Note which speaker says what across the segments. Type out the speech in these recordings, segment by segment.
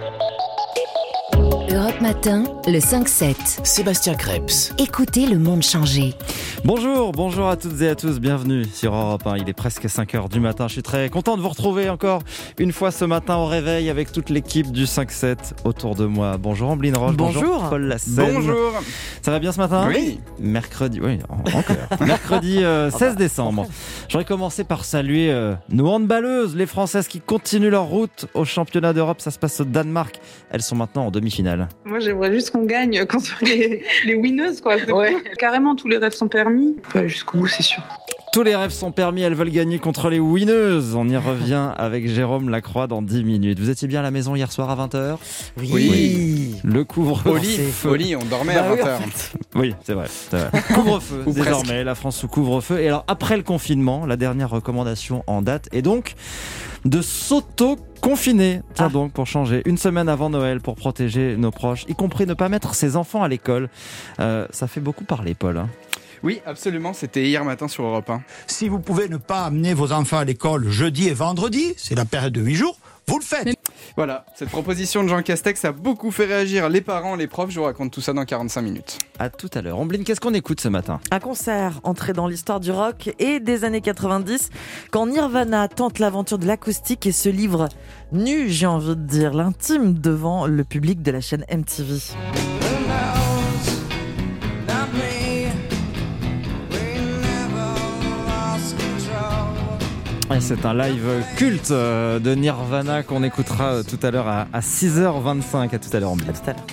Speaker 1: Europe Matin, le 5-7.
Speaker 2: Sébastien Krebs.
Speaker 1: Écoutez le monde changer.
Speaker 3: Bonjour à toutes et à tous, bienvenue sur Europe 1. Il est presque 5h du matin, je suis très content de vous retrouver encore une fois ce matin au réveil avec toute l'équipe du 5-7 autour de moi. Bonjour Ambline Roche, bonjour Paul Lassène.
Speaker 4: Bonjour.
Speaker 3: Ça va bien ce matin ?
Speaker 4: Oui.
Speaker 3: Mercredi 16 décembre. J'aurais commencé par saluer nos handballeuses, les Françaises qui continuent leur route au championnat d'Europe. Ça se passe au Danemark. Elles sont maintenant en demi-finale.
Speaker 5: Moi, j'aimerais juste qu'on gagne contre les winneuses, quoi. Ouais. Carrément, tous les rêves sont permis. Pas jusqu'au bout, c'est sûr.
Speaker 3: Tous les rêves sont permis, elles veulent gagner contre les winneuses. On y revient avec Jérôme Lacroix dans 10 minutes. Vous étiez bien à la maison hier soir à 20h ?
Speaker 4: Oui.
Speaker 3: Le couvre-feu.
Speaker 4: Au lit, on dormait à 20h.
Speaker 3: Oui, c'est vrai. Couvre-feu, désormais, la France sous couvre-feu. Et alors, après le confinement, la dernière recommandation en date est donc de s'auto-confiner. Tiens donc, pour changer. Une semaine avant Noël, pour protéger nos proches, y compris ne pas mettre ses enfants à l'école. Ça fait beaucoup parler, Paul. Hein.
Speaker 4: Oui, absolument, c'était hier matin sur Europe 1.
Speaker 6: Si vous pouvez ne pas amener vos enfants à l'école jeudi et vendredi, c'est la période de 8 jours, vous le faites.
Speaker 4: Voilà, cette proposition de Jean Castex a beaucoup fait réagir les parents, les profs. Je vous raconte tout ça dans 45 minutes.
Speaker 3: À tout à l'heure. Ambline, qu'est-ce qu'on écoute ce matin ?
Speaker 7: Un concert entré dans l'histoire du rock et des années 90, quand Nirvana tente l'aventure de l'acoustique et se livre nu, j'ai envie de dire, l'intime devant le public de la chaîne MTV.
Speaker 3: C'est un live culte de Nirvana qu'on écoutera tout à l'heure à 6h25. À tout à l'heure, Ambline.
Speaker 7: À tout à l'heure.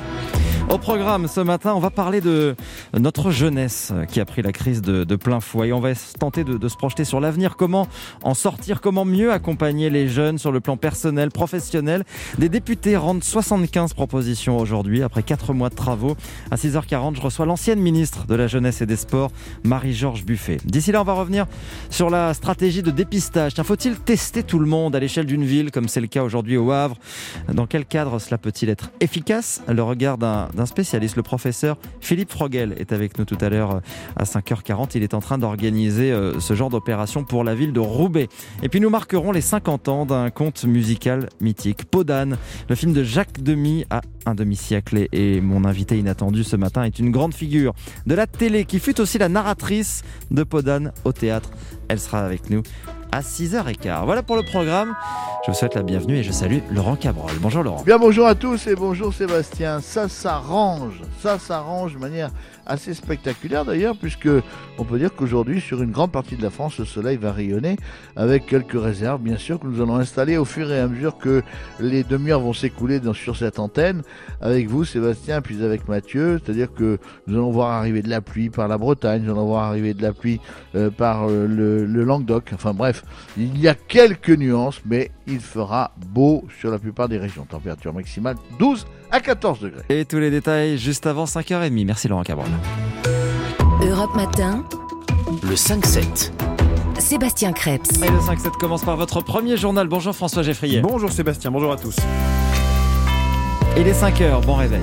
Speaker 3: Au programme ce matin, on va parler de notre jeunesse qui a pris la crise de plein fouet. Et on va tenter de se projeter sur l'avenir. Comment en sortir ? Comment mieux accompagner les jeunes sur le plan personnel, professionnel ? Des députés rendent 75 propositions aujourd'hui après 4 mois de travaux. À 6h40, je reçois l'ancienne ministre de la Jeunesse et des Sports, Marie-Georges Buffet. D'ici là, on va revenir sur la stratégie de dépistage. Faut-il tester tout le monde à l'échelle d'une ville, comme c'est le cas aujourd'hui au Havre ? Dans quel cadre cela peut-il être efficace ? Le regard d'un spécialiste, le professeur Philippe Frogel est avec nous tout à l'heure à 5h40. Il est en train d'organiser ce genre d'opération pour la ville de Roubaix. Et puis nous marquerons les 50 ans d'un conte musical mythique, Peau d'âne, le film de Jacques Demy à un demi-siècle. Et mon invité inattendu ce matin est une grande figure de la télé qui fut aussi la narratrice de Peau d'âne au théâtre. Elle sera avec nous à 6h15. Voilà pour le programme. Je vous souhaite la bienvenue et je salue Laurent Cabrol. Bonjour Laurent.
Speaker 8: Bien, bonjour à tous et bonjour Sébastien. Ça s'arrange de manière assez spectaculaire d'ailleurs, puisque on peut dire qu'aujourd'hui sur une grande partie de la France le soleil va rayonner, avec quelques réserves bien sûr que nous allons installer au fur et à mesure que les demi-heures vont s'écouler sur cette antenne, avec vous Sébastien puis avec Mathieu. C'est-à-dire que nous allons voir arriver de la pluie par la Bretagne, nous allons voir arriver de la pluie par le Languedoc, enfin bref, il y a quelques nuances, mais il fera beau sur la plupart des régions. Température maximale 12 à 14 degrés.
Speaker 3: Et tous les détails juste avant 5h30. Merci Laurent Cabrol.
Speaker 1: Europe Matin,
Speaker 2: Le 5-7.
Speaker 1: Sébastien Krebs.
Speaker 3: Et le 5-7 commence par votre premier journal. Bonjour François Geffrier.
Speaker 9: Bonjour Sébastien, bonjour à tous.
Speaker 3: Il est 5h, bon réveil.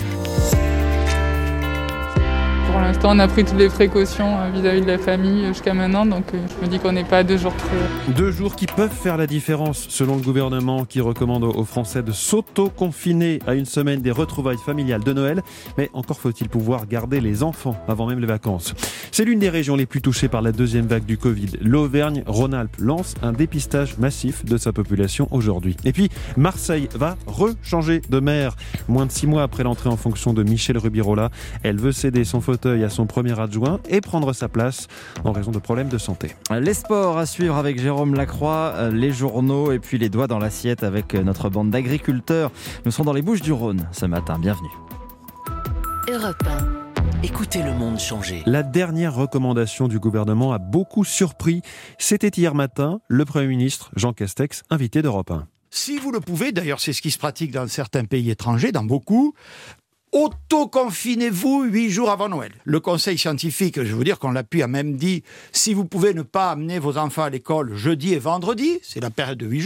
Speaker 10: Pour l'instant, on a pris toutes les précautions vis-à-vis de la famille jusqu'à maintenant, donc je me dis qu'on n'est pas à 2 jours près.
Speaker 9: 2 jours qui peuvent faire la différence selon le gouvernement qui recommande aux Français de s'auto-confiner à une semaine des retrouvailles familiales de Noël. Mais encore faut-il pouvoir garder les enfants avant même les vacances. C'est l'une des régions les plus touchées par la deuxième vague du Covid. L'Auvergne-Rhône-Alpes lance un dépistage massif de sa population aujourd'hui. Et puis, Marseille va rechanger de maire. Moins de 6 mois après l'entrée en fonction de Michèle Rubirola, elle veut céder son fauteuil à son premier adjoint et prendre sa place en raison de problèmes de santé.
Speaker 3: Les sports à suivre avec Jérôme Lacroix, les journaux et puis les doigts dans l'assiette avec notre bande d'agriculteurs. Nous serons dans les Bouches-du-Rhône ce matin. Bienvenue.
Speaker 1: Europe 1.
Speaker 2: Écoutez le monde changer.
Speaker 9: La dernière recommandation du gouvernement a beaucoup surpris. C'était hier matin, le Premier ministre Jean Castex, invité d'Europe 1.
Speaker 6: Si vous le pouvez, d'ailleurs c'est ce qui se pratique dans certains pays étrangers, dans beaucoup, auto-confinez-vous 8 jours avant Noël. Le conseil scientifique, je veux vous dire qu'on l'appuie, a même dit, si vous pouvez ne pas amener vos enfants à l'école jeudi et vendredi, c'est la période de 8 jours,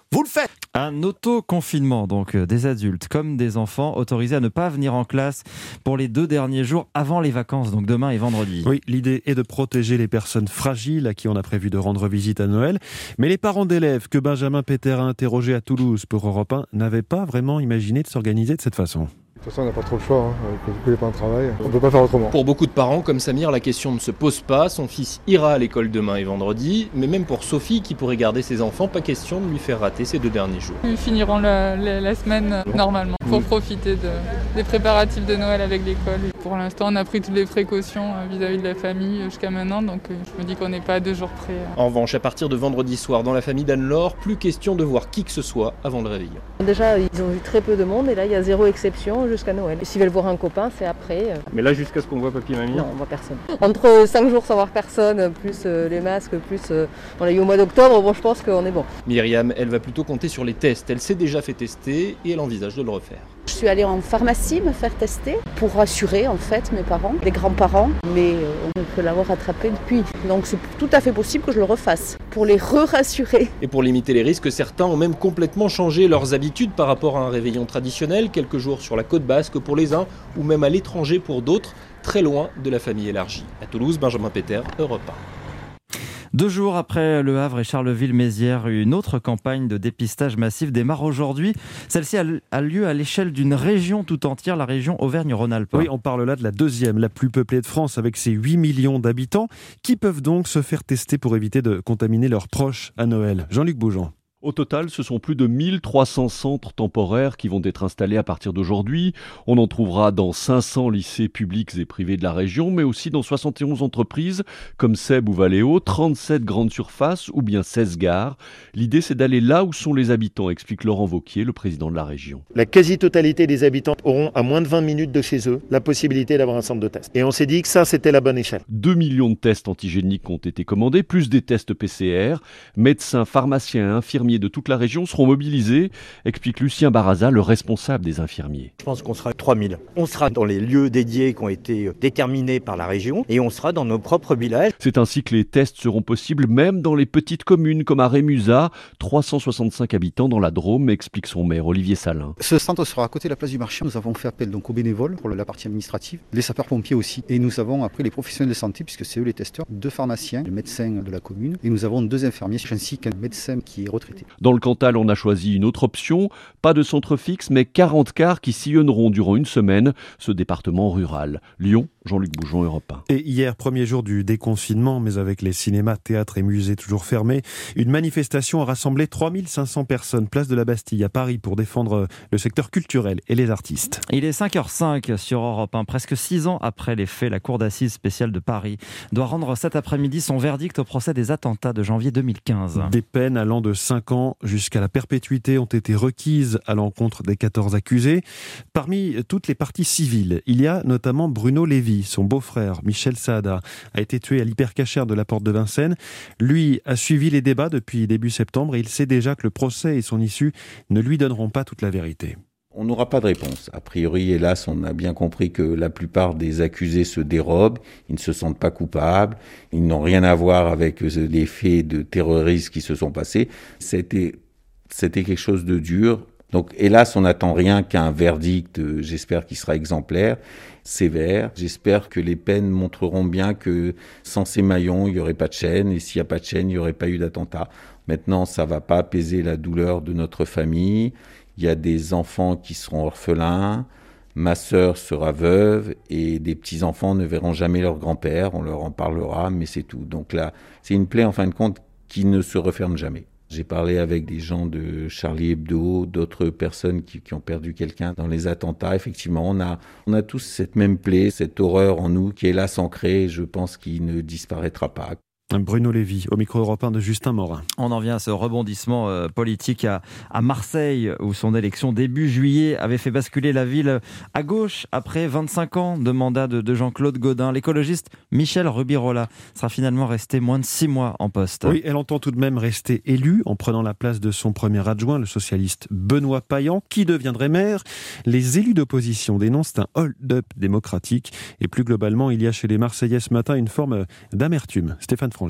Speaker 6: vous le faites.
Speaker 3: Un auto-confinement, donc des adultes comme des enfants autorisés à ne pas venir en classe pour les 2 derniers jours avant les vacances, donc demain et vendredi.
Speaker 9: Oui, l'idée est de protéger les personnes fragiles à qui on a prévu de rendre visite à Noël. Mais les parents d'élèves que Benjamin Péter a interrogés à Toulouse pour Europe 1 n'avaient pas vraiment imaginé de s'organiser de cette façon.
Speaker 11: De toute façon, on n'a pas trop le choix, avec les parents de travail. On ne peut pas faire autrement.
Speaker 12: Pour beaucoup de parents comme Samir, la question ne se pose pas. Son fils ira à l'école demain et vendredi. Mais même pour Sophie, qui pourrait garder ses enfants, pas question de lui faire rater ces 2 derniers jours.
Speaker 10: Ils finiront la semaine normalement pour profiter des préparatifs de Noël avec l'école. Pour l'instant, on a pris toutes les précautions vis-à-vis de la famille jusqu'à maintenant, donc je me dis qu'on n'est pas à 2 jours près.
Speaker 12: En revanche, à partir de vendredi soir, dans la famille d'Anne-Laure, plus question de voir qui que ce soit avant le réveillon.
Speaker 13: Déjà, ils ont vu très peu de monde et là, il y a 0 exception jusqu'à Noël. S'ils veulent voir un copain, c'est après.
Speaker 12: Mais là, jusqu'à ce qu'on voit papy et mamie ?
Speaker 13: Non, on voit personne. Entre 5 jours sans voir personne, plus les masques, plus on l'a eu au mois d'octobre, bon, je pense qu'on est bon.
Speaker 12: Myriam, elle va plutôt compter sur les tests. Elle s'est déjà fait tester et elle envisage de le refaire.
Speaker 14: Je suis allée en pharmacie me faire tester pour rassurer en fait mes parents, les grands-parents, mais on peut l'avoir attrapé depuis. Donc c'est tout à fait possible que je le refasse pour les rassurer.
Speaker 12: Et pour limiter les risques, certains ont même complètement changé leurs habitudes par rapport à un réveillon traditionnel, quelques jours sur la côte basque pour les uns ou même à l'étranger pour d'autres, très loin de la famille élargie. À Toulouse, Benjamin Péter, Europe 1.
Speaker 3: 2 jours après Le Havre et Charleville-Mézières, une autre campagne de dépistage massif démarre aujourd'hui. Celle-ci a lieu à l'échelle d'une région tout entière, la région Auvergne-Rhône-Alpes.
Speaker 9: Oui, on parle là de la 2e, la plus peuplée de France, avec ses 8 millions d'habitants, qui peuvent donc se faire tester pour éviter de contaminer leurs proches à Noël. Jean-Luc Bougeant.
Speaker 15: Au total, ce sont plus de 1300 centres temporaires qui vont être installés à partir d'aujourd'hui. On en trouvera dans 500 lycées publics et privés de la région, mais aussi dans 71 entreprises comme Seb ou Valeo, 37 grandes surfaces ou bien 16 gares. L'idée, c'est d'aller là où sont les habitants, explique Laurent Wauquiez, le président de la région.
Speaker 16: La quasi-totalité des habitants auront à moins de 20 minutes de chez eux la possibilité d'avoir un centre de test. Et on s'est dit que ça, c'était la bonne échelle.
Speaker 15: 2 millions de tests antigéniques ont été commandés, plus des tests PCR. Médecins, pharmaciens, infirmiers de toute la région seront mobilisés, explique Lucien Baraza, le responsable des infirmiers.
Speaker 17: Je pense qu'on sera 3000. On sera dans les lieux dédiés qui ont été déterminés par la région et on sera dans nos propres villages.
Speaker 15: C'est ainsi que les tests seront possibles même dans les petites communes comme à Rémusat, 365 habitants dans la Drôme, explique son maire Olivier Salin.
Speaker 18: Ce centre sera à côté de la place du marché. Nous avons fait appel donc aux bénévoles pour la partie administrative, les sapeurs-pompiers aussi. Et nous avons après les professionnels de santé, puisque c'est eux les testeurs, 2 pharmaciens, le médecin de la commune, et nous avons 2 infirmiers ainsi qu'un médecin qui est retraité.
Speaker 15: Dans le Cantal, on a choisi une autre option, pas de centre fixe, mais 40 cars qui sillonneront durant une semaine ce département rural. Lyon, Jean-Luc Bougeon, Europe 1.
Speaker 9: Et hier, premier jour du déconfinement, mais avec les cinémas, théâtres et musées toujours fermés, une manifestation a rassemblé 3500 personnes, place de la Bastille à Paris, pour défendre le secteur culturel et les artistes.
Speaker 3: Il est 5h05 sur Europe 1. Presque 6 ans après les faits, la Cour d'assises spéciale de Paris doit rendre cet après-midi son verdict au procès des attentats de janvier 2015.
Speaker 9: Des peines allant de 5 ans jusqu'à la perpétuité ont été requises à l'encontre des 14 accusés. Parmi toutes les parties civiles, il y a notamment Bruno Lévy. Son beau-frère, Michel Saada, a été tué à l'hypercachère de la Porte de Vincennes. Lui a suivi les débats depuis début septembre et il sait déjà que le procès et son issue ne lui donneront pas toute la vérité.
Speaker 19: On n'aura pas de réponse. A priori, hélas, on a bien compris que la plupart des accusés se dérobent, ils ne se sentent pas coupables, ils n'ont rien à voir avec les faits de terrorisme qui se sont passés. C'était quelque chose de dur. Donc, hélas, on n'attend rien qu'un verdict, j'espère qu'il sera exemplaire, sévère. J'espère que les peines montreront bien que sans ces maillons, il n'y aurait pas de chaîne, et s'il n'y a pas de chaîne, il n'y aurait pas eu d'attentat. Maintenant, ça ne va pas apaiser la douleur de notre famille. Il y a des enfants qui seront orphelins, ma sœur sera veuve et des petits-enfants ne verront jamais leur grand-père, on leur en parlera, mais c'est tout. Donc là, c'est une plaie en fin de compte qui ne se referme jamais. J'ai parlé avec des gens de Charlie Hebdo, d'autres personnes qui ont perdu quelqu'un dans les attentats. Effectivement, on a tous cette même plaie, cette horreur en nous qui est là ancrée, je pense qu'il ne disparaîtra pas.
Speaker 9: Bruno Lévy, au micro européen de Justin Morin.
Speaker 3: On en vient à ce rebondissement politique à Marseille, où son élection début juillet avait fait basculer la ville à gauche après 25 ans de mandat de Jean-Claude Gaudin. L'écologiste Michel Rubirola sera finalement resté moins de 6 mois en poste.
Speaker 9: Oui, elle entend tout de même rester élue en prenant la place de son premier adjoint, le socialiste Benoît Payan, qui deviendrait maire. Les élus d'opposition dénoncent un hold-up démocratique et plus globalement, il y a chez les Marseillais ce matin une forme d'amertume. Stéphane Frangy.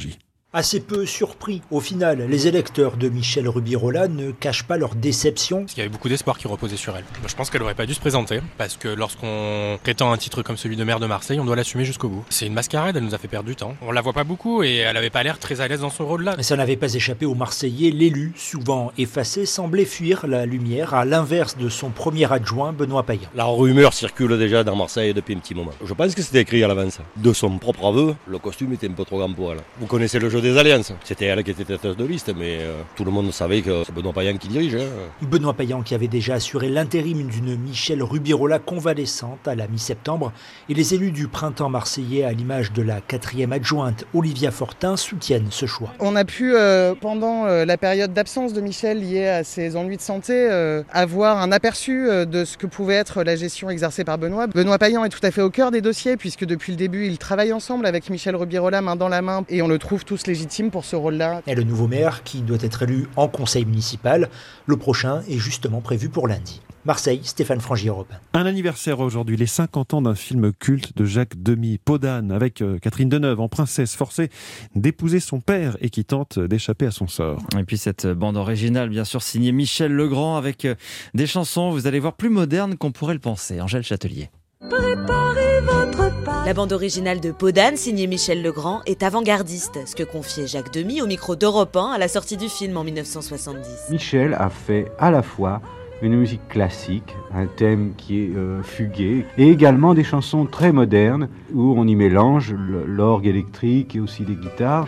Speaker 20: Assez peu surpris. Au final, les électeurs de Michèle Rubirola ne cachent pas leur déception.
Speaker 21: Parce qu'il y avait beaucoup d'espoir qui reposait sur elle. Je pense qu'elle n'aurait pas dû se présenter, parce que lorsqu'on prétend un titre comme celui de maire de Marseille, on doit l'assumer jusqu'au bout. C'est une mascarade, elle nous a fait perdre du temps. On la voit pas beaucoup et elle avait pas l'air très à l'aise dans ce rôle-là.
Speaker 20: Mais ça n'avait pas échappé aux Marseillais. L'élu, souvent effacé, semblait fuir la lumière, à l'inverse de son premier adjoint, Benoît Payan.
Speaker 22: La rumeur circule déjà dans Marseille depuis un petit moment. Je pense que c'était écrit à l'avance. De son propre aveu, le costume était un peu trop grand pour elle. Vous connaissez le jeu des alliances. C'était elle qui était tête de liste, mais tout le monde savait que c'est Benoît Payan qui dirige.
Speaker 20: Benoît Payan qui avait déjà assuré l'intérim d'une Michèle Rubirola convalescente à la mi-septembre, et les élus du printemps marseillais, à l'image de la 4e adjointe Olivia Fortin, soutiennent ce choix.
Speaker 23: On a pu, pendant la période d'absence de Michèle liée à ses ennuis de santé, avoir un aperçu de ce que pouvait être la gestion exercée par Benoît. Benoît Payan est tout à fait au cœur des dossiers, puisque depuis le début, ils travaillent ensemble avec Michèle Rubirola main dans la main, et on le trouve tous légitime pour ce rôle-là.
Speaker 20: Et le nouveau maire qui doit être élu en conseil municipal. Le prochain est justement prévu pour lundi. Marseille, Stéphane Frangy, Europe 1.
Speaker 9: Un anniversaire aujourd'hui, les 50 ans d'un film culte de Jacques Demy, Peau d'âne, avec Catherine Deneuve en princesse forcée d'épouser son père et qui tente d'échapper à son sort.
Speaker 3: Et puis cette bande originale, bien sûr, signée Michel Legrand, avec des chansons, vous allez voir, plus modernes qu'on pourrait le penser. Angèle Châtelier.
Speaker 24: Préparez votre part. La bande originale de Peau d'âne, signée Michel Legrand, est avant-gardiste, ce que confiait Jacques Demy au micro d'Europe 1 à la sortie du film en 1970.
Speaker 25: Michel a fait à la fois une musique classique, un thème qui est fugué, et également des chansons très modernes où on y mélange l'orgue électrique et aussi les guitares.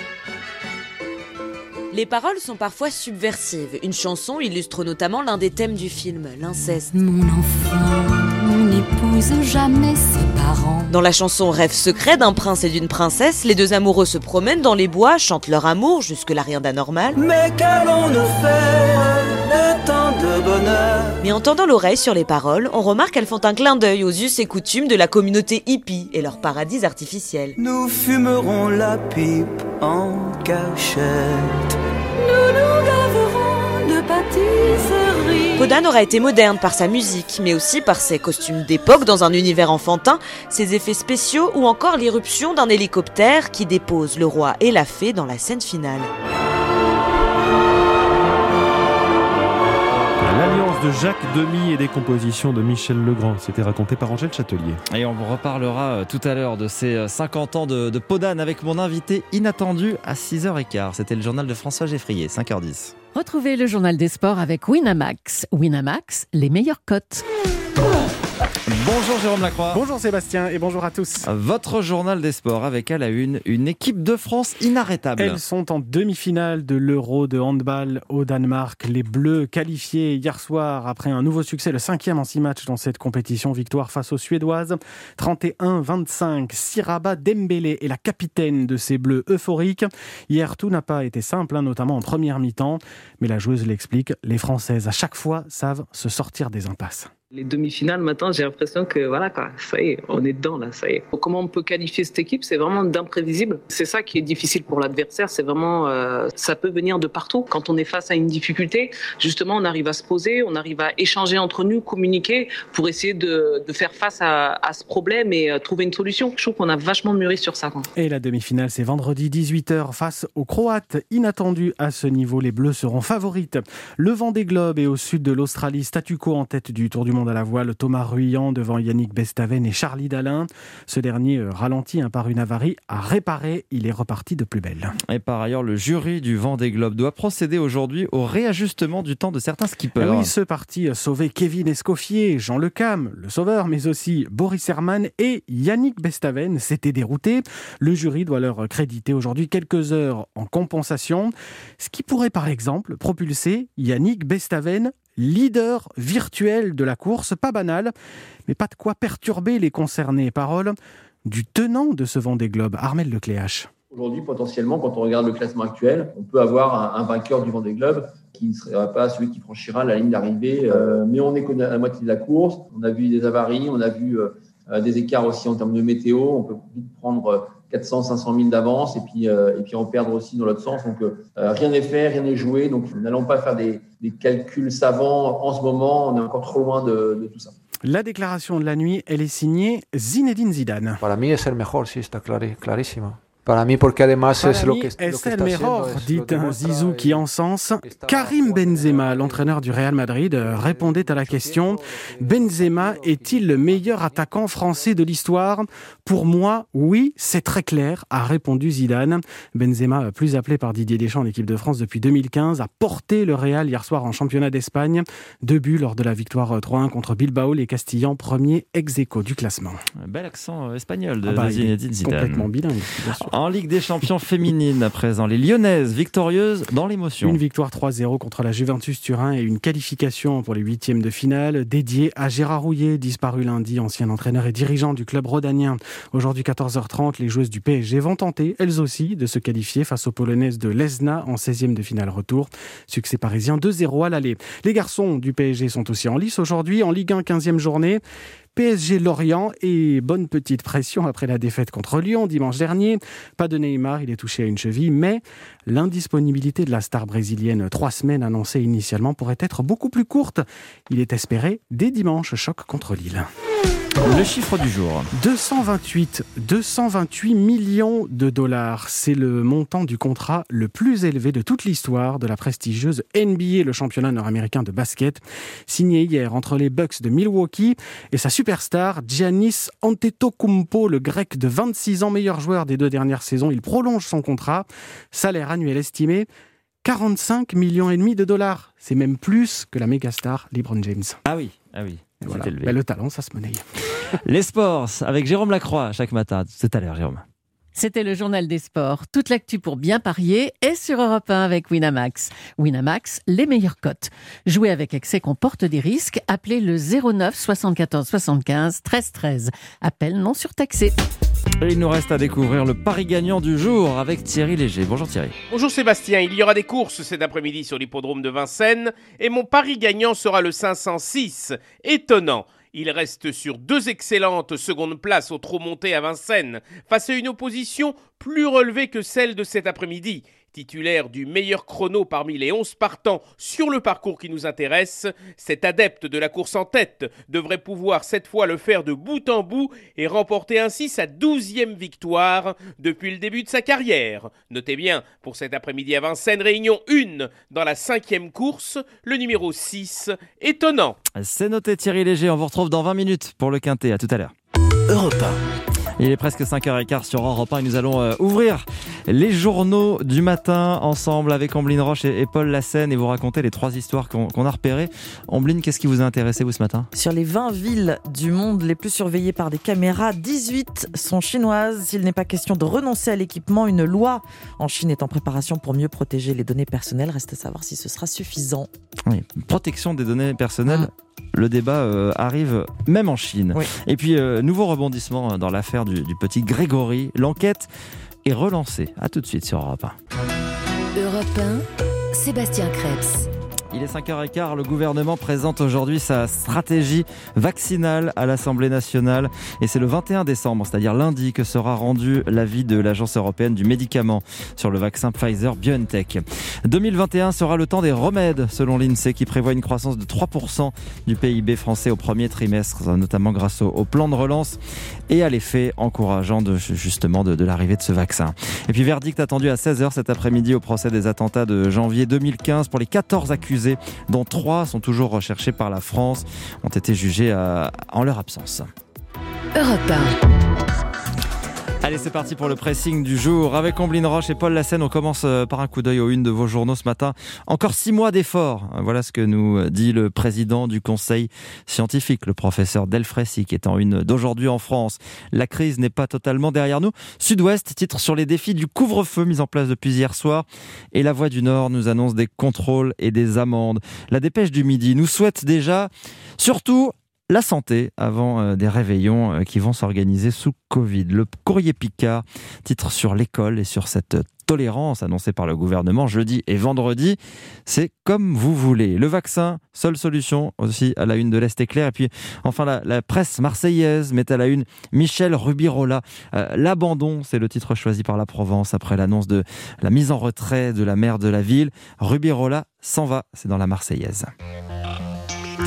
Speaker 24: Les paroles sont parfois subversives. Une chanson illustre notamment l'un des thèmes du film, l'inceste.
Speaker 26: Mon enfant, on n'épouse jamais ses parents.
Speaker 24: Dans la chanson Rêve secret d'un prince et d'une princesse, les deux amoureux se promènent dans les bois, chantent leur amour, jusque-là rien d'anormal.
Speaker 27: Mais qu'allons-nous faire le temps de bonheur?
Speaker 24: Mais en tendant l'oreille sur les paroles, on remarque qu'elles font un clin d'œil aux us et coutumes de la communauté hippie et leur paradis artificiel.
Speaker 27: Nous fumerons la pipe en cachette.
Speaker 26: Nous nous gaverons de pâtisserie.
Speaker 24: Peau d'âne aura été moderne par sa musique, mais aussi par ses costumes d'époque dans un univers enfantin, ses effets spéciaux ou encore l'irruption d'un hélicoptère qui dépose le roi et la fée dans la scène finale.
Speaker 9: L'alliance de Jacques Demy et des compositions de Michel Legrand, c'était raconté par Angèle Châtelier.
Speaker 3: Et on reparlera tout à l'heure de ces 50 ans de Peau d'âne avec mon invité inattendu à 6h15. C'était le journal de François Geffrier, 5h10.
Speaker 28: Retrouvez le journal des sports avec Winamax. Winamax, les meilleures cotes.
Speaker 3: Bonjour Jérôme Lacroix.
Speaker 29: Bonjour Sébastien et bonjour à tous.
Speaker 3: Votre journal des sports avec à la une équipe de France inarrêtable.
Speaker 29: Elles sont en demi-finale de l'Euro de handball au Danemark. Les Bleus qualifiés hier soir après un nouveau succès, le 5e en 6 matchs dans cette compétition. Victoire face aux Suédoises, 31-25. Siraba Dembélé est la capitaine de ces Bleus euphoriques. Hier, tout n'a pas été simple, notamment en première mi-temps. Mais la joueuse l'explique, les Françaises à chaque fois savent se sortir des impasses.
Speaker 5: Les demi-finales, maintenant, j'ai l'impression que voilà, quoi, ça y est, on est dedans, là, ça y est. Comment on peut qualifier cette équipe? C'est vraiment d'imprévisible. C'est ça qui est difficile pour l'adversaire, c'est vraiment, ça peut venir de partout. Quand on est face à une difficulté, justement, on arrive à se poser, on arrive à échanger entre nous, communiquer pour essayer de faire face à ce problème et trouver une solution. Je trouve qu'on a vachement mûri sur ça, quoi.
Speaker 29: Et la demi-finale, c'est vendredi 18h face aux Croates. Inattendu à ce niveau, les Bleus seront favorites. Le Vendée Globe est au sud de l'Australie, statu quo en tête du Tour du Monde à la voile, Thomas Ruyant devant Yannick Bestaven et Charlie Dalin. Ce dernier, ralenti par une avarie, a réparé. Il est reparti de plus belle.
Speaker 3: Et par ailleurs, le jury du Vendée Globe doit procéder aujourd'hui au réajustement du temps de certains skippers.
Speaker 29: Et oui, ceux partis sauver Kevin Escoffier, Jean Le Cam, le sauveur, mais aussi Boris Herrmann et Yannick Bestaven s'étaient déroutés. Le jury doit leur créditer aujourd'hui quelques heures en compensation, ce qui pourrait par exemple propulser Yannick Bestaven leader virtuel de la course, pas banal, mais pas de quoi perturber les concernés. Parole du tenant de ce Vendée Globe, Armel Lecléache.
Speaker 30: Aujourd'hui, potentiellement, quand on regarde le classement actuel, on peut avoir un vainqueur du Vendée Globe qui ne serait pas celui qui franchira la ligne d'arrivée, mais on est qu'à la moitié de la course. On a vu des avaries, on a vu des écarts aussi en termes de météo. On peut vite prendre 400, 500 000 d'avance et puis en perdre aussi dans l'autre sens. Donc rien n'est fait, rien n'est joué. Donc n'allons pas faire des calculs savants en ce moment. On est encore trop loin de tout ça.
Speaker 29: La déclaration de la nuit, elle est signée Zinedine Zidane.
Speaker 31: Para mí es el mejor, sí, está clarísimo.
Speaker 29: Para mí, es el mejor, dit un Zizou qui encense. Karim Benzema, l'entraîneur du Real Madrid, répondait à la question « Benzema est-il le meilleur attaquant français de l'histoire ?» Pour moi, oui, c'est très clair, a répondu Zidane. Benzema, plus appelé par Didier Deschamps en équipe de France depuis 2015, a porté le Real hier soir en championnat d'Espagne. 2 buts lors de la victoire 3-1 contre Bilbao, les Castillans, premier ex-aequo du classement.
Speaker 3: Un bel accent espagnol de
Speaker 29: Zinedine Zidane. Complètement bilingue, bien sûr.
Speaker 3: En Ligue des Champions féminines à présent, les Lyonnaises victorieuses dans l'émotion.
Speaker 29: Une victoire 3-0 contre la Juventus Turin et une qualification pour les 8e de finale dédiée à Gérard Houllier, disparu lundi, ancien entraîneur et dirigeant du club rhodanien. Aujourd'hui 14h30, les joueuses du PSG vont tenter, elles aussi, de se qualifier face aux Polonaises de Lezna en 16e de finale retour. Succès parisien 2-0 à l'aller. Les garçons du PSG sont aussi en lice aujourd'hui, en Ligue 1 15e journée. PSG Lorient et bonne petite pression après la défaite contre Lyon dimanche dernier. Pas de Neymar, il est touché à une cheville, mais l'indisponibilité de la star brésilienne 3 semaines annoncée initialement pourrait être beaucoup plus courte. Il est espéré dès dimanche, choc contre Lille.
Speaker 3: Le chiffre du jour.
Speaker 29: 228 millions de dollars. C'est le montant du contrat le plus élevé de toute l'histoire de la prestigieuse NBA, le championnat nord-américain de basket. Signé hier entre les Bucks de Milwaukee et sa superstar Giannis Antetokounmpo, le grec de 26 ans, meilleur joueur des 2 dernières saisons. Il prolonge son contrat. Salaire annuel estimé 45 millions et demi de dollars. C'est même plus que la mégastar LeBron James.
Speaker 3: Ah oui.
Speaker 29: Voilà. Ben, le talent, ça se monnaie.
Speaker 3: Les sports avec Jérôme Lacroix chaque matin. C'est à l'heure, Jérôme.
Speaker 28: C'était le journal des sports. Toute l'actu pour bien parier est sur Europe 1 avec Winamax. Winamax, les meilleures cotes. Jouer avec excès comporte des risques. Appelez le 09 74 75 13 13. Appel non surtaxé.
Speaker 3: Et il nous reste à découvrir le pari gagnant du jour avec Thierry Léger. Bonjour Thierry.
Speaker 1: Bonjour Sébastien, il y aura des courses cet après-midi sur l'hippodrome de Vincennes et mon pari gagnant sera le 506. Étonnant. Il reste sur 2 excellentes secondes places au trot monté à Vincennes, face à une opposition plus relevée que celle de cet après-midi. Titulaire du meilleur chrono parmi les 11 partants sur le parcours qui nous intéresse, cet adepte de la course en tête devrait pouvoir cette fois le faire de bout en bout et remporter ainsi sa 12e victoire depuis le début de sa carrière. Notez bien, pour cet après-midi à Vincennes, réunion 1 dans la 5e course, le numéro 6, Étonnant.
Speaker 3: C'est noté Thierry Léger, on vous retrouve dans 20 minutes pour le Quintet, à tout à l'heure.
Speaker 2: Europe 1.
Speaker 3: Il est presque 5h15 sur Europe 1 et nous allons ouvrir les journaux du matin ensemble avec Ambline Roche et Paul Lassène et vous raconter les 3 histoires qu'on a repérées. Ambline, qu'est-ce qui vous a intéressé vous ce matin ?
Speaker 4: Sur les 20 villes du monde les plus surveillées par des caméras, 18 sont chinoises. S'il n'est pas question de renoncer à l'équipement, une loi en Chine est en préparation pour mieux protéger les données personnelles. Reste à savoir si ce sera suffisant.
Speaker 3: Oui, protection des données personnelles. Le débat arrive même en Chine.
Speaker 4: Oui.
Speaker 3: Et puis, nouveau rebondissement dans l'affaire du petit Grégory. L'enquête est relancée. À tout de suite sur Europe 1.
Speaker 26: Europe 1, Sébastien Krebs.
Speaker 3: Il est 5h15, le gouvernement présente aujourd'hui sa stratégie vaccinale à l'Assemblée nationale et c'est le 21 décembre, c'est-à-dire lundi, que sera rendu l'avis de l'Agence européenne du médicament sur le vaccin Pfizer-BioNTech. 2021 sera le temps des remèdes, selon l'INSEE, qui prévoit une croissance de 3% du PIB français au premier trimestre, notamment grâce au plan de relance et à l'effet encourageant de l'arrivée de ce vaccin. Et puis verdict attendu à 16h cet après-midi au procès des attentats de janvier 2015 pour les 14 accusés, dont 3 sont toujours recherchés par la France, ont été jugés en leur absence.
Speaker 26: Europe 1.
Speaker 3: Allez, c'est parti pour le pressing du jour. Avec Ambline Roche et Paul Lassène, on commence par un coup d'œil aux unes de vos journaux ce matin. Encore 6 mois d'efforts. Voilà ce que nous dit le président du conseil scientifique, le professeur Delfraissy, qui est en une d'aujourd'hui en France. La crise n'est pas totalement derrière nous. Sud-Ouest titre sur les défis du couvre-feu mis en place depuis hier soir. Et La Voix du Nord nous annonce des contrôles et des amendes. La Dépêche du Midi nous souhaite déjà, surtout, la santé avant des réveillons qui vont s'organiser sous Covid. Le Courrier Picard titre sur l'école et sur cette tolérance annoncée par le gouvernement jeudi et vendredi. C'est comme vous voulez. Le vaccin, seule solution aussi à la une de l'Est éclair. Et puis enfin la presse marseillaise met à la une Michel Rubirola. L'abandon, c'est le titre choisi par la Provence après l'annonce de la mise en retrait de la maire de la ville. Rubirola s'en va, c'est dans la Marseillaise.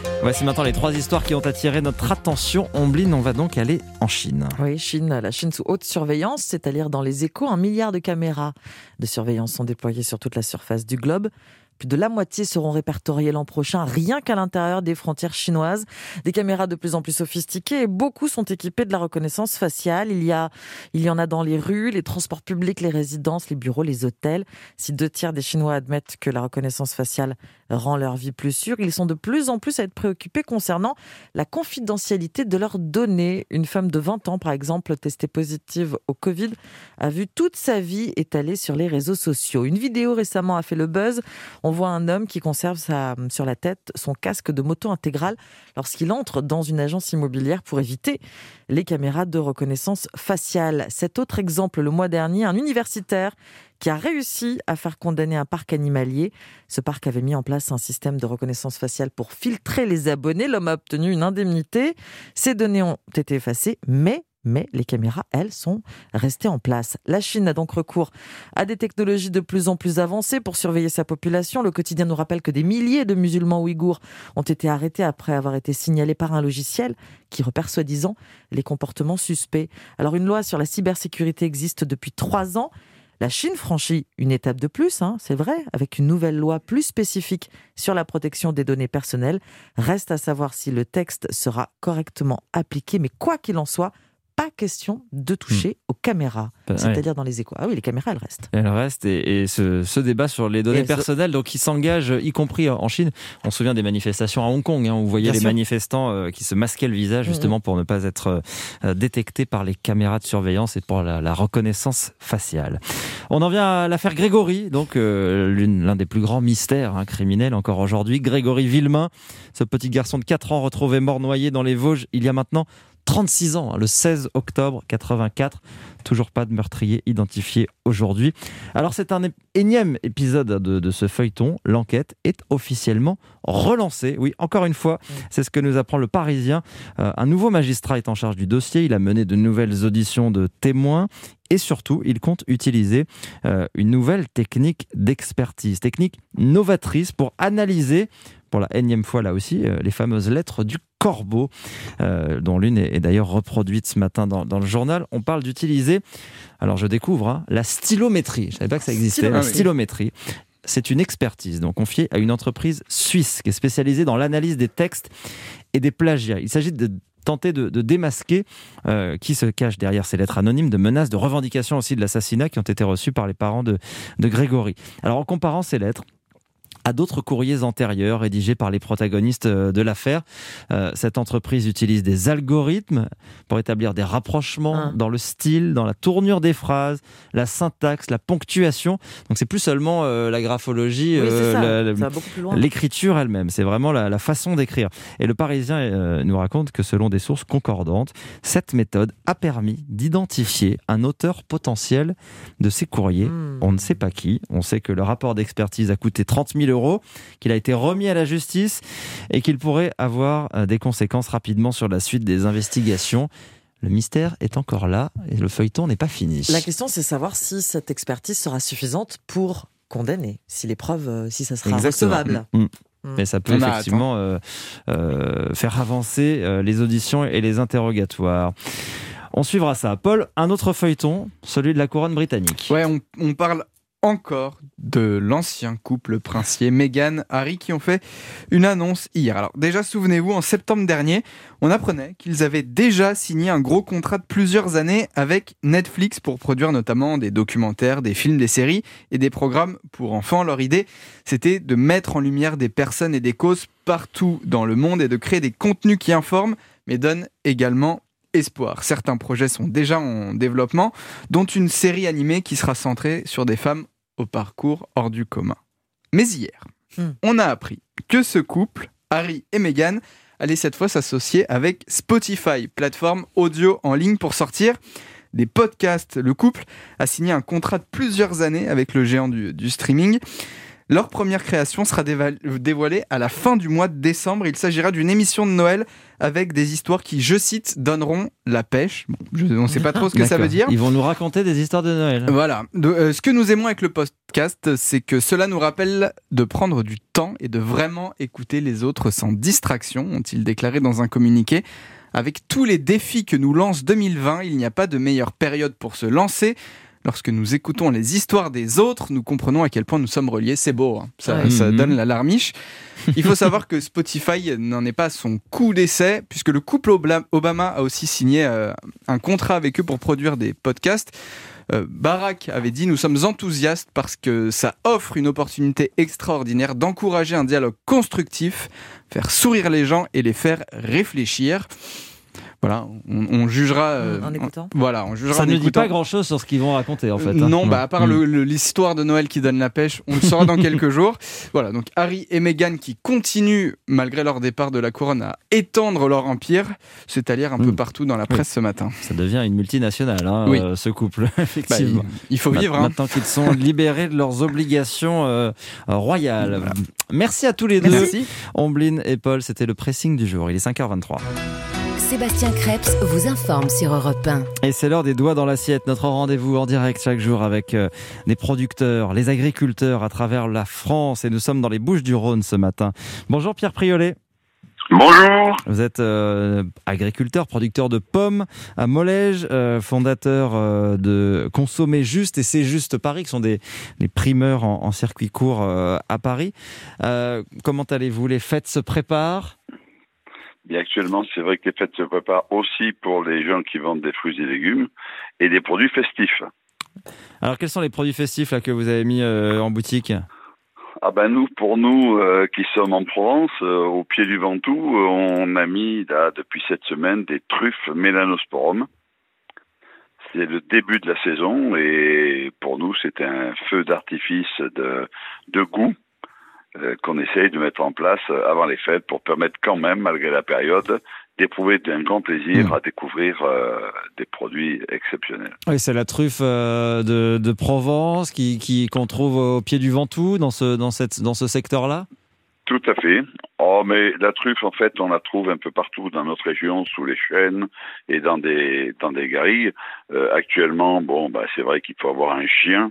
Speaker 3: Voici maintenant les 3 histoires qui ont attiré notre attention. Ombline, on va donc aller en Chine.
Speaker 4: Oui, la Chine sous haute surveillance, c'est à lire dans les Échos. 1 milliard de caméras de surveillance sont déployées sur toute la surface du globe. Plus de la moitié seront répertoriées l'an prochain, rien qu'à l'intérieur des frontières chinoises. Des caméras de plus en plus sophistiquées et beaucoup sont équipées de la reconnaissance faciale. Il y en a dans les rues, les transports publics, les résidences, les bureaux, les hôtels. Si 2/3 des Chinois admettent que la reconnaissance faciale rend leur vie plus sûre, ils sont de plus en plus à être préoccupés concernant la confidentialité de leurs données. Une femme de 20 ans, par exemple, testée positive au Covid, a vu toute sa vie étalée sur les réseaux sociaux. Une vidéo récemment a fait le buzz. On voit un homme qui conserve sur la tête son casque de moto intégral lorsqu'il entre dans une agence immobilière pour éviter les caméras de reconnaissance faciale. Cet autre exemple, le mois dernier, un universitaire qui a réussi à faire condamner un parc animalier. Ce parc avait mis en place un système de reconnaissance faciale pour filtrer les abonnés. L'homme a obtenu une indemnité. Ces données ont été effacées, mais les caméras, elles, sont restées en place. La Chine a donc recours à des technologies de plus en plus avancées pour surveiller sa population. Le quotidien nous rappelle que des milliers de musulmans ouïghours ont été arrêtés après avoir été signalés par un logiciel qui repère soi-disant les comportements suspects. Alors une loi sur la cybersécurité existe depuis 3 ans. La Chine franchit une étape de plus, c'est vrai, avec une nouvelle loi plus spécifique sur la protection des données personnelles. Reste à savoir si le texte sera correctement appliqué, mais quoi qu'il en soit, pas question de toucher aux caméras, c'est-à-dire dans les Échos. Ah oui, les caméras, elles restent.
Speaker 3: Elles restent, et ce débat sur les données personnelles, donc, il s'engage, y compris en Chine. On se souvient des manifestations à Hong Kong, où vous voyez les manifestants qui se masquaient le visage, justement, pour ne pas être détectés par les caméras de surveillance et pour la reconnaissance faciale. On en vient à l'affaire Grégory, donc l'un des plus grands mystères criminels encore aujourd'hui. Grégory Villemain, ce petit garçon de 4 ans retrouvé mort noyé dans les Vosges il y a maintenant 36 ans, le 16 octobre 84. Toujours pas de meurtrier identifié aujourd'hui. Alors c'est un énième épisode de ce feuilleton. L'enquête est officiellement relancée. Oui, encore une fois, c'est ce que nous apprend le Parisien. Un nouveau magistrat est en charge du dossier. Il a mené de nouvelles auditions de témoins. Et surtout, il compte utiliser une nouvelle technique d'expertise, technique novatrice pour analyser, pour la énième fois là aussi, les fameuses lettres du corbeau, dont l'une est d'ailleurs reproduite ce matin dans le journal. On parle d'utiliser, alors je découvre, la stylométrie. Je ne savais pas que ça existait, la stylométrie. C'est une expertise donc confiée à une entreprise suisse qui est spécialisée dans l'analyse des textes et des plagiats. Il s'agit de tenter de démasquer qui se cache derrière ces lettres anonymes, de menaces, de revendications aussi de l'assassinat qui ont été reçues par les parents de Grégory. Alors en comparant ces lettres à d'autres courriers antérieurs rédigés par les protagonistes de l'affaire, cette entreprise utilise des algorithmes pour établir des rapprochements dans le style, dans la tournure des phrases, la syntaxe, la ponctuation. Donc c'est plus seulement la graphologie,
Speaker 4: ça va beaucoup plus loin.
Speaker 3: L'écriture elle-même, c'est vraiment la façon d'écrire. Et le Parisien nous raconte que selon des sources concordantes, cette méthode a permis d'identifier un auteur potentiel de ces courriers. On ne sait pas qui. On sait que le rapport d'expertise a coûté 30 000 €, qu'il a été remis à la justice et qu'il pourrait avoir des conséquences rapidement sur la suite des investigations. Le mystère est encore là et le feuilleton n'est pas fini.
Speaker 4: La question, c'est savoir si cette expertise sera suffisante pour condamner, si les preuves, si ça sera recevable.
Speaker 3: Mais ça peut effectivement faire avancer les auditions et les interrogatoires. On suivra ça. Paul, un autre feuilleton, celui de la couronne britannique.
Speaker 2: Ouais, on parle encore de l'ancien couple princier Meghan Harry qui ont fait une annonce hier. Alors déjà, souvenez-vous, en septembre dernier, on apprenait qu'ils avaient déjà signé un gros contrat de plusieurs années avec Netflix pour produire notamment des documentaires, des films, des séries et des programmes pour enfants. Leur idée, c'était de mettre en lumière des personnes et des causes partout dans le monde et de créer des contenus qui informent mais donnent également espoir. Certains projets sont déjà en développement, dont une série animée qui sera centrée sur des femmes au parcours hors du commun. Mais hier, on a appris que ce couple, Harry et Meghan, allait cette fois s'associer avec Spotify, plateforme audio en ligne pour sortir des podcasts. Le couple a signé un contrat de plusieurs années avec le géant du streaming. Leur première création sera dévoilée à la fin du mois de décembre. Il s'agira d'une émission de Noël avec des histoires qui, je cite, donneront la pêche. Bon, on ne sait pas trop ce que ça veut dire.
Speaker 3: Ils vont nous raconter des histoires de Noël.
Speaker 2: Voilà. Ce que nous aimons avec le podcast, c'est que cela nous rappelle de prendre du temps et de vraiment écouter les autres sans distraction, ont-ils déclaré dans un communiqué. Avec tous les défis que nous lance 2020, il n'y a pas de meilleure période pour se lancer. Lorsque nous écoutons les histoires des autres, nous comprenons à quel point nous sommes reliés. C'est beau, hein. Ça donne la larmiche. Il faut savoir que Spotify n'en est pas à son coup d'essai, puisque le couple Obama a aussi signé un contrat avec eux pour produire des podcasts. Barack avait dit « Nous sommes enthousiastes parce que ça offre une opportunité extraordinaire d'encourager un dialogue constructif, faire sourire les gens et les faire réfléchir. » Voilà, on jugera
Speaker 4: en écoutant.
Speaker 2: Voilà, on jugera.
Speaker 3: Ça
Speaker 2: en
Speaker 3: ne
Speaker 2: écoutant.
Speaker 3: dit pas grand-chose sur ce qu'ils vont raconter en fait.
Speaker 2: Non, à part l'histoire de Noël qui donne la pêche, on le saura dans quelques jours. Voilà, donc Harry et Meghan qui continuent malgré leur départ de la couronne à étendre leur empire, c'est à dire un peu partout dans la presse ce matin.
Speaker 3: Ça devient une multinationale, ce couple, effectivement.
Speaker 2: Il faut vivre.
Speaker 3: Maintenant qu'ils sont libérés de leurs obligations royales. Voilà. Merci à tous les deux.
Speaker 2: Merci.
Speaker 3: Omblin et Paul, c'était le pressing du jour. Il est 5h23.
Speaker 6: Sébastien Krebs vous informe sur Europe 1.
Speaker 3: Et c'est l'heure des doigts dans l'assiette, notre rendez-vous en direct chaque jour avec les producteurs, les agriculteurs à travers la France. Et nous sommes dans les Bouches-du-Rhône ce matin. Bonjour Pierre Priolet.
Speaker 7: Bonjour.
Speaker 3: Vous êtes agriculteur, producteur de pommes à Molège, fondateur de Consommer Juste et C'est Juste Paris, qui sont les primeurs en circuit court à Paris. Comment allez-vous? Les fêtes se préparent?
Speaker 7: Bien, actuellement, c'est vrai que les fêtes se préparent aussi pour les gens qui vendent des fruits et légumes et des produits festifs.
Speaker 3: Alors, quels sont les produits festifs là, que vous avez mis en boutique?
Speaker 7: Pour nous qui sommes en Provence, au pied du Ventoux, on a mis là, depuis cette semaine des truffes Mélanosporum. C'est le début de la saison et pour nous, c'est un feu d'artifice de goût qu'on essaye de mettre en place avant les fêtes pour permettre quand même, malgré la période, d'éprouver un grand plaisir à découvrir des produits exceptionnels.
Speaker 3: Oui, c'est la truffe de Provence qu'on trouve au pied du Ventoux, dans ce secteur-là?
Speaker 7: Tout à fait. Oh, mais la truffe, en fait, on la trouve un peu partout dans notre région, sous les chênes et dans des garrigues. Actuellement, c'est vrai qu'il faut avoir un chien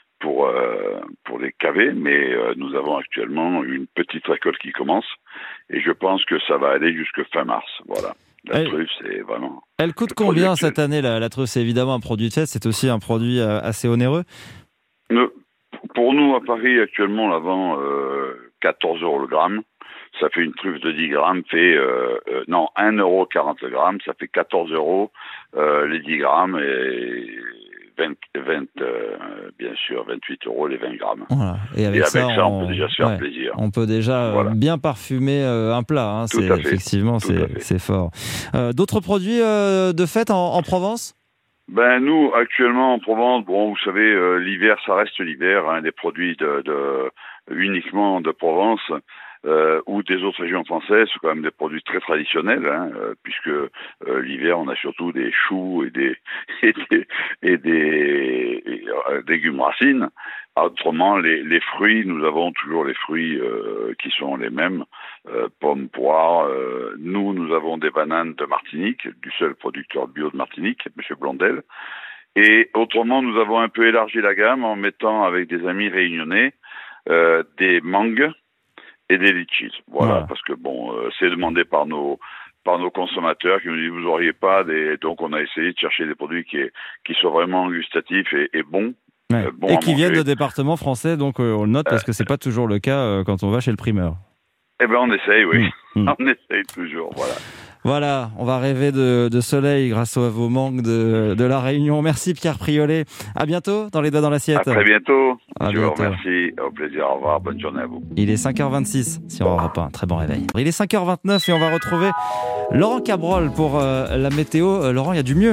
Speaker 7: pour les caver, mais nous avons actuellement une petite récolte qui commence et je pense que ça va aller jusque fin mars. Voilà. La truffe, c'est vraiment...
Speaker 3: Elle coûte combien cette année, la truffe? C'est évidemment un produit de fête, c'est aussi un produit assez onéreux.
Speaker 7: Pour nous, à Paris, actuellement, on la vend 14 € le gramme. Ça fait une truffe de 10 grammes, 1,40 € le gramme, ça fait 14 € les 10 grammes et... bien sûr, 28 € les 20 grammes.
Speaker 3: Voilà. Et avec ça,
Speaker 7: on peut déjà se faire plaisir.
Speaker 3: On peut déjà bien parfumer un plat. Hein. Effectivement, c'est fort. D'autres produits de fête en Provence?
Speaker 7: Nous, actuellement, en Provence, vous savez, l'hiver, ça reste l'hiver. Hein, des produits uniquement de Provence. Ou des autres régions françaises, c'est quand même des produits très traditionnels, puisque l'hiver on a surtout des choux et des légumes racines. Autrement, les fruits, nous avons toujours les fruits qui sont les mêmes, pommes, poires. Nous avons des bananes de Martinique, du seul producteur bio de Martinique, M. Blondel. Et autrement, nous avons un peu élargi la gamme en mettant avec des amis réunionnais des mangues et des litchis. Voilà. Parce que c'est demandé par nos consommateurs qui nous disent vous auriez pas donc on a essayé de chercher des produits qui soient vraiment gustatifs et bons.
Speaker 3: Et qui viennent de départements français, donc on le note parce que c'est pas toujours le cas quand on va chez le primeur.
Speaker 7: On essaye, oui. On essaye toujours, voilà.
Speaker 3: Voilà, on va rêver de soleil grâce à vos mangues de la Réunion. Merci Pierre Priolet. À bientôt dans les doigts dans l'assiette.
Speaker 7: À très bientôt.
Speaker 3: Merci.
Speaker 7: Au plaisir. Au revoir. Bonne journée à vous.
Speaker 3: Il est 5h26 sur Europe 1. Très bon réveil. Il est 5h29 et on va retrouver Laurent Cabrol pour la météo. Laurent, il y a du mieux.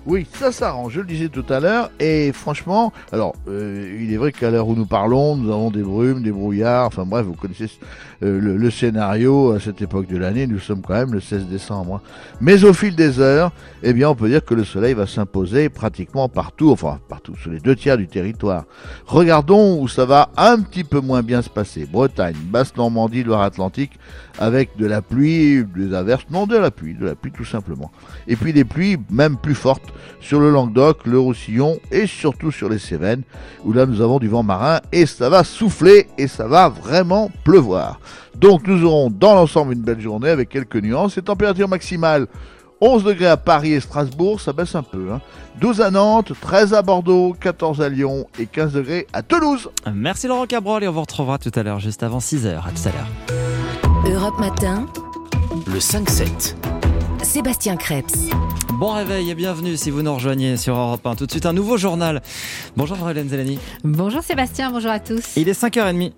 Speaker 8: Oui, ça s'arrange, je le disais tout à l'heure, et franchement, alors, il est vrai qu'à l'heure où nous parlons, nous avons des brumes, des brouillards, enfin bref, vous connaissez le scénario à cette époque de l'année, nous sommes quand même le 16 décembre. Mais au fil des heures, eh bien, on peut dire que le soleil va s'imposer pratiquement partout, enfin partout, sur les 2/3 du territoire. Regardons où ça va un petit peu moins bien se passer. Bretagne, Basse-Normandie, Loire-Atlantique, avec de la pluie, des averses, non de la pluie tout simplement. Et puis des pluies même plus fortes sur le Languedoc, le Roussillon et surtout sur les Cévennes, où là nous avons du vent marin et ça va souffler et ça va vraiment pleuvoir. Donc nous aurons dans l'ensemble une belle journée avec quelques nuances et température maximale 11 degrés à Paris et Strasbourg, ça baisse un peu. 12 à Nantes, 13 à Bordeaux, 14 à Lyon et 15 degrés à Toulouse.
Speaker 3: Merci Laurent Cabrol et on vous retrouvera tout à l'heure, juste avant 6h. À tout à l'heure.
Speaker 6: Europe Matin,
Speaker 10: le 5-7.
Speaker 6: Sébastien Crêpes.
Speaker 3: Bon réveil et bienvenue si vous nous rejoignez sur Europe 1. Tout de suite un nouveau journal. Bonjour Hélène Zélani.
Speaker 11: Bonjour Sébastien, bonjour à tous.
Speaker 3: Il est 5h30.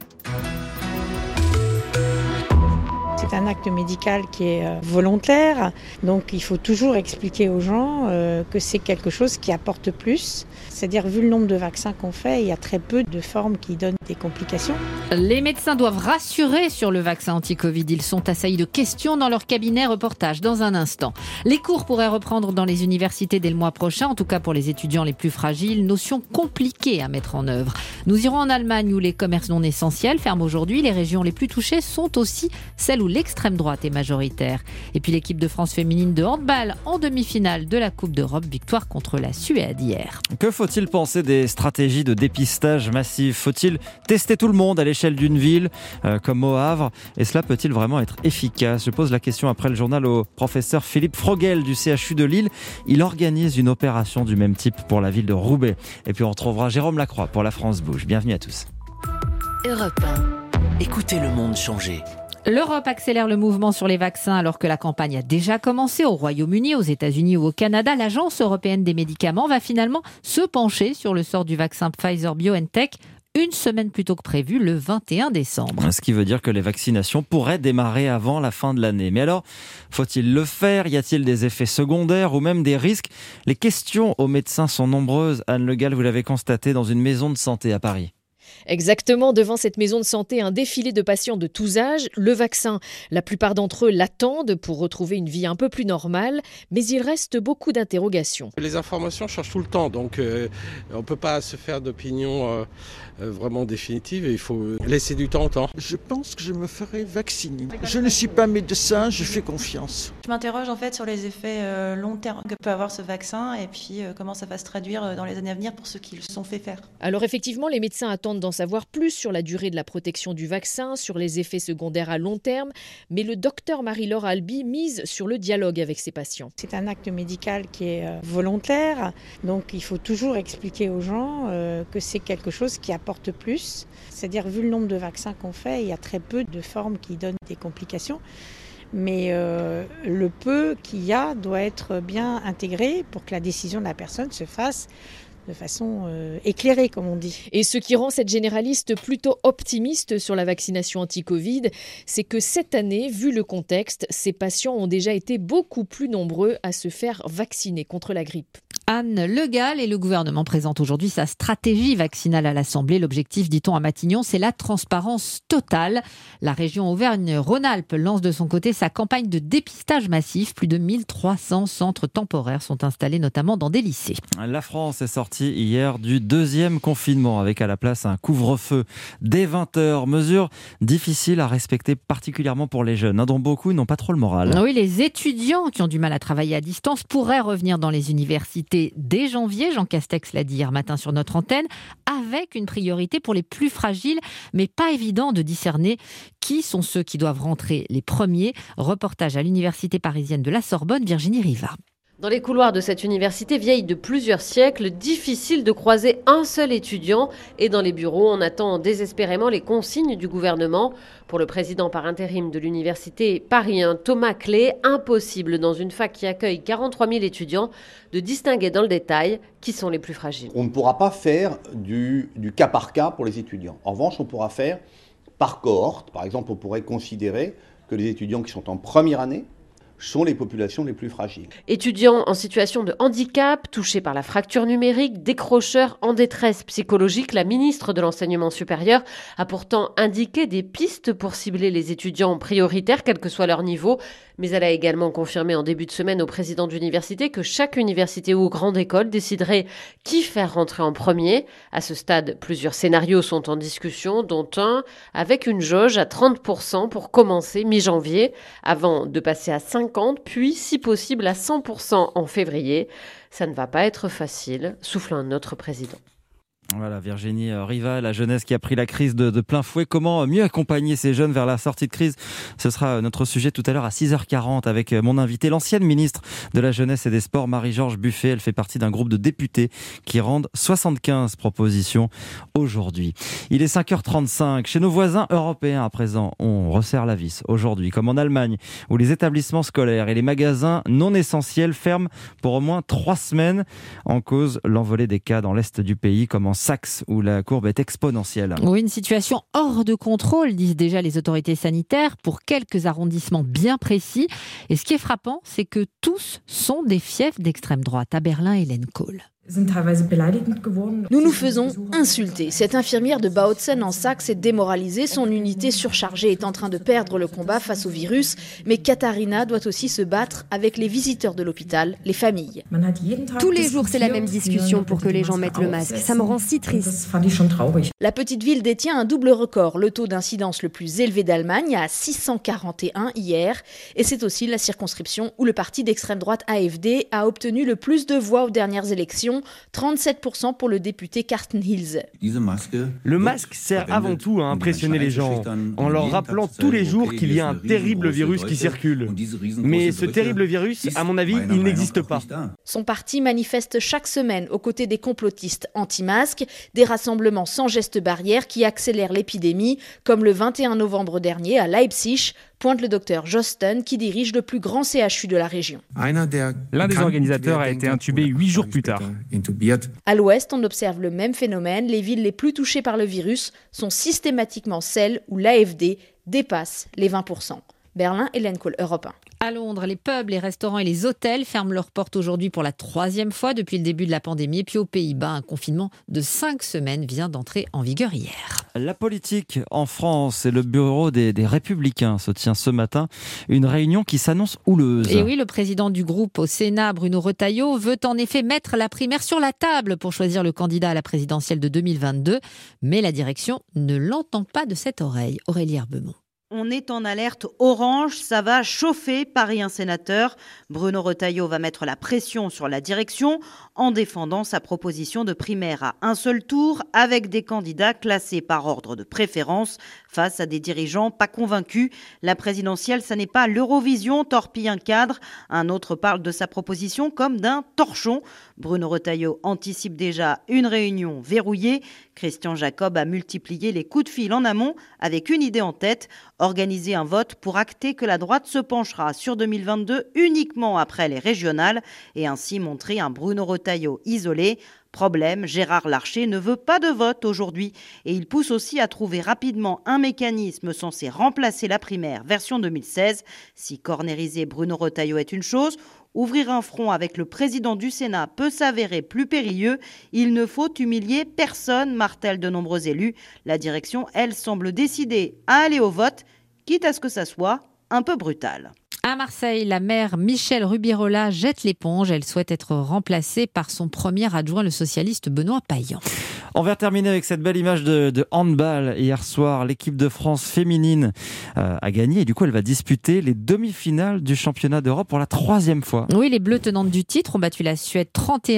Speaker 11: C'est un acte médical qui est volontaire, donc il faut toujours expliquer aux gens que c'est quelque chose qui apporte plus. C'est-à-dire, vu le nombre de vaccins qu'on fait, il y a très peu de formes qui donnent des complications. Les médecins doivent rassurer sur le vaccin anti-Covid. Ils sont assaillis de questions dans leur cabinet. Reportage dans un instant. Les cours pourraient reprendre dans les universités dès le mois prochain, en tout cas pour les étudiants les plus fragiles. Notion compliquée à mettre en œuvre. Nous irons en Allemagne où les commerces non essentiels ferment aujourd'hui. Les régions les plus touchées sont aussi celles où l'extrême droite est majoritaire. Et puis l'équipe de France féminine de handball en demi-finale de la Coupe d'Europe. Victoire contre la Suède hier.
Speaker 3: Que faut-il penser des stratégies de dépistage massif ? Faut-il tester tout le monde à l'échelle d'une ville comme au Havre ? Et cela peut-il vraiment être efficace ? Je pose la question après le journal au professeur Philippe Frogel du CHU de Lille. Il organise une opération du même type pour la ville de Roubaix. Et puis on retrouvera Jérôme Lacroix pour La France Bouge. Bienvenue à tous.
Speaker 6: Europe 1.
Speaker 10: Écoutez le monde changer.
Speaker 11: L'Europe accélère le mouvement sur les vaccins alors que la campagne a déjà commencé au Royaume-Uni, aux États-Unis ou au Canada. L'Agence européenne des médicaments va finalement se pencher sur le sort du vaccin Pfizer-BioNTech une semaine plus tôt que prévu, le 21 décembre.
Speaker 3: Ce qui veut dire que les vaccinations pourraient démarrer avant la fin de l'année. Mais alors, faut-il le faire ? Y a-t-il des effets secondaires ou même des risques ? Les questions aux médecins sont nombreuses. Anne Le Gall, vous l'avez constaté dans une maison de santé à Paris.
Speaker 12: Exactement, devant cette maison de santé, un défilé de patients de tous âges. Le vaccin, la plupart d'entre eux l'attendent pour retrouver une vie un peu plus normale, mais il reste beaucoup d'interrogations.
Speaker 13: Les informations changent tout le temps, donc on ne peut pas se faire d'opinion vraiment définitive et il faut laisser du temps au temps.
Speaker 14: Je pense que je me ferai vacciner. Je ne suis pas médecin, je fais confiance.
Speaker 15: Je m'interroge en fait sur les effets long terme que peut avoir ce vaccin et puis comment ça va se traduire dans les années à venir pour ceux qui le sont fait faire.
Speaker 12: Alors effectivement, les médecins attendent d'en savoir plus sur la durée de la protection du vaccin, sur les effets secondaires à long terme, mais le docteur Marie-Laure Albi mise sur le dialogue avec ses patients.
Speaker 11: C'est un acte médical qui est volontaire, donc il faut toujours expliquer aux gens que c'est quelque chose qui apporte plus. C'est-à-dire, vu le nombre de vaccins qu'on fait, il y a très peu de formes qui donnent des complications. Mais le peu qu'il y a doit être bien intégré pour que la décision de la personne se fasse de façon éclairée, comme on dit.
Speaker 12: Et ce qui rend cette généraliste plutôt optimiste sur la vaccination anti-Covid, c'est que cette année, vu le contexte, ces patients ont déjà été beaucoup plus nombreux à se faire vacciner contre la grippe.
Speaker 11: Anne Le Gall et le gouvernement présente aujourd'hui sa stratégie vaccinale à l'Assemblée. L'objectif, dit-on à Matignon, c'est la transparence totale. La région Auvergne-Rhône-Alpes lance de son côté sa campagne de dépistage massif. Plus de 1300 centres temporaires sont installés notamment dans des lycées.
Speaker 3: La France est sortie hier du deuxième confinement avec à la place un couvre-feu dès 20h. Mesure difficile à respecter particulièrement pour les jeunes, dont beaucoup n'ont pas trop le moral.
Speaker 11: Oui, les étudiants qui ont du mal à travailler à distance pourraient revenir dans les universités dès janvier, Jean Castex l'a dit hier matin sur notre antenne, avec une priorité pour les plus fragiles, mais pas évident de discerner qui sont ceux qui doivent rentrer les premiers. Reportage à l'université parisienne de la Sorbonne, Virginie Rivard.
Speaker 16: Dans les couloirs de cette université vieille de plusieurs siècles, difficile de croiser un seul étudiant. Et dans les bureaux, on attend désespérément les consignes du gouvernement. Pour le président par intérim de l'université Paris 1, Thomas Clé, impossible dans une fac qui accueille 43 000 étudiants de distinguer dans le détail qui sont les plus fragiles.
Speaker 17: On ne pourra pas faire du cas par cas pour les étudiants. En revanche, on pourra faire par cohorte. Par exemple, on pourrait considérer que les étudiants qui sont en première année sont les populations les plus fragiles.
Speaker 16: Étudiants en situation de handicap, touchés par la fracture numérique, décrocheurs en détresse psychologique, la ministre de l'Enseignement supérieur a pourtant indiqué des pistes pour cibler les étudiants prioritaires, quel que soit leur niveau. Mais elle a également confirmé en début de semaine au président d'université que chaque université ou grande école déciderait qui faire rentrer en premier. À ce stade, plusieurs scénarios sont en discussion, dont un avec une jauge à 30% pour commencer mi-janvier, avant de passer à 50%, puis si possible à 100% en février. Ça ne va pas être facile, souffle un autre président.
Speaker 3: Voilà, Virginie Riva, la jeunesse qui a pris la crise de plein fouet. Comment mieux accompagner ces jeunes vers la sortie de crise? Ce sera notre sujet tout à l'heure à 6h40 avec mon invité, l'ancienne ministre de la Jeunesse et des Sports, Marie-Georges Buffet. Elle fait partie d'un groupe de députés qui rendent 75 propositions aujourd'hui. Il est 5h35. Chez nos voisins européens à présent, on resserre la vis aujourd'hui, comme en Allemagne, où les établissements scolaires et les magasins non essentiels ferment pour au moins 3 semaines. En cause, l'envolée des cas dans l'est du pays, comme en Saxe, où la courbe est exponentielle.
Speaker 9: Oui, une situation hors de contrôle, disent déjà les autorités sanitaires, pour quelques arrondissements bien précis. Et ce qui est frappant, c'est que tous sont des fiefs d'extrême droite. À Berlin, Hélène Kohl.
Speaker 18: Nous nous faisons insulter. Cette infirmière de Bautzen en Saxe est démoralisée. Son unité surchargée est en train de perdre le combat face au virus. Mais Katharina doit aussi se battre avec les visiteurs de l'hôpital, les familles.
Speaker 19: Tous les jours, c'est la même discussion pour que les gens mettent le masque. Ça me rend si triste.
Speaker 18: La petite ville détient un double record. Le taux d'incidence le plus élevé d'Allemagne, à 641 hier. Et c'est aussi la circonscription où le parti d'extrême droite AfD a obtenu le plus de voix aux dernières élections. 37% pour le député Carsten Hilse.
Speaker 20: Le masque sert avant tout à impressionner les gens, en leur rappelant tous les jours qu'il y a un terrible virus qui circule. Mais ce terrible virus, à mon avis, il n'existe pas.
Speaker 18: Son parti manifeste chaque semaine aux côtés des complotistes anti-masques, des rassemblements sans gestes barrières qui accélèrent l'épidémie, comme le 21 novembre dernier à Leipzig, pointe le docteur Josten qui dirige le plus grand CHU de la région.
Speaker 21: L'un des organisateurs a été intubé 8 jours plus tard.
Speaker 18: À l'ouest, on observe le même phénomène. Les villes les plus touchées par le virus sont systématiquement celles où l'AfD dépasse les 20%. Berlin, Hélène Kohl, Europe 1.
Speaker 9: À Londres, les pubs, les restaurants et les hôtels ferment leurs portes aujourd'hui pour la 3e fois depuis le début de la pandémie. Et puis aux Pays-Bas, un confinement de 5 semaines vient d'entrer en vigueur hier.
Speaker 3: La politique en France et le bureau des Républicains se tient ce matin. Une réunion qui s'annonce houleuse.
Speaker 9: Et oui, le président du groupe au Sénat, Bruno Retailleau, veut en effet mettre la primaire sur la table pour choisir le candidat à la présidentielle de 2022. Mais la direction ne l'entend pas de cette oreille. Aurélie Herbemont.
Speaker 22: On est en alerte orange, ça va chauffer, parie un sénateur. Bruno Retailleau va mettre la pression sur la direction en défendant sa proposition de primaire à un seul tour avec des candidats classés par ordre de préférence face à des dirigeants pas convaincus. La présidentielle, ça n'est pas l'Eurovision, torpille un cadre. Un autre parle de sa proposition comme d'un torchon. Bruno Retailleau anticipe déjà une réunion verrouillée. Christian Jacob a multiplié les coups de fil en amont avec une idée en tête, organiser un vote pour acter que la droite se penchera sur 2022 uniquement après les régionales et ainsi montrer un Bruno Retailleau isolé. Problème, Gérard Larcher ne veut pas de vote aujourd'hui et il pousse aussi à trouver rapidement un mécanisme censé remplacer la primaire version 2016. Si cornériser Bruno Retailleau est une chose, ouvrir un front avec le président du Sénat peut s'avérer plus périlleux. Il ne faut humilier personne, martèlent de nombreux élus. La direction, elle, semble décidée à aller au vote, quitte à ce que ça soit un peu brutal.
Speaker 9: À Marseille, la maire Michèle Rubirola jette l'éponge. Elle souhaite être remplacée par son premier adjoint, le socialiste Benoît Payan.
Speaker 3: On va terminer avec cette belle image de handball. Hier soir, l'équipe de France féminine a gagné et du coup, elle va disputer les demi-finales du championnat d'Europe pour la 3e fois.
Speaker 9: Oui, les Bleues tenantes du titre ont battu la Suède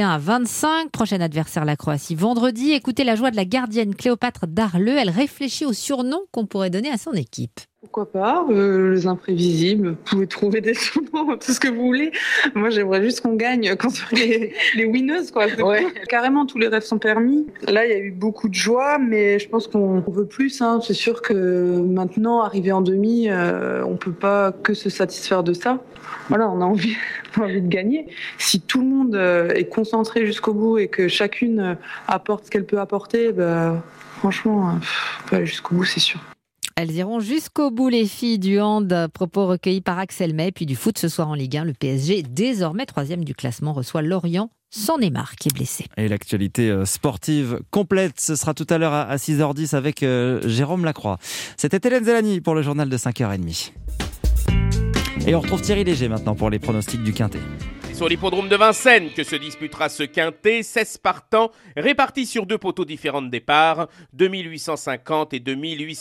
Speaker 9: 31-25. Prochain adversaire, la Croatie, vendredi. Écoutez la joie de la gardienne Cléopâtre Darleux. Elle réfléchit au surnom qu'on pourrait donner à son équipe.
Speaker 5: Pourquoi pas, les imprévisibles, vous pouvez trouver des surnoms, tout ce que vous voulez. Moi, j'aimerais juste qu'on gagne quand les winneuses, quoi. Ouais. Carrément, tous les rêves sont permis. Là, il y a eu beaucoup de joie, mais je pense qu'on veut plus, hein. C'est sûr que maintenant, arrivé en demi, on peut pas que se satisfaire de ça. Voilà, on a envie de gagner. Si tout le monde est concentré jusqu'au bout et que chacune apporte ce qu'elle peut apporter, franchement, on peut aller jusqu'au bout, c'est sûr.
Speaker 9: Elles iront jusqu'au bout, les filles du hand. Propos recueillis par Axel May. Puis du foot ce soir en Ligue 1. Le PSG, désormais 3e du classement, reçoit Lorient sans Neymar qui est blessé. Et
Speaker 3: l'actualité sportive complète, ce sera tout à l'heure à 6h10 avec Jérôme Lacroix. C'était Hélène Zellani pour le journal de 5h30. Et on retrouve Thierry Léger maintenant pour les pronostics du Quintet.
Speaker 1: Sur l'hippodrome de Vincennes que se disputera ce quintet, 16 partants répartis sur 2 poteaux différents de départ, 2850 et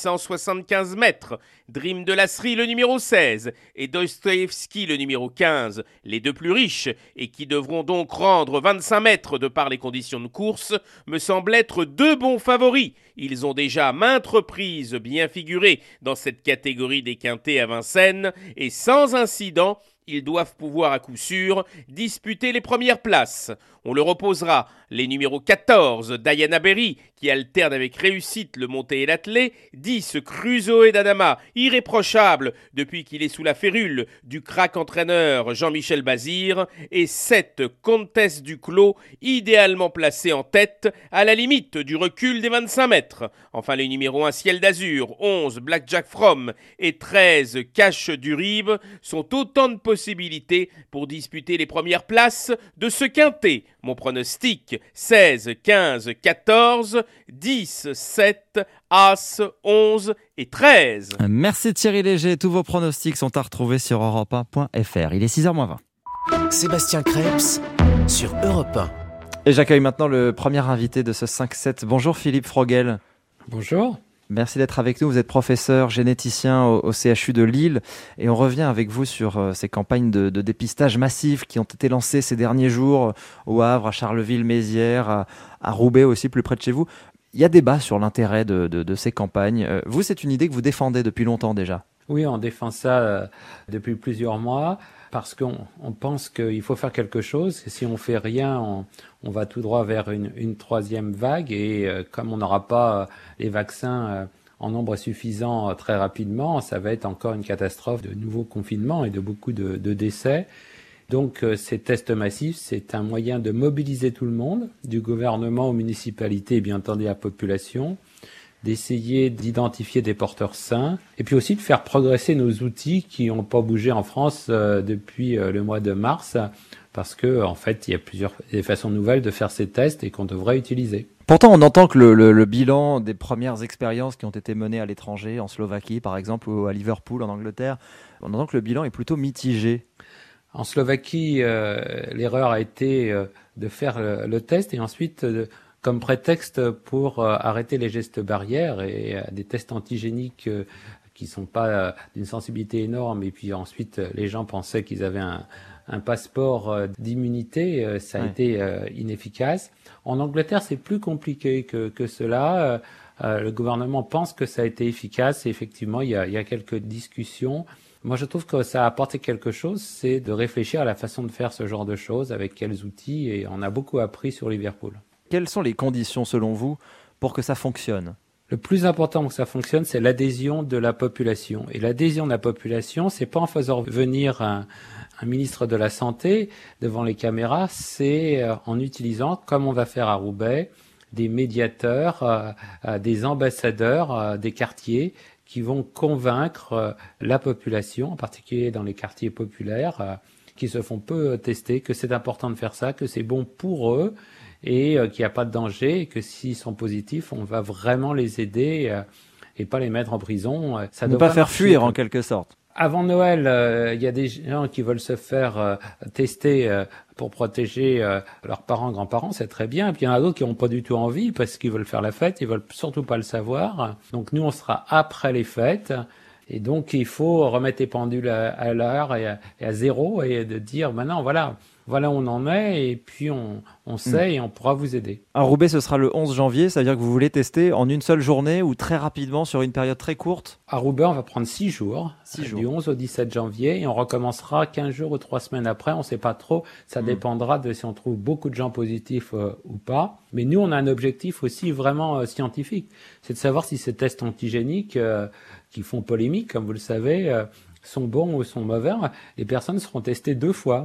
Speaker 1: 2875 mètres. Dream de Lasserie, le numéro 16, et Dostoevsky, le numéro 15, les 2 plus riches, et qui devront donc rendre 25 mètres de par les conditions de course, me semblent être 2 bons favoris. Ils ont déjà maintes reprises bien figuré dans cette catégorie des quintets à Vincennes, et sans incident, ils doivent pouvoir à coup sûr disputer les premières places. On leur opposera les numéros 14, Diana Berry, qui alterne avec réussite le monté et l'attelé, 10, Crusoe d'Adama, irréprochable depuis qu'il est sous la férule du crack entraîneur Jean-Michel Bazir, et 7, Comtesse Duclos, idéalement placé en tête, à la limite du recul des 25 mètres. Enfin, les numéros 1, Ciel d'Azur, 11, Blackjack From et 13, Cache du Rive sont autant de possibilités pour disputer les premières places de ce quintet. Mon pronostic, 16, 15, 14, 10, 7, As, 11 et 13.
Speaker 3: Merci Thierry Léger. Tous vos pronostics sont à retrouver sur europe1.fr. Il est 6h20.
Speaker 10: Sébastien Krebs sur Europe 1.
Speaker 3: Et j'accueille maintenant le premier invité de ce 5-7. Bonjour Philippe Frogel.
Speaker 4: Bonjour.
Speaker 3: Merci d'être avec nous. Vous êtes professeur généticien au CHU de Lille et on revient avec vous sur ces campagnes de dépistage massif qui ont été lancées ces derniers jours au Havre, à Charleville-Mézières, à Roubaix aussi, plus près de chez vous. Il y a débat sur l'intérêt de ces campagnes. Vous, c'est une idée que vous défendez depuis longtemps déjà.
Speaker 4: Oui, on défend ça depuis plusieurs mois parce qu'on pense qu'il faut faire quelque chose. Et si on fait rien, on va tout droit vers une troisième vague. Et comme on n'aura pas les vaccins en nombre suffisant très rapidement, ça va être encore une catastrophe de nouveaux confinements et de beaucoup de décès. Donc ces tests massifs, c'est un moyen de mobiliser tout le monde, du gouvernement aux municipalités et bien entendu à la population, d'essayer d'identifier des porteurs sains et puis aussi de faire progresser nos outils qui n'ont pas bougé en France depuis le mois de mars parce que en fait il y a des façons nouvelles de faire ces tests et qu'on devrait utiliser.
Speaker 3: Pourtant, on entend que le bilan des premières expériences qui ont été menées à l'étranger, en Slovaquie par exemple ou à Liverpool en Angleterre, on entend que le bilan est plutôt mitigé.
Speaker 4: En Slovaquie, l'erreur a été de faire le test et ensuite comme prétexte pour arrêter les gestes barrières et des tests antigéniques qui sont pas d'une sensibilité énorme. Et puis ensuite, les gens pensaient qu'ils avaient un passeport d'immunité. Ça a été inefficace. En Angleterre, c'est plus compliqué que cela. Le gouvernement pense que ça a été efficace. Et effectivement, il y a quelques discussions. Moi, je trouve que ça a apporté quelque chose, c'est de réfléchir à la façon de faire ce genre de choses, avec quels outils. Et on a beaucoup appris sur Liverpool.
Speaker 3: Quelles sont les conditions, selon vous, pour que ça fonctionne ?
Speaker 4: Le plus important pour que ça fonctionne, c'est l'adhésion de la population. Et l'adhésion de la population, c'est pas en faisant venir un ministre de la Santé devant les caméras, c'est en utilisant, comme on va faire à Roubaix, des médiateurs, des ambassadeurs des quartiers qui vont convaincre la population, en particulier dans les quartiers populaires, qui se font peu tester, que c'est important de faire ça, que c'est bon pour eux, et qu'il n'y a pas de danger, et que s'ils sont positifs, on va vraiment les aider et pas les mettre en prison. Ça
Speaker 3: ne pas faire fuir en quelque sorte.
Speaker 4: Avant Noël, il y a des gens qui veulent se faire tester pour protéger leurs parents, grands-parents, c'est très bien. Et puis il y en a d'autres qui n'ont pas du tout envie parce qu'ils veulent faire la fête, ils veulent surtout pas le savoir. Donc nous, on sera après les fêtes. Et donc il faut remettre les pendules à l'heure et à zéro et de dire maintenant voilà où on en est et puis on sait et on pourra vous aider.
Speaker 3: À Roubaix, ce sera le 11 janvier, ça veut dire que vous voulez tester en une seule journée ou très rapidement sur une période très courte ?
Speaker 4: À Roubaix, on va prendre 6 jours, du 11 au 17 janvier et on recommencera 15 jours ou 3 semaines après, on ne sait pas trop, ça dépendra de si on trouve beaucoup de gens positifs ou pas. Mais nous, on a un objectif aussi vraiment scientifique, c'est de savoir si ces tests antigéniques qui font polémique, comme vous le savez, sont bons ou sont mauvais. Les personnes seront testées 2 fois.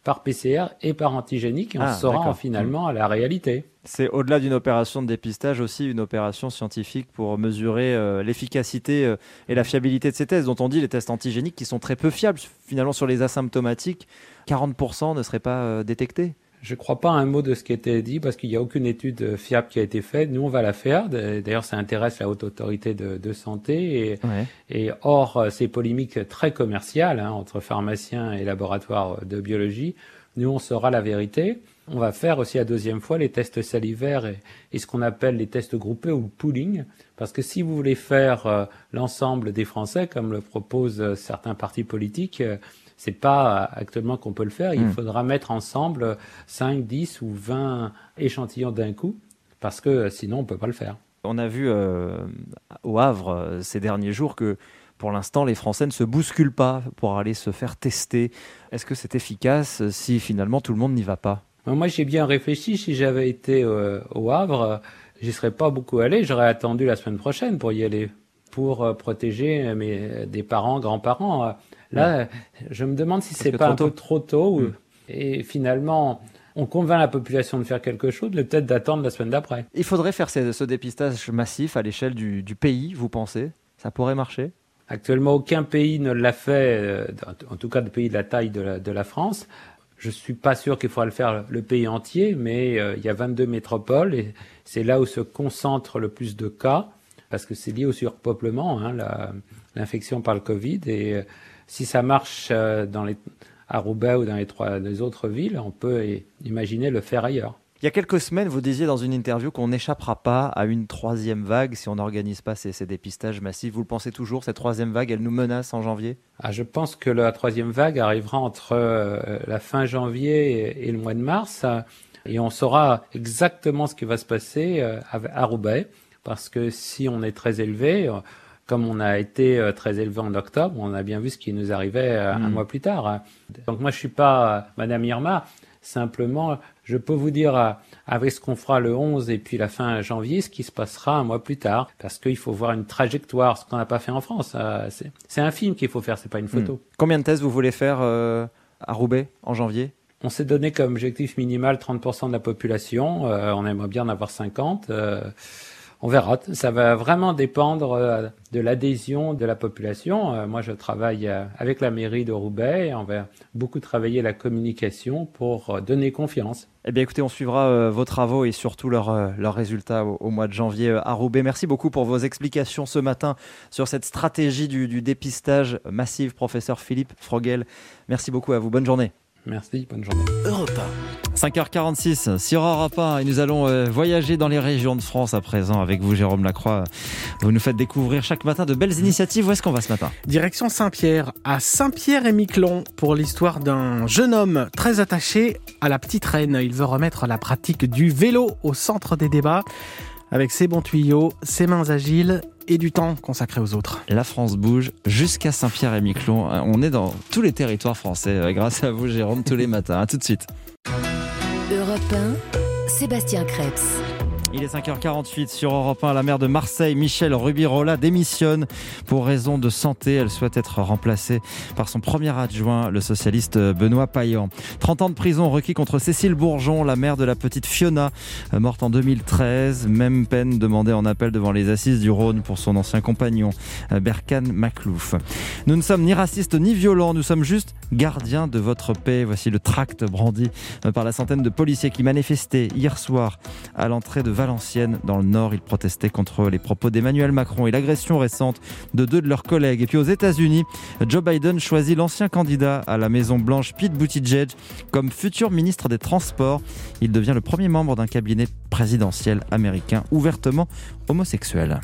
Speaker 4: par PCR et par antigénique, et on se rend finalement à la réalité.
Speaker 3: C'est au-delà d'une opération de dépistage aussi une opération scientifique pour mesurer l'efficacité et la fiabilité de ces tests, dont on dit les tests antigéniques qui sont très peu fiables. Finalement, sur les asymptomatiques, 40% ne seraient pas détectés.
Speaker 4: Je ne crois pas un mot de ce qui a été dit parce qu'il n'y a aucune étude fiable qui a été faite. Nous, on va la faire. D'ailleurs, ça intéresse la Haute Autorité de Santé. Et hors ces polémiques très commerciales entre pharmaciens et laboratoires de biologie, nous, on saura la vérité. On va faire aussi la deuxième fois les tests salivaires et ce qu'on appelle les tests groupés ou le pooling. Parce que si vous voulez faire l'ensemble des Français, comme le proposent certains partis politiques, c'est pas actuellement qu'on peut le faire. Il faudra mettre ensemble 5, 10 ou 20 échantillons d'un coup, parce que sinon on peut pas le faire.
Speaker 3: On a vu au Havre ces derniers jours que pour l'instant les Français ne se bousculent pas pour aller se faire tester. Est-ce que c'est efficace si finalement tout le monde n'y va pas ?
Speaker 4: Moi j'ai bien réfléchi. Si j'avais été au Havre, j'y serais pas beaucoup allé. J'aurais attendu la semaine prochaine pour y aller, pour protéger des parents, grands-parents. Là, je me demande si c'est pas un peu trop tôt. Et finalement, on convainc la population de faire quelque chose, peut-être d'attendre la semaine d'après.
Speaker 3: Il faudrait faire ce dépistage massif à l'échelle du pays, vous pensez ? Ça pourrait marcher ?
Speaker 4: Actuellement, aucun pays ne l'a fait, en tout cas de pays de la taille de la France. Je suis pas sûr qu'il faudra le faire le pays entier, mais il y a 22 métropoles et c'est là où se concentrent le plus de cas, parce que c'est lié au surpeuplement, l'infection par le Covid. Et si ça marche à Roubaix ou dans les autres villes, on peut imaginer le faire ailleurs.
Speaker 3: Il y a quelques semaines, vous disiez dans une interview qu'on n'échappera pas à une troisième vague si on n'organise pas ces dépistages massifs. Vous le pensez toujours, cette troisième vague, elle nous menace en janvier ?
Speaker 4: Je pense que la troisième vague arrivera entre la fin janvier et le mois de mars. Et on saura exactement ce qui va se passer à Roubaix. Parce que si on est très élevé, comme on a été très élevé en octobre, on a bien vu ce qui nous arrivait un mois plus tard. Donc moi, je suis pas Madame Irma. Simplement, je peux vous dire avec ce qu'on fera le 11 et puis la fin janvier, ce qui se passera un mois plus tard. Parce qu'il faut voir une trajectoire, ce qu'on n'a pas fait en France. C'est un film qu'il faut faire, c'est pas une photo.
Speaker 3: Combien de tests vous voulez faire à Roubaix en janvier ?
Speaker 4: On s'est donné comme objectif minimal 30% de la population. On aimerait bien en avoir 50%. On verra. Ça va vraiment dépendre de l'adhésion de la population. Moi, je travaille avec la mairie de Roubaix et on va beaucoup travailler la communication pour donner confiance.
Speaker 3: Eh bien, écoutez, on suivra vos travaux et surtout leurs résultats au mois de janvier à Roubaix. Merci beaucoup pour vos explications ce matin sur cette stratégie du dépistage massif, professeur Philippe Frogel. Merci beaucoup à vous. Bonne journée.
Speaker 4: Merci, bonne journée.
Speaker 10: Europe 1.
Speaker 3: 5h46 sur Europe 1 et nous allons voyager dans les régions de France à présent avec vous, Jérôme Lacroix. Vous nous faites découvrir chaque matin de belles initiatives. Où est-ce qu'on va ce matin ?
Speaker 2: Direction Saint-Pierre, à Saint-Pierre-et-Miquelon, pour l'histoire d'un jeune homme très attaché à la petite reine. Il veut remettre la pratique du vélo au centre des débats avec ses bons tuyaux, ses mains agiles et du temps consacré aux autres.
Speaker 3: La France bouge jusqu'à Saint-Pierre-et-Miquelon. On est dans tous les territoires français grâce à vous, Jérôme, tous les matins. À tout de suite.
Speaker 6: Europe 1, Sébastien Crêpes.
Speaker 3: Il est 5h48 sur Europe 1. La maire de Marseille, Michèle Rubirola, démissionne pour raison de santé. Elle souhaite être remplacée par son premier adjoint, le socialiste Benoît Payan. 30 ans de prison requis contre Cécile Bourgeon, la mère de la petite Fiona, morte en 2013. Même peine demandée en appel devant les assises du Rhône pour son ancien compagnon, Berkane Maklouf. Nous ne sommes ni racistes ni violents, nous sommes juste gardiens de votre paix. Voici le tract brandi par la centaine de policiers qui manifestaient hier soir à l'entrée de Valenciennes, dans le Nord. Ils protestaient contre les propos d'Emmanuel Macron et l'agression récente de 2 de leurs collègues. Et puis aux États-Unis, Joe Biden choisit l'ancien candidat à la Maison-Blanche, Pete Buttigieg, comme futur ministre des Transports. Il devient le premier membre d'un cabinet présidentiel américain ouvertement homosexuel.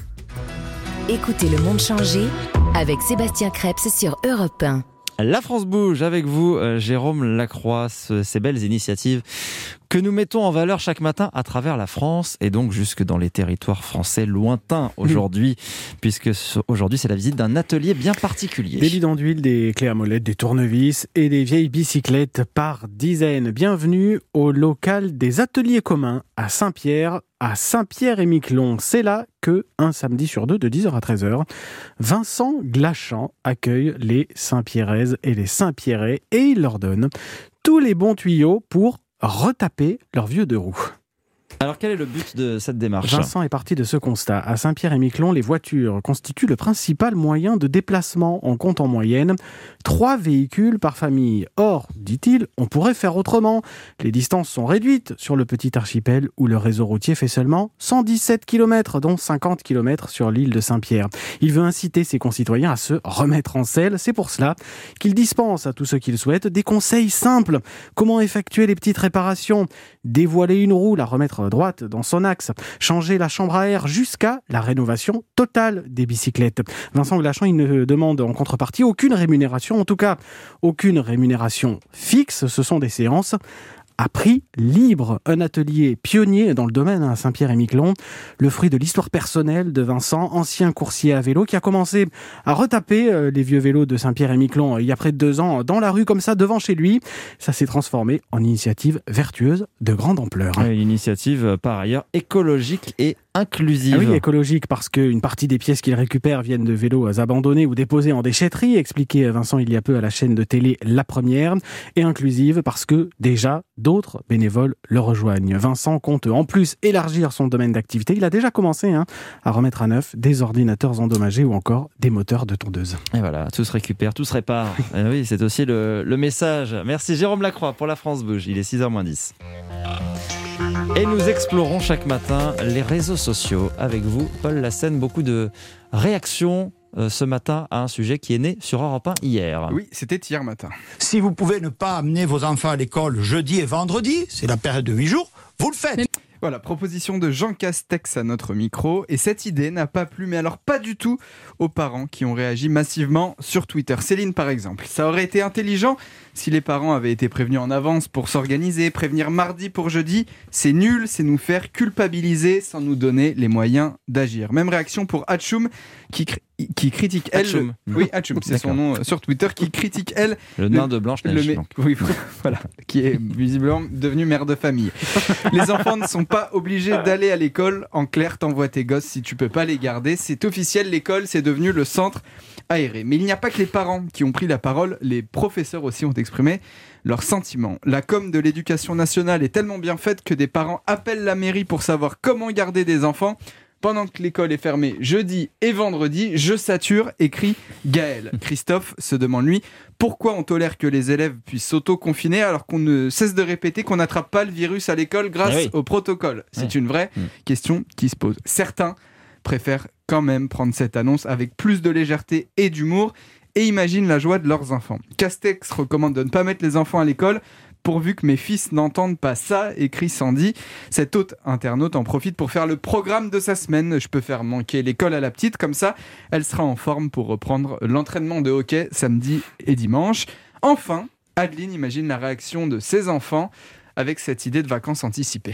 Speaker 6: Écoutez Le Monde changer avec Sébastien Crêpes sur Europe 1.
Speaker 3: La France bouge avec vous, Jérôme Lacroix, ces belles initiatives que nous mettons en valeur chaque matin à travers la France et donc jusque dans les territoires français lointains aujourd'hui, puisque aujourd'hui c'est la visite d'un atelier bien particulier.
Speaker 2: Des bidons d'huile, des clés à molette, des tournevis et des vieilles bicyclettes par dizaines. Bienvenue au local des ateliers communs à Saint-Pierre, à Saint-Pierre-et-Miquelon. C'est là que, un samedi sur 2, de 10h à 13h, Vincent Glachan accueille les Saint-Pierraises et les Saint-Pierrais et il leur donne tous les bons tuyaux pour retaper leurs vieux deux roues.
Speaker 3: Alors, quel est le but de cette démarche ?
Speaker 2: Vincent est parti de ce constat. À Saint-Pierre-et-Miquelon, les voitures constituent le principal moyen de déplacement. On compte en moyenne 3 véhicules par famille. Or, dit-il, on pourrait faire autrement. Les distances sont réduites sur le petit archipel où le réseau routier fait seulement 117 km, dont 50 km sur l'île de Saint-Pierre. Il veut inciter ses concitoyens à se remettre en selle. C'est pour cela qu'il dispense à tous ceux qui le souhaitent des conseils simples. Comment effectuer les petites réparations ? Dévoiler une roue, la remettre droite dans son axe, changer la chambre à air jusqu'à la rénovation totale des bicyclettes. Vincent Glachant, il ne demande en contrepartie aucune rémunération, en tout cas aucune rémunération fixe. Ce sont des séances à prix libre, un atelier pionnier dans le domaine à Saint-Pierre-et-Miquelon, le fruit de l'histoire personnelle de Vincent, ancien coursier à vélo, qui a commencé à retaper les vieux vélos de Saint-Pierre-et-Miquelon il y a près de 2 ans, dans la rue comme ça, devant chez lui. Ça s'est transformé en initiative vertueuse de grande ampleur.
Speaker 3: Une initiative par ailleurs écologique et inclusive.
Speaker 2: Ah oui, écologique, parce qu'une partie des pièces qu'il récupère viennent de vélos abandonnés ou déposés en déchetterie, expliquait Vincent il y a peu à la chaîne de télé La Première, et inclusive parce que déjà d'autres bénévoles le rejoignent. Vincent compte en plus élargir son domaine d'activité. Il a déjà commencé à remettre à neuf des ordinateurs endommagés ou encore des moteurs de tondeuse.
Speaker 3: Et voilà, tout se récupère, tout se répare. Et oui, c'est aussi le message. Merci Jérôme Lacroix pour La France Bouge. Il est 6h-10. Et nous explorons chaque matin les réseaux sociaux avec vous, Paul Lassène. Beaucoup de réactions ce matin à un sujet qui est né sur Europe 1 hier.
Speaker 7: Oui, c'était hier matin.
Speaker 8: Si vous pouvez ne pas amener vos enfants à l'école jeudi et vendredi, c'est la période de 8 jours, vous le faites.
Speaker 7: Voilà, proposition de Jean Castex à notre micro. Et cette idée n'a pas plu, mais alors pas du tout, aux parents qui ont réagi massivement sur Twitter. Céline, par exemple. Ça aurait été intelligent si les parents avaient été prévenus en avance pour s'organiser, prévenir mardi pour jeudi. C'est nul, c'est nous faire culpabiliser sans nous donner les moyens d'agir. Même réaction pour Hatchoum qui critique elle.
Speaker 3: Hatchoum.
Speaker 7: Oui, Hatchoum, c'est son nom sur Twitter, qui critique elle.
Speaker 3: Le nain de Blanche-Neige.
Speaker 7: Oui, voilà, qui est visiblement devenu mère de famille. Les enfants ne sont pas obligés d'aller à l'école. En clair, t'envoies tes gosses si tu peux pas les garder. C'est officiel, l'école, c'est devenu le centre aéré. Mais il n'y a pas que les parents qui ont pris la parole. Les professeurs aussi ont exprimé leurs sentiments. La com de l'éducation nationale est tellement bien faite que des parents appellent la mairie pour savoir comment garder des enfants. Pendant que l'école est fermée jeudi et vendredi, je sature, écrit Gaël. Christophe se demande, lui, pourquoi on tolère que les élèves puissent s'auto-confiner alors qu'on ne cesse de répéter qu'on n'attrape pas le virus à l'école grâce au protocole. C'est une vraie question qui se pose. Certains préfèrent quand même prendre cette annonce avec plus de légèreté et d'humour et imaginent la joie de leurs enfants. Castex recommande de ne pas mettre les enfants à l'école pourvu que mes fils n'entendent pas ça, écrit Sandy. Cet autre internaute en profite pour faire le programme de sa semaine. Je peux faire manquer l'école à la petite, comme ça, elle sera en forme pour reprendre l'entraînement de hockey samedi et dimanche. Enfin, Adeline imagine la réaction de ses enfants avec cette idée de vacances anticipées.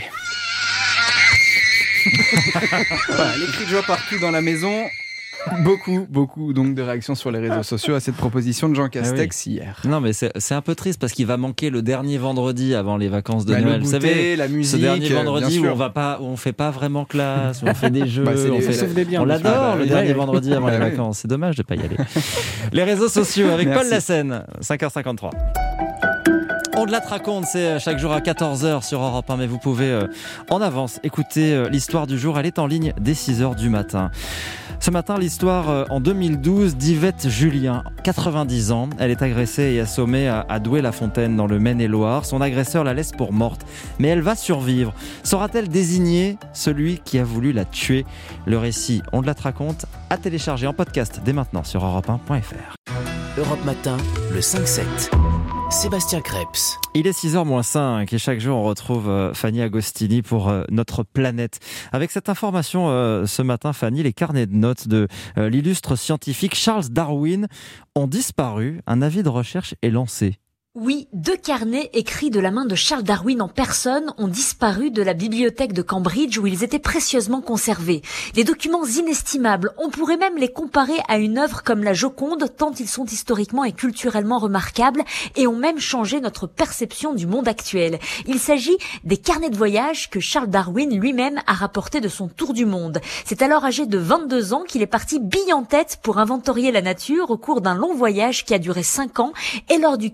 Speaker 7: Voilà, les cris de joie partout dans la maison. Beaucoup donc de réactions sur les réseaux sociaux à cette proposition de Jean Castex hier.
Speaker 3: Non mais c'est un peu triste parce qu'il va manquer le dernier vendredi avant les vacances de Noël.
Speaker 7: Le goûter,
Speaker 3: vous savez,
Speaker 7: la musique,
Speaker 3: ce dernier vendredi où on fait pas vraiment classe, où on fait des jeux, on l'adore le dernier vendredi avant les vacances. C'est dommage de pas y aller. Les réseaux sociaux avec Paul Lassène, 5h53. On de la raconte, c'est chaque jour à 14h sur Europe 1, mais vous pouvez en avance écouter l'histoire du jour. Elle est en ligne dès 6h du matin. Ce matin, l'histoire en 2012 d'Yvette Julien, 90 ans. Elle est agressée et assommée à Douai-la-Fontaine dans le Maine-et-Loire. Son agresseur la laisse pour morte, mais elle va survivre. Saura-t-elle désigner celui qui a voulu la tuer ? Le récit, on de la raconte, à télécharger en podcast dès maintenant sur europe1.fr.
Speaker 10: Europe Matin, le 5-7. Sébastien Krebs.
Speaker 3: Il est 6h-5 et chaque jour on retrouve Fanny Agostini pour Notre Planète. Avec cette information ce matin, Fanny, les carnets de notes de l'illustre scientifique Charles Darwin ont disparu. Un avis de recherche est lancé.
Speaker 23: Oui, 2 carnets écrits de la main de Charles Darwin en personne ont disparu de la bibliothèque de Cambridge où ils étaient précieusement conservés. Des documents inestimables, on pourrait même les comparer à une œuvre comme la Joconde tant ils sont historiquement et culturellement remarquables et ont même changé notre perception du monde actuel. Il s'agit des carnets de voyage que Charles Darwin lui-même a rapportés de son tour du monde. C'est alors âgé de 22 ans qu'il est parti bille en tête pour inventorier la nature au cours d'un long voyage qui a duré 5 ans et lors duquel le jeune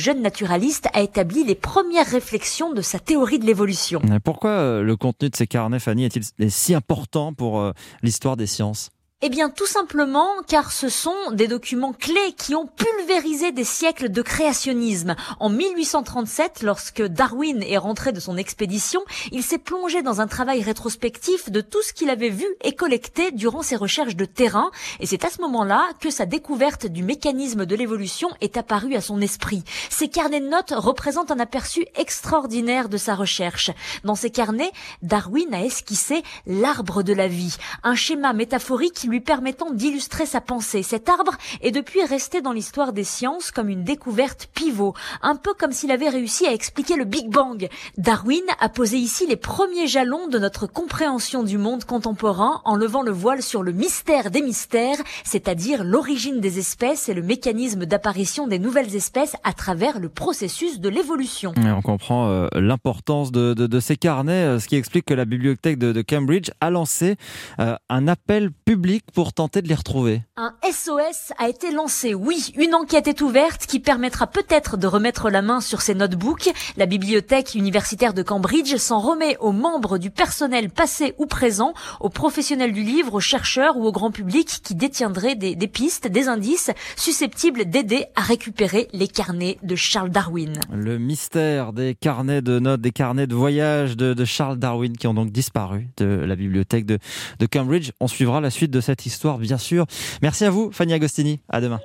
Speaker 23: jeune naturaliste a établi les premières réflexions de sa théorie de l'évolution.
Speaker 3: Pourquoi le contenu de ces carnets, Fanny, est-il si important pour l'histoire des sciences ?
Speaker 23: Eh bien, tout simplement car ce sont des documents clés qui ont pulvérisé des siècles de créationnisme. En 1837, lorsque Darwin est rentré de son expédition, il s'est plongé dans un travail rétrospectif de tout ce qu'il avait vu et collecté durant ses recherches de terrain. Et c'est à ce moment-là que sa découverte du mécanisme de l'évolution est apparue à son esprit. Ces carnets de notes représentent un aperçu extraordinaire de sa recherche. Dans ces carnets, Darwin a esquissé l'arbre de la vie, un schéma métaphorique lui permettant d'illustrer sa pensée. Cet arbre est depuis resté dans l'histoire des sciences comme une découverte pivot, un peu comme s'il avait réussi à expliquer le Big Bang. Darwin a posé ici les premiers jalons de notre compréhension du monde contemporain en levant le voile sur le mystère des mystères, c'est-à-dire l'origine des espèces et le mécanisme d'apparition des nouvelles espèces à travers le processus de l'évolution.
Speaker 3: Et on comprend l'importance de ces carnets, ce qui explique que la bibliothèque de Cambridge a lancé un appel public pour tenter de les retrouver.
Speaker 23: Un SOS a été lancé, oui. Une enquête est ouverte qui permettra peut-être de remettre la main sur ces notebooks. La bibliothèque universitaire de Cambridge s'en remet aux membres du personnel passé ou présent, aux professionnels du livre, aux chercheurs ou au grand public qui détiendraient des pistes, des indices susceptibles d'aider à récupérer les carnets de Charles Darwin.
Speaker 3: Le mystère des carnets de notes, des carnets de voyage de Charles Darwin qui ont donc disparu de la bibliothèque de Cambridge. On suivra la suite de cette histoire, bien sûr. Merci à vous, Fanny Agostini. À demain.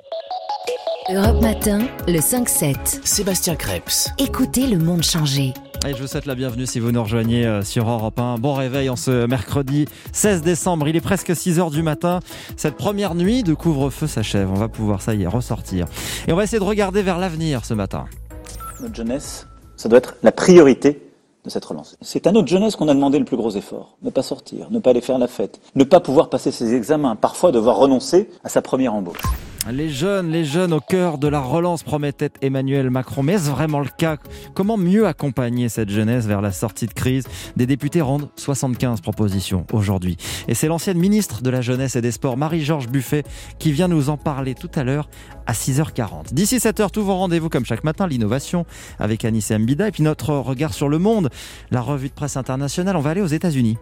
Speaker 6: Europe Matin, le 5-7.
Speaker 10: Sébastien Crêpes.
Speaker 6: Écoutez le monde changer.
Speaker 3: Et je vous souhaite la bienvenue si vous nous rejoignez sur Europe 1. Bon réveil en ce mercredi 16 décembre. Il est presque 6h du matin. Cette première nuit de couvre-feu s'achève. On va pouvoir, ça y est, ressortir. Et on va essayer de regarder vers l'avenir ce matin.
Speaker 13: Notre jeunesse, ça doit être la priorité de cette relance. C'est à notre jeunesse qu'on a demandé le plus gros effort. Ne pas sortir, ne pas aller faire la fête, ne pas pouvoir passer ses examens, parfois devoir renoncer à sa première embauche.
Speaker 3: Les jeunes au cœur de la relance, promettait Emmanuel Macron. Mais est-ce vraiment le cas ? Comment mieux accompagner cette jeunesse vers la sortie de crise ? Des députés rendent 75 propositions aujourd'hui. Et c'est l'ancienne ministre de la Jeunesse et des Sports, Marie-Georges Buffet, qui vient nous en parler tout à l'heure à 6h40. D'ici 7h, tous vos rendez-vous comme chaque matin, l'innovation avec Anis et Mbida. Et puis notre regard sur le monde, la revue de presse internationale. On va aller aux États-Unis.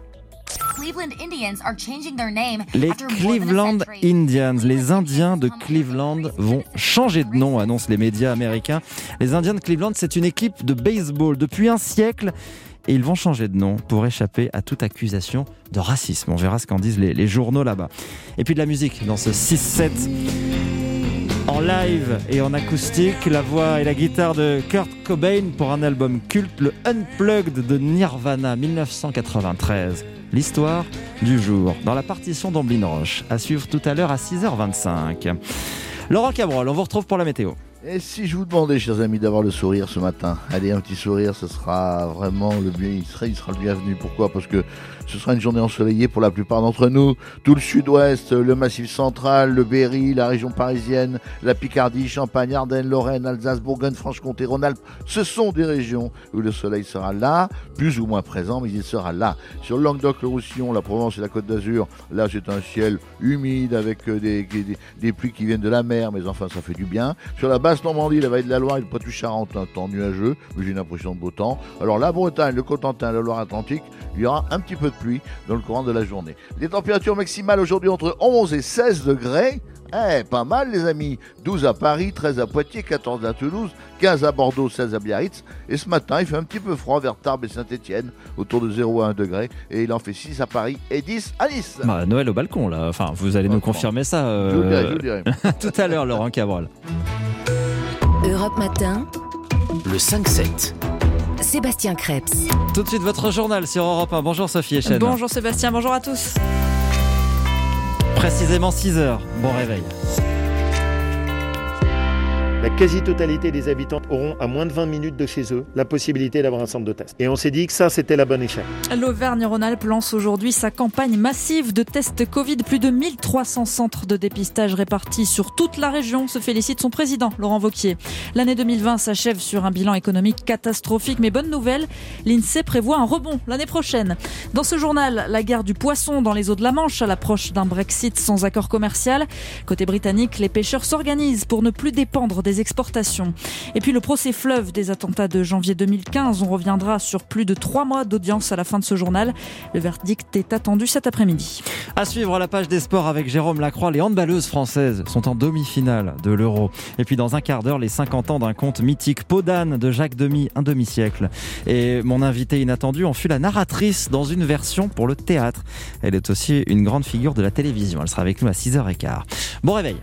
Speaker 3: Les Cleveland Indians, les Indiens de Cleveland vont changer de nom, annoncent les médias américains. Les Indiens de Cleveland, c'est une équipe de baseball depuis un siècle et ils vont changer de nom pour échapper à toute accusation de racisme. On verra ce qu'en disent les journaux là-bas. Et puis de la musique dans ce 6-7. En live et en acoustique, la voix et la guitare de Kurt Cobain pour un album culte, le Unplugged de Nirvana 1993. L'histoire du jour, dans la partition d'Amblin Roche, à suivre tout à l'heure à 6h25. Laurent Cabrol, on vous retrouve pour la météo.
Speaker 14: Et si je vous demandais, chers amis, d'avoir le sourire ce matin, allez, un petit sourire, ce sera vraiment le bien, il sera le bienvenu. Pourquoi ? Parce que ce sera une journée ensoleillée pour la plupart d'entre nous. Tout le sud-ouest, le massif central, le Berry, la région parisienne, la Picardie, Champagne, Ardennes, Lorraine, Alsace, Bourgogne, Franche-Comté, Rhône-Alpes. Ce sont des régions où le soleil sera là, plus ou moins présent, mais il sera là. Sur le Languedoc, le Roussillon, la Provence et la Côte d'Azur, là c'est un ciel humide avec des pluies qui viennent de la mer, mais enfin ça fait du bien. Sur la Basse-Normandie, la Vallée de la Loire et le Poitou-Charentes, un temps nuageux, mais j'ai une impression de beau temps. Alors la Bretagne, le Cotentin, la Loire-Atlantique, il y aura un petit peu de pluie dans le courant de la journée. Les températures maximales aujourd'hui entre 11 et 16 degrés. Pas mal les amis. 12 à Paris, 13 à Poitiers, 14 à Toulouse, 15 à Bordeaux, 16 à Biarritz. Et ce matin, il fait un petit peu froid vers Tarbes et Saint-Etienne, autour de 0 à 1 degré. Et il en fait 6 à Paris et 10 à Nice.
Speaker 3: Noël au balcon là. Enfin, vous allez nous confirmer ça.
Speaker 14: Je vous le dirai.
Speaker 3: Tout à l'heure, Laurent Cabrol.
Speaker 6: Europe Matin,
Speaker 10: le 5-7.
Speaker 6: Sébastien Crêpes.
Speaker 3: Tout de suite, votre journal sur Europe 1. Bonjour Sophie Echen.
Speaker 15: Bonjour Sébastien, bonjour à tous.
Speaker 3: Précisément 6h, bon réveil.
Speaker 24: La quasi-totalité des habitants auront à moins de 20 minutes de chez eux la possibilité d'avoir un centre de test. Et on s'est dit que ça, c'était la bonne échelle.
Speaker 15: L'Auvergne-Rhône-Alpes lance aujourd'hui sa campagne massive de tests Covid. Plus de 1300 centres de dépistage répartis sur toute la région, se félicite son président, Laurent Wauquiez. L'année 2020 s'achève sur un bilan économique catastrophique, mais bonne nouvelle, l'INSEE prévoit un rebond l'année prochaine. Dans ce journal, la guerre du poisson dans les eaux de la Manche à l'approche d'un Brexit sans accord commercial. Côté britannique, les pêcheurs s'organisent pour ne plus dépendre des des exportations. Et puis le procès fleuve des attentats de janvier 2015. On reviendra sur plus de 3 mois d'audience à la fin de ce journal. Le verdict est attendu cet après-midi.
Speaker 3: À suivre la page des sports avec Jérôme Lacroix. Les handballeuses françaises sont en demi-finale de l'Euro. Et puis dans un quart d'heure, les 50 ans d'un conte mythique, Peau d'âne de Jacques Demy, un demi-siècle. Et mon invitée inattendue en fut la narratrice dans une version pour le théâtre. Elle est aussi une grande figure de la télévision. Elle sera avec nous à 6h15. Bon réveil.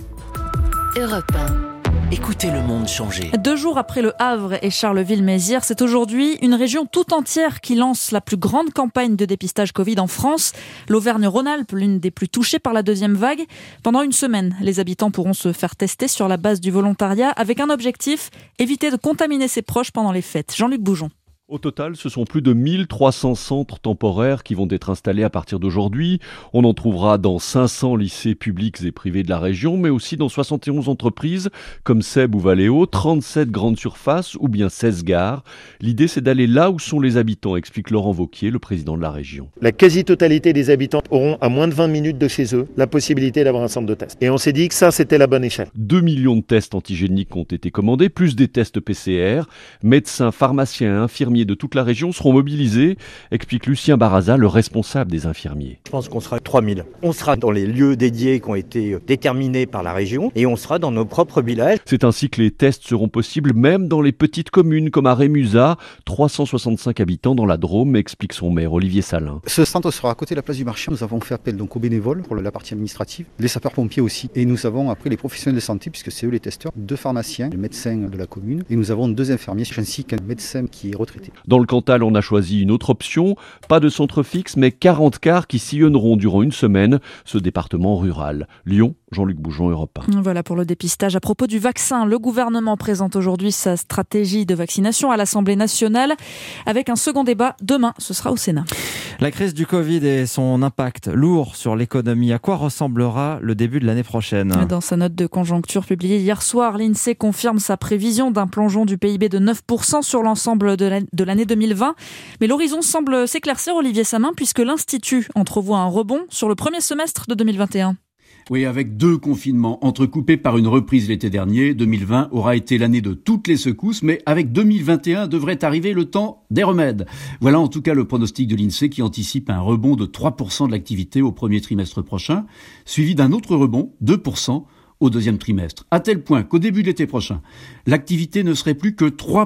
Speaker 10: Europe 1. Écoutez le monde changer.
Speaker 15: 2 jours après Le Havre et Charleville-Mézières, c'est aujourd'hui une région tout entière qui lance la plus grande campagne de dépistage Covid en France. L'Auvergne-Rhône-Alpes, l'une des plus touchées par la deuxième vague. Pendant une semaine, les habitants pourront se faire tester sur la base du volontariat avec un objectif, éviter de contaminer ses proches pendant les fêtes. Jean-Luc Boujon.
Speaker 11: Au total, ce sont plus de 1300 centres temporaires qui vont être installés à partir d'aujourd'hui. On en trouvera dans 500 lycées publics et privés de la région, mais aussi dans 71 entreprises comme Seb ou Valeo, 37 grandes surfaces ou bien 16 gares. L'idée, c'est d'aller là où sont les habitants, explique Laurent Wauquiez, le président de la région.
Speaker 24: La quasi-totalité des habitants auront à moins de 20 minutes de chez eux la possibilité d'avoir un centre de test. Et on s'est dit que ça, c'était la bonne échelle.
Speaker 11: 2 millions de tests antigéniques ont été commandés, plus des tests PCR. Médecins, pharmaciens, infirmiers de toute la région seront mobilisés, explique Lucien Baraza, le responsable des infirmiers.
Speaker 12: Je pense qu'on sera 3000. On sera dans les lieux dédiés qui ont été déterminés par la région et on sera dans nos propres villages.
Speaker 11: C'est ainsi que les tests seront possibles même dans les petites communes comme à Rémusat, 365 habitants dans la Drôme, explique son maire Olivier Salin.
Speaker 16: Ce centre sera à côté de la place du marché. Nous avons fait appel donc aux bénévoles pour la partie administrative, les sapeurs-pompiers aussi. Et nous avons après les professionnels de santé, puisque c'est eux les testeurs, 2 pharmaciens, le médecin de la commune, et nous avons 2 infirmiers ainsi qu'un médecin qui est retraité.
Speaker 11: Dans le Cantal, on a choisi une autre option, pas de centre fixe, mais 40 cars qui sillonneront durant une semaine ce département rural. Lyon, Jean-Luc Boujon, Europe 1.
Speaker 15: Voilà pour le dépistage. À propos du vaccin, le gouvernement présente aujourd'hui sa stratégie de vaccination à l'Assemblée nationale avec un second débat demain, ce sera au Sénat.
Speaker 3: La crise du Covid et son impact lourd sur l'économie. À quoi ressemblera le début de l'année prochaine ?
Speaker 15: Dans sa note de conjoncture publiée hier soir, l'INSEE confirme sa prévision d'un plongeon du PIB de 9% sur l'ensemble de l'année 2020. Mais l'horizon semble s'éclaircir, Olivier Samin, puisque l'Institut entrevoit un rebond sur le premier semestre de 2021.
Speaker 17: Oui, avec 2 confinements entrecoupés par une reprise l'été dernier, 2020 aura été l'année de toutes les secousses, mais avec 2021 devrait arriver le temps des remèdes. Voilà en tout cas le pronostic de l'INSEE qui anticipe un rebond de 3% de l'activité au premier trimestre prochain, suivi d'un autre rebond, 2%, au deuxième trimestre, à tel point qu'au début de l'été prochain, l'activité ne serait plus que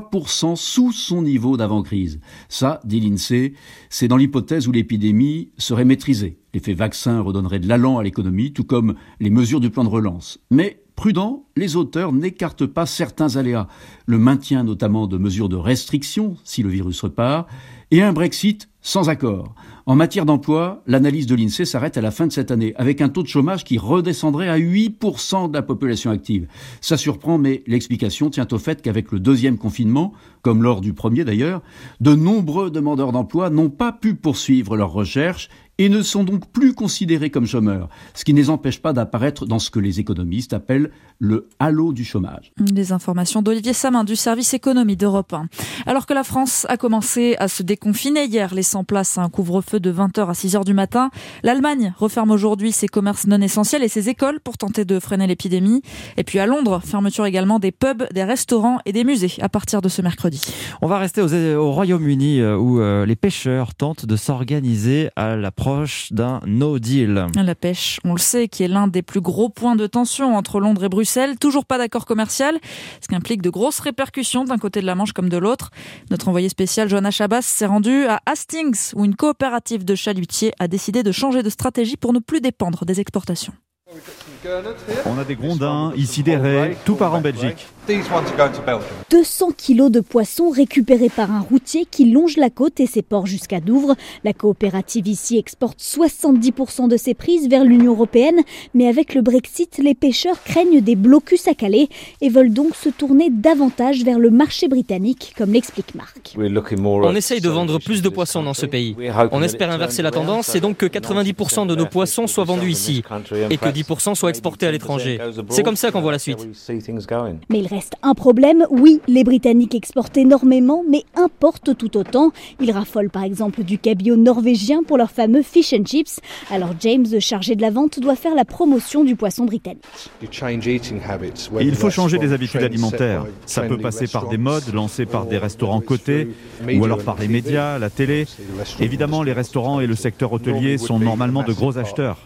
Speaker 17: 3% sous son niveau d'avant-crise. Ça, dit l'INSEE, c'est dans l'hypothèse où l'épidémie serait maîtrisée. L'effet vaccin redonnerait de l'allant à l'économie, tout comme les mesures du plan de relance. Mais prudents, les auteurs n'écartent pas certains aléas. Le maintien notamment de mesures de restriction, si le virus repart, et un Brexit sans accord. En matière d'emploi, l'analyse de l'INSEE s'arrête à la fin de cette année, avec un taux de chômage qui redescendrait à 8% de la population active. Ça surprend, mais l'explication tient au fait qu'avec le deuxième confinement, comme lors du premier d'ailleurs, de nombreux demandeurs d'emploi n'ont pas pu poursuivre leurs recherches et ne sont donc plus considérés comme chômeurs, ce qui ne les empêche pas d'apparaître dans ce que les économistes appellent le halo du chômage.
Speaker 15: Les informations d'Olivier Samin du service économie d'Europe 1. Alors que la France a commencé à se déconfiner hier, laissant place à un couvre-feu de 20h à 6h du matin, l'Allemagne referme aujourd'hui ses commerces non essentiels et ses écoles pour tenter de freiner l'épidémie. Et puis à Londres, fermeture également des pubs, des restaurants et des musées à partir de ce mercredi.
Speaker 3: On va rester au Royaume-Uni où les pêcheurs tentent de s'organiser à l'approche d'un no deal.
Speaker 15: La pêche, on le sait, qui est l'un des plus gros points de tension entre Londres et Bruxelles. Toujours pas d'accord commercial, ce qui implique de grosses répercussions d'un côté de la Manche comme de l'autre. Notre envoyé spécial, Johanna Chabas, s'est rendu à Hastings où une coopérative de chalutiers a décidé de changer de stratégie pour ne plus dépendre des exportations.
Speaker 25: On a des grondins, ici des raies, tout part en Belgique.
Speaker 26: 200 kilos de poissons récupérés par un routier qui longe la côte et ses ports jusqu'à Douvres. La coopérative ici exporte 70% de ses prises vers l'Union européenne. Mais avec le Brexit, les pêcheurs craignent des blocus à Calais et veulent donc se tourner davantage vers le marché britannique, comme l'explique Marc.
Speaker 27: On essaye de vendre plus de poissons dans ce pays. On espère inverser la tendance et donc que 90% de nos poissons soient vendus ici et que 10% soient exportés à l'étranger. C'est comme ça qu'on voit la suite.
Speaker 26: Mais il reste un problème. Oui, les Britanniques exportent énormément, mais importent tout autant. Ils raffolent par exemple du cabillaud norvégien pour leur fameux fish and chips. Alors James, chargé de la vente, doit faire la promotion du poisson britannique.
Speaker 25: Il faut changer les habitudes alimentaires. Ça peut passer par des modes lancés par des restaurants cotés, ou alors par les médias, la télé. Évidemment, les restaurants et le secteur hôtelier sont normalement de gros acheteurs.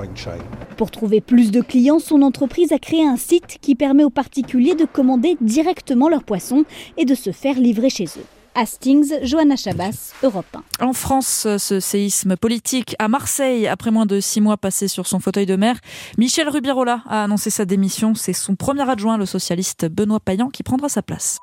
Speaker 26: Pour trouver plus de clients, son entreprise a créé un site qui permet aux particuliers de commander directement leurs poissons et de se faire livrer chez eux. Hastings, Johanna Chabas, Europe 1.
Speaker 15: En France, ce séisme politique à Marseille, après moins de 6 mois passés sur son fauteuil de maire, Michel Rubirola a annoncé sa démission. C'est son premier adjoint, le socialiste Benoît Payan, qui prendra sa place.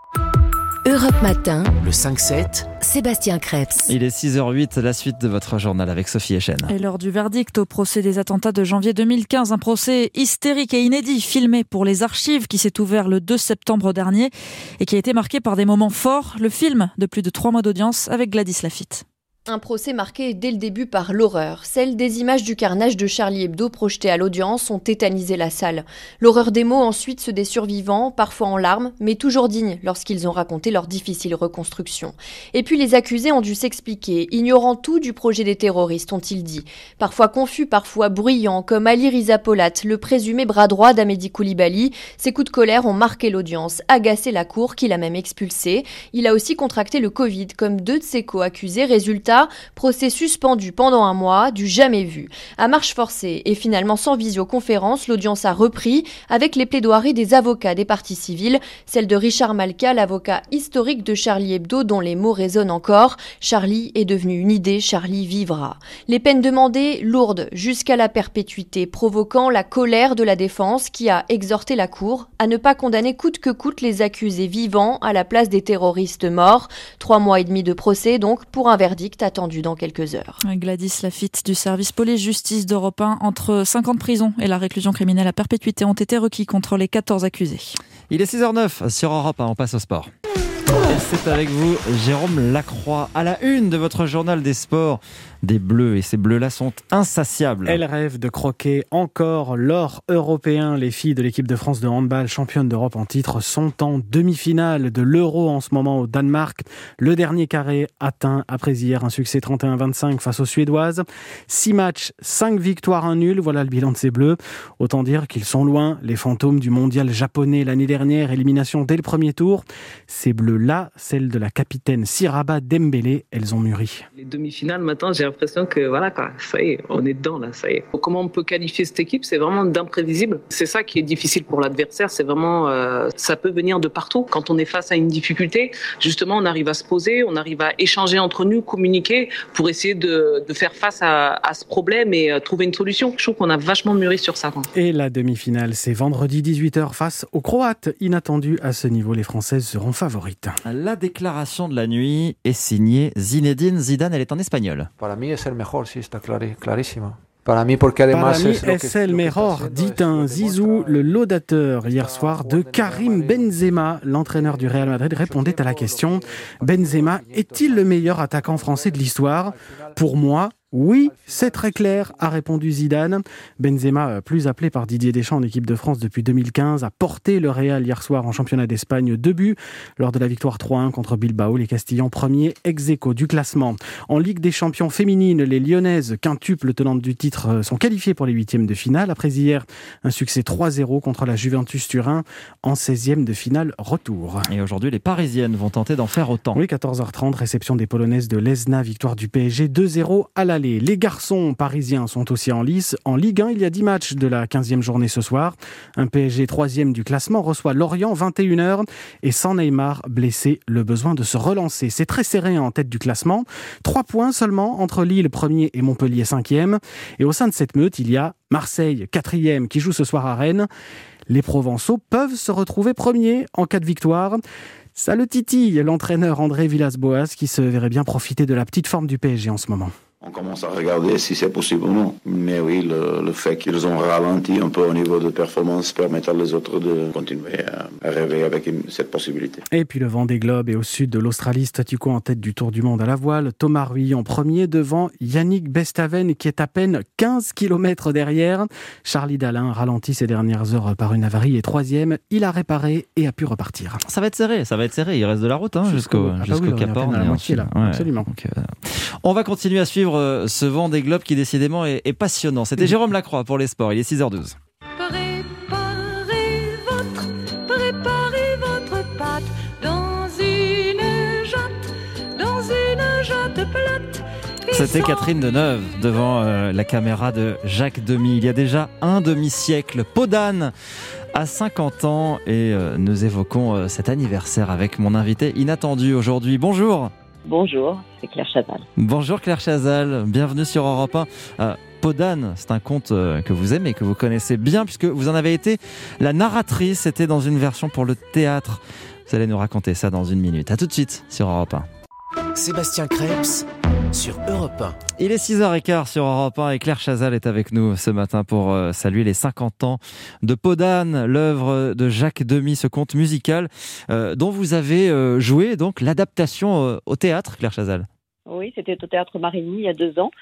Speaker 6: Europe Matin,
Speaker 10: le 5-7,
Speaker 6: Sébastien Crêpes.
Speaker 3: Il est 6h08, la suite de votre journal avec Sophie Echen.
Speaker 15: Et lors du verdict au procès des attentats de janvier 2015, un procès hystérique et inédit filmé pour les archives qui s'est ouvert le 2 septembre dernier et qui a été marqué par des moments forts. Le film de plus de 3 mois d'audience avec Gladys Lafitte.
Speaker 5: Un procès marqué dès le début par l'horreur. Celles des images du carnage de Charlie Hebdo projetées à l'audience ont tétanisé la salle. L'horreur des mots ensuite, ceux des survivants, parfois en larmes, mais toujours dignes lorsqu'ils ont raconté leur difficile reconstruction. Et puis les accusés ont dû s'expliquer, ignorant tout du projet des terroristes, ont-ils dit. Parfois confus, parfois bruyants, comme Ali Riza Polat, le présumé bras droit d'Amédi Koulibaly. Ses coups de colère ont marqué l'audience, agacé la cour qui l'a même expulsé. Il a aussi contracté le Covid, comme 2 de ses co-accusés. Résultat, procès suspendu pendant 1 mois, du jamais vu. À marche forcée et finalement sans visioconférence, l'audience a repris avec les plaidoiries des avocats des parties civiles, celle de Richard Malka, l'avocat historique de Charlie Hebdo dont les mots résonnent encore. Charlie est devenu une idée, Charlie vivra. Les peines demandées, lourdes jusqu'à la perpétuité, provoquant la colère de la défense qui a exhorté la cour à ne pas condamner coûte que coûte les accusés vivants à la place des terroristes morts. 3 mois et demi de procès donc pour un verdict attendu dans quelques heures.
Speaker 15: Gladys Lafitte du service police-justice d'Europe 1. Entre 5 ans de prison et la réclusion criminelle à perpétuité ont été requis contre les 14 accusés.
Speaker 3: Il est 6h09 sur Europe 1, on passe au sport. Et c'est avec vous, Jérôme Lacroix, à la une de votre journal des sports. Des Bleus, et ces Bleus-là sont insatiables.
Speaker 2: Elles rêvent de croquer encore l'or européen. Les filles de l'équipe de France de handball, championnes d'Europe en titre, sont en demi-finale de l'Euro en ce moment au Danemark. Le dernier carré atteint après hier un succès 31-25 face aux Suédoises. 6 matchs, 5 victoires, 1 nul. Voilà le bilan de ces Bleus. Autant dire qu'ils sont loin. Les fantômes du mondial japonais l'année dernière, élimination dès le premier tour. Ces Bleus-là, celles de la capitaine Siraba Dembélé, elles ont mûri.
Speaker 9: Les demi-finales, maintenant, j'ai l'impression que voilà quoi, ça y est, on est dedans là, ça y est. Comment on peut qualifier cette équipe? C'est vraiment d'imprévisible. C'est ça qui est difficile pour l'adversaire, c'est vraiment, ça peut venir de partout. Quand on est face à une difficulté, justement, on arrive à se poser, on arrive à échanger entre nous, communiquer pour essayer de faire face à ce problème et trouver une solution. Je trouve qu'on a vachement mûri sur ça.
Speaker 2: Et la demi-finale, c'est vendredi 18h face aux Croates. Inattendu à ce niveau, les Françaises seront favorites.
Speaker 3: La déclaration de la nuit est signée Zinedine Zidane, elle est en espagnol.
Speaker 18: Para mí es el mejor, sí, está clarísima.
Speaker 2: Para mí es el mejor, dit un Zizou, le laudateur hier soir de Karim Benzema. L'entraîneur du Real Madrid répondait à la question: Benzema est-il le meilleur attaquant français de l'histoire? Pour moi, oui, c'est très clair, a répondu Zidane. Benzema, plus appelé par Didier Deschamps en équipe de France depuis 2015, a porté le Real hier soir en championnat d'Espagne 2 buts lors de la victoire 3-1 contre Bilbao. Les Castillans premiers ex-aequo du classement. En Ligue des champions féminines, les Lyonnaises, quintuples tenantes du titre, sont qualifiées pour les 8e de finale. Après hier, un succès 3-0 contre la Juventus Turin en 16e de finale retour.
Speaker 3: Et aujourd'hui, les Parisiennes vont tenter d'en faire autant.
Speaker 2: Oui, 14h30, réception des Polonaises de Lesna, victoire du PSG 2-0 à la. Les garçons parisiens sont aussi en lice. En Ligue 1, il y a 10 matchs de la 15e journée ce soir. Un PSG 3e du classement reçoit Lorient 21h. Et sans Neymar blessé, le besoin de se relancer. C'est très serré en tête du classement. 3 points seulement entre Lille 1er et Montpellier 5e. Et au sein de cette meute, il y a Marseille 4e qui joue ce soir à Rennes. Les Provençaux peuvent se retrouver premiers en cas de victoire. Ça le titille, l'entraîneur André Villas-Boas qui se verrait bien profiter de la petite forme du PSG en ce moment.
Speaker 1: On commence à regarder si c'est possible ou non. Mais oui, le fait qu'ils ont ralenti un peu au niveau de performance permet à les autres de continuer à rêver avec cette possibilité.
Speaker 2: Et puis le Vendée Globe est au sud de l'Australie. Statu quo en tête du Tour du Monde à la voile. Thomas Rhuilly en premier devant Yannick Bestaven qui est à peine 15 km derrière. Charlie Dalin ralentit ces dernières heures par une avarie et troisième. Il a réparé et a pu repartir.
Speaker 3: Ça va être serré. Il reste de la route jusqu'au Cap Horn.
Speaker 2: Absolument.
Speaker 3: Donc, on va continuer à suivre ce Vendée Globe qui décidément est passionnant. C'était Jérôme Lacroix pour les sports. Il est 6h12.
Speaker 4: Préparez votre pâte dans une jatte plate.
Speaker 3: C'était Catherine Deneuve devant la caméra de Jacques Demy. Il y a déjà un demi-siècle. Pau d'Âne à 50 ans et nous évoquons cet anniversaire avec mon invité inattendu aujourd'hui. Bonjour.
Speaker 8: Bonjour, c'est Claire Chazal.
Speaker 3: Bonjour Claire Chazal, bienvenue sur Europe 1. Pau d'Âne, c'est un conte que vous aimez, que vous connaissez bien, puisque vous en avez été la narratrice. C'était dans une version pour le théâtre. Vous allez nous raconter ça dans une minute. À tout de suite sur Europe 1.
Speaker 10: Sébastien Krebs sur Europe 1.
Speaker 3: Il est 6h15 sur Europe 1 et Claire Chazal est avec nous ce matin pour saluer les 50 ans de Pau d'Âne, l'œuvre de Jacques Demy, ce conte musical dont vous avez joué donc l'adaptation au théâtre, Claire Chazal.
Speaker 8: Oui, c'était au Théâtre Marigny il y a 2 ans.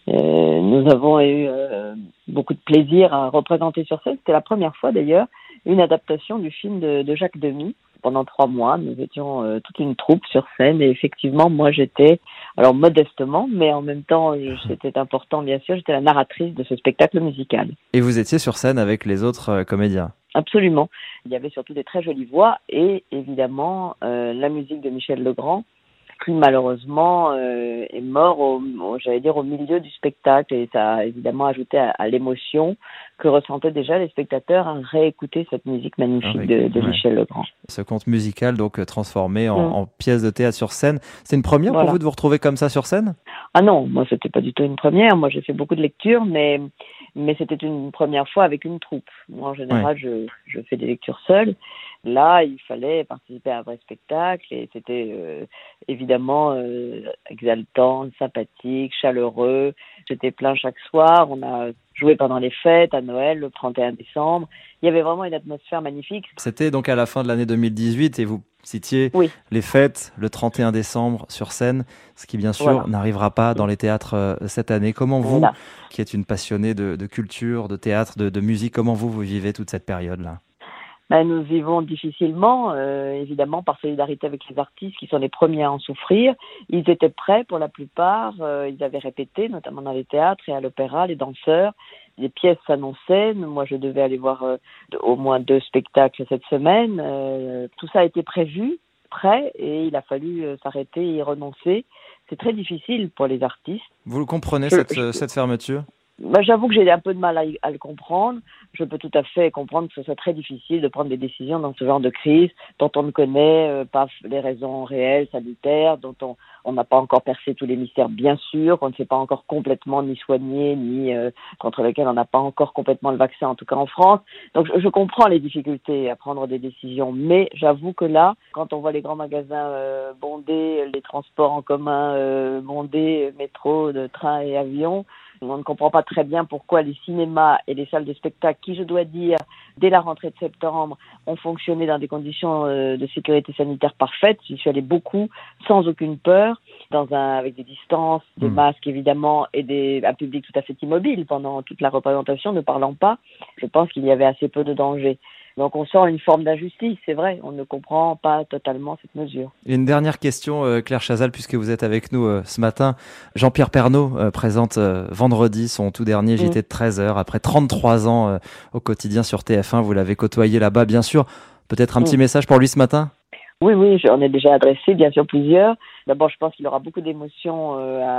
Speaker 8: Nous avons eu beaucoup de plaisir à représenter sur scène. C'était la première fois d'ailleurs une adaptation du film de Jacques Demy. Pendant 3 mois, nous étions toute une troupe sur scène et effectivement, moi j'étais, alors modestement, mais en même temps c'était important bien sûr, j'étais la narratrice de ce spectacle musical.
Speaker 3: Et vous étiez sur scène avec les autres comédiens?
Speaker 8: Absolument. Il y avait surtout des très jolies voix et évidemment la musique de Michel Legrand, qui malheureusement est mort au milieu du spectacle et ça a évidemment ajouté à l'émotion que ressentaient déjà les spectateurs à réécouter cette musique magnifique de Michel Legrand.
Speaker 3: Ce conte musical donc transformé en pièce de théâtre sur scène, c'est une première pour vous de vous retrouver comme ça sur scène?
Speaker 8: Ah non, moi c'était pas du tout une première, moi j'ai fait beaucoup de lectures mais c'était une première fois avec une troupe. Moi en général je fais des lectures seule. Là, il fallait participer à un vrai spectacle et c'était évidemment exaltant, sympathique, chaleureux. J'étais plein chaque soir. On a joué pendant les fêtes, à Noël, le 31 décembre. Il y avait vraiment une atmosphère magnifique.
Speaker 3: C'était donc à la fin de l'année 2018 et vous citiez les fêtes, le 31 décembre sur scène, ce qui bien sûr n'arrivera pas dans les théâtres cette année. Comment vous, qui êtes une passionnée de culture, de théâtre, de musique, comment vous vivez toute cette période-là?
Speaker 8: Nous vivons difficilement, évidemment, par solidarité avec les artistes qui sont les premiers à en souffrir. Ils étaient prêts pour la plupart, ils avaient répété, notamment dans les théâtres et à l'opéra, les danseurs. Les pièces s'annonçaient, moi je devais aller voir au moins 2 spectacles cette semaine. Tout ça a été prévu, prêt, et il a fallu s'arrêter et y renoncer. C'est très difficile pour les artistes.
Speaker 3: Vous le comprenez, cette fermeture ?
Speaker 8: J'avoue que j'ai un peu de mal à le comprendre. Je peux tout à fait comprendre que ce soit très difficile de prendre des décisions dans ce genre de crise dont on ne connaît pas les raisons réelles, sanitaires, dont on n'a pas encore percé tous les mystères, bien sûr, qu'on ne sait pas encore complètement ni soigner, ni contre lesquels on n'a pas encore complètement le vaccin, en tout cas en France. Donc je comprends les difficultés à prendre des décisions, mais j'avoue que là, quand on voit les grands magasins bondés, les transports en commun bondés, métro, de train et avion, on ne comprend pas très bien pourquoi les cinémas et les salles de spectacle, qui, je dois dire, dès la rentrée de septembre, ont fonctionné dans des conditions de sécurité sanitaire parfaites. J'y suis allée beaucoup, sans aucune peur, avec des distances, des masques évidemment, et un public tout à fait immobile pendant toute la représentation, ne parlant pas. Je pense qu'il y avait assez peu de danger. Donc on sent une forme d'injustice, c'est vrai, on ne comprend pas totalement cette mesure.
Speaker 3: Une dernière question, Claire Chazal, puisque vous êtes avec nous ce matin. Jean-Pierre Pernaut présente vendredi son tout dernier JT de 13h, après 33 ans au quotidien sur TF1. Vous l'avez côtoyé là-bas, bien sûr. Peut-être un petit message pour lui ce matin ?
Speaker 8: Oui, j'en ai déjà adressé, bien sûr, plusieurs. D'abord, je pense qu'il aura beaucoup d'émotions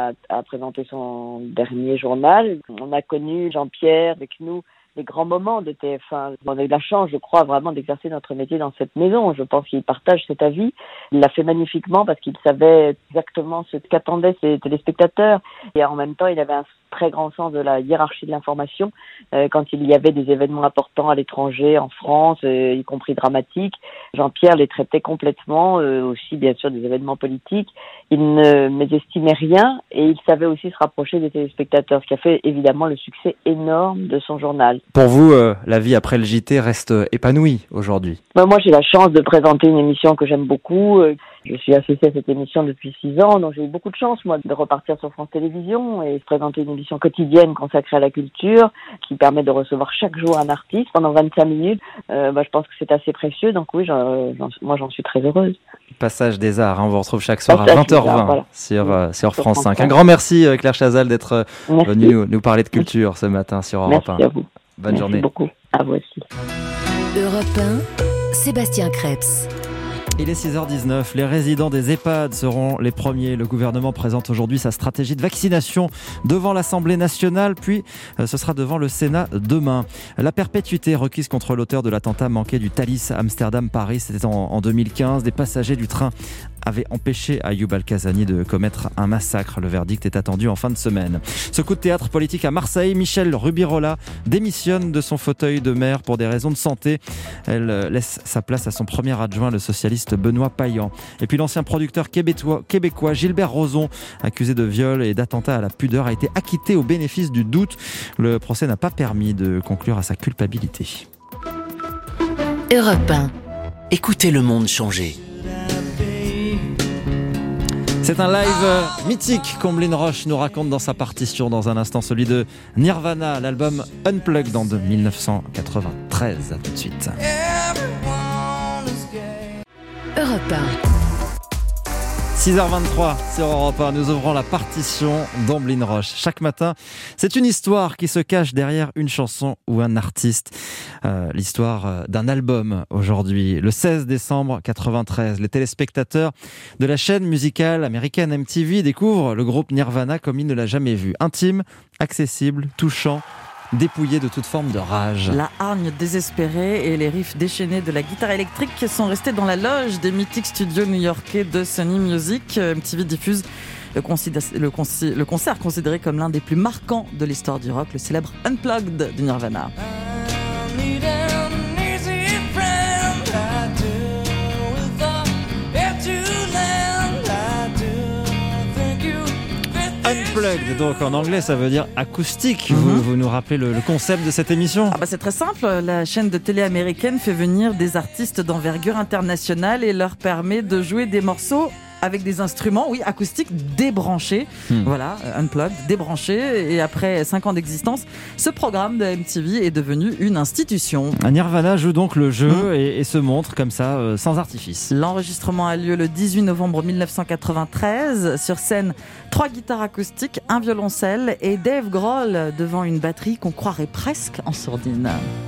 Speaker 8: à présenter son dernier journal. On a connu Jean-Pierre avec nous les grands moments de TF1. On a eu la chance, je crois, vraiment d'exercer notre métier dans cette maison. Je pense qu'il partage cet avis. Il l'a fait magnifiquement parce qu'il savait exactement ce qu'attendaient ses téléspectateurs. Et en même temps, il avait un très grand sens de la hiérarchie de l'information. Quand il y avait des événements importants à l'étranger, en France, y compris dramatiques, Jean-Pierre les traitait complètement, aussi bien sûr des événements politiques. Il ne mésestimait rien et il savait aussi se rapprocher des téléspectateurs, ce qui a fait évidemment le succès énorme de son journal.
Speaker 3: Pour vous, la vie après le JT reste épanouie aujourd'hui?
Speaker 8: Moi, j'ai la chance de présenter une émission que j'aime beaucoup. Je suis associée à cette émission depuis 6 ans, donc j'ai eu beaucoup de chance, moi, de repartir sur France Télévisions et de présenter une émission quotidienne consacrée à la culture, qui permet de recevoir chaque jour un artiste pendant 25 minutes. Je pense que c'est assez précieux, donc oui, moi j'en suis très heureuse.
Speaker 3: Passage des Arts, on vous retrouve chaque soir à 20h20 sur France 5. Un grand merci Claire Chazal d'être venue nous parler de culture ce matin sur Europe 1.
Speaker 8: Merci à vous.
Speaker 3: Bonne journée.
Speaker 8: Merci beaucoup. À vous aussi.
Speaker 6: Europe 1, Sébastien Crêpes.
Speaker 3: Il est 6h19, les résidents des EHPAD seront les premiers. Le gouvernement présente aujourd'hui sa stratégie de vaccination devant l'Assemblée nationale, puis ce sera devant le Sénat demain. La perpétuité requise contre l'auteur de l'attentat manqué du Thalys Amsterdam-Paris, c'était en 2015. Des passagers du train avaient empêché Ayoub Al-Kazani de commettre un massacre. Le verdict est attendu en fin de semaine. Ce coup de théâtre politique à Marseille, Michel Rubirola démissionne de son fauteuil de maire pour des raisons de santé. Elle laisse sa place à son premier adjoint, le socialiste Benoît Payan. Et puis l'ancien producteur québécois Gilbert Rozon, accusé de viol et d'attentat à la pudeur, a été acquitté au bénéfice du doute. Le procès n'a pas permis de conclure à sa culpabilité.
Speaker 10: Europe 1. Écoutez le monde changer.
Speaker 3: C'est un live mythique qu'Omblin Roche nous raconte dans sa partition. Dans un instant, celui de Nirvana, l'album Unplugged en 1993. À tout de suite.
Speaker 6: Europe 1.
Speaker 3: 6h23 sur Europe 1, nous ouvrons la partition d'Omblin Roche. Chaque matin, c'est une histoire qui se cache derrière une chanson ou un artiste. L'histoire d'un album aujourd'hui. Le 16 décembre 1993, les téléspectateurs de la chaîne musicale américaine MTV découvrent le groupe Nirvana comme ils ne l'ont jamais vu. Intime, accessible, touchant, dépouillé de toute forme de rage.
Speaker 15: La hargne désespérée et les riffs déchaînés de la guitare électrique sont restés dans la loge des mythiques studios new-yorkais de Sony Music. MTV diffuse le concert considéré comme l'un des plus marquants de l'histoire du rock, le célèbre Unplugged de Nirvana.
Speaker 3: Unplugged, donc en anglais ça veut dire acoustique. Vous nous rappelez le concept de cette émission?
Speaker 15: C'est très simple, la chaîne de télé américaine fait venir des artistes d'envergure internationale et leur permet de jouer des morceaux avec des instruments, acoustiques débranchés. Voilà, Unplugged, débranchés. Et après 5 ans d'existence, ce programme de MTV est devenu une institution.
Speaker 3: Nirvana joue donc le jeu et se montre comme ça, sans artifice.
Speaker 15: L'enregistrement a lieu le 18 novembre 1993. Sur scène, 3 guitares acoustiques, un violoncelle et Dave Grohl devant une batterie qu'on croirait presque en sourdine.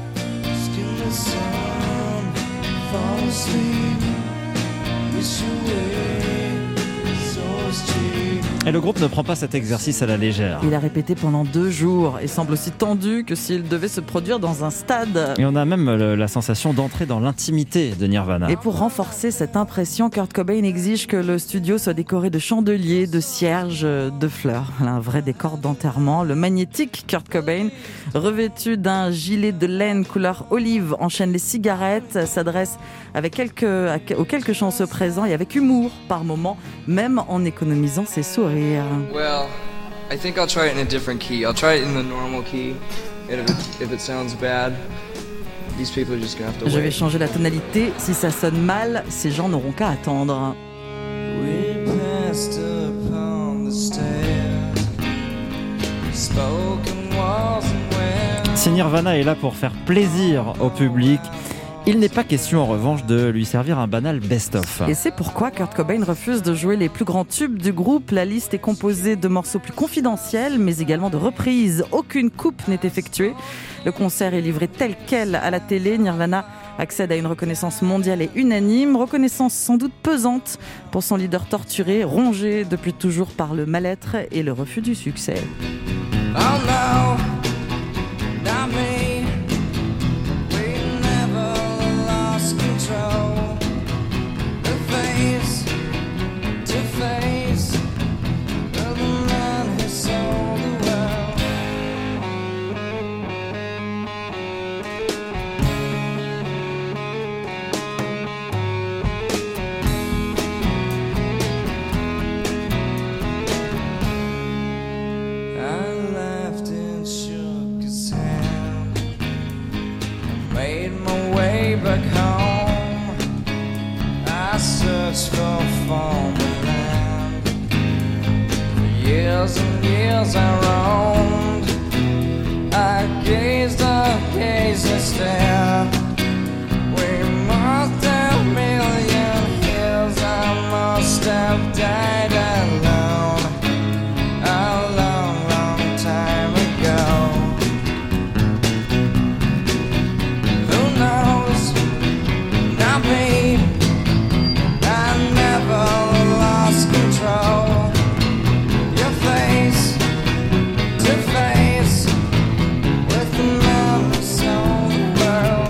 Speaker 3: Et le groupe ne prend pas cet exercice à la légère.
Speaker 15: Il a répété pendant 2 jours et semble aussi tendu que s'il devait se produire dans un stade.
Speaker 3: Et on a même la sensation d'entrer dans l'intimité de Nirvana.
Speaker 15: Et pour renforcer cette impression, Kurt Cobain exige que le studio soit décoré de chandeliers, de cierges, de fleurs. Un vrai décor d'enterrement. Le magnétique Kurt Cobain, revêtu d'un gilet de laine couleur olive, enchaîne les cigarettes, s'adresse aux quelques chanceux présents et avec humour par moments, même en économisant ses sourires.
Speaker 7: Well, I think I'll try it in a different key. I'll try it in the normal key. And if it sounds bad, these people are just gonna have to wait.
Speaker 15: Je vais changer la tonalité. Si ça sonne mal, ces gens n'auront qu'à attendre. We passed upon the stairs,
Speaker 3: spoken walls and wares. Si Nirvana est là pour faire plaisir au public, il n'est pas question en revanche de lui servir un banal best-of.
Speaker 15: Et c'est pourquoi Kurt Cobain refuse de jouer les plus grands tubes du groupe. La liste est composée de morceaux plus confidentiels, mais également de reprises. Aucune coupe n'est effectuée. Le concert est livré tel quel à la télé. Nirvana accède à une reconnaissance mondiale et unanime, reconnaissance sans doute pesante pour son leader torturé, rongé depuis toujours par le mal-être et le refus du succès. Oh no, not me.
Speaker 13: years and years I roamed. I gazed and stared. We must have million years. I must have died alone a long, long time ago. Who knows? Not me. I never lost control. Your face to face with the man who sold the world.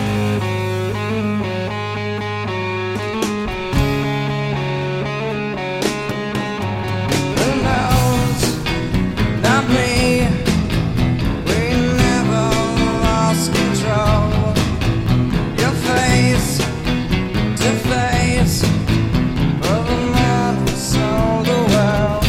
Speaker 13: Who knows? Not me. We never lost control. Your face to face with the man who sold the world.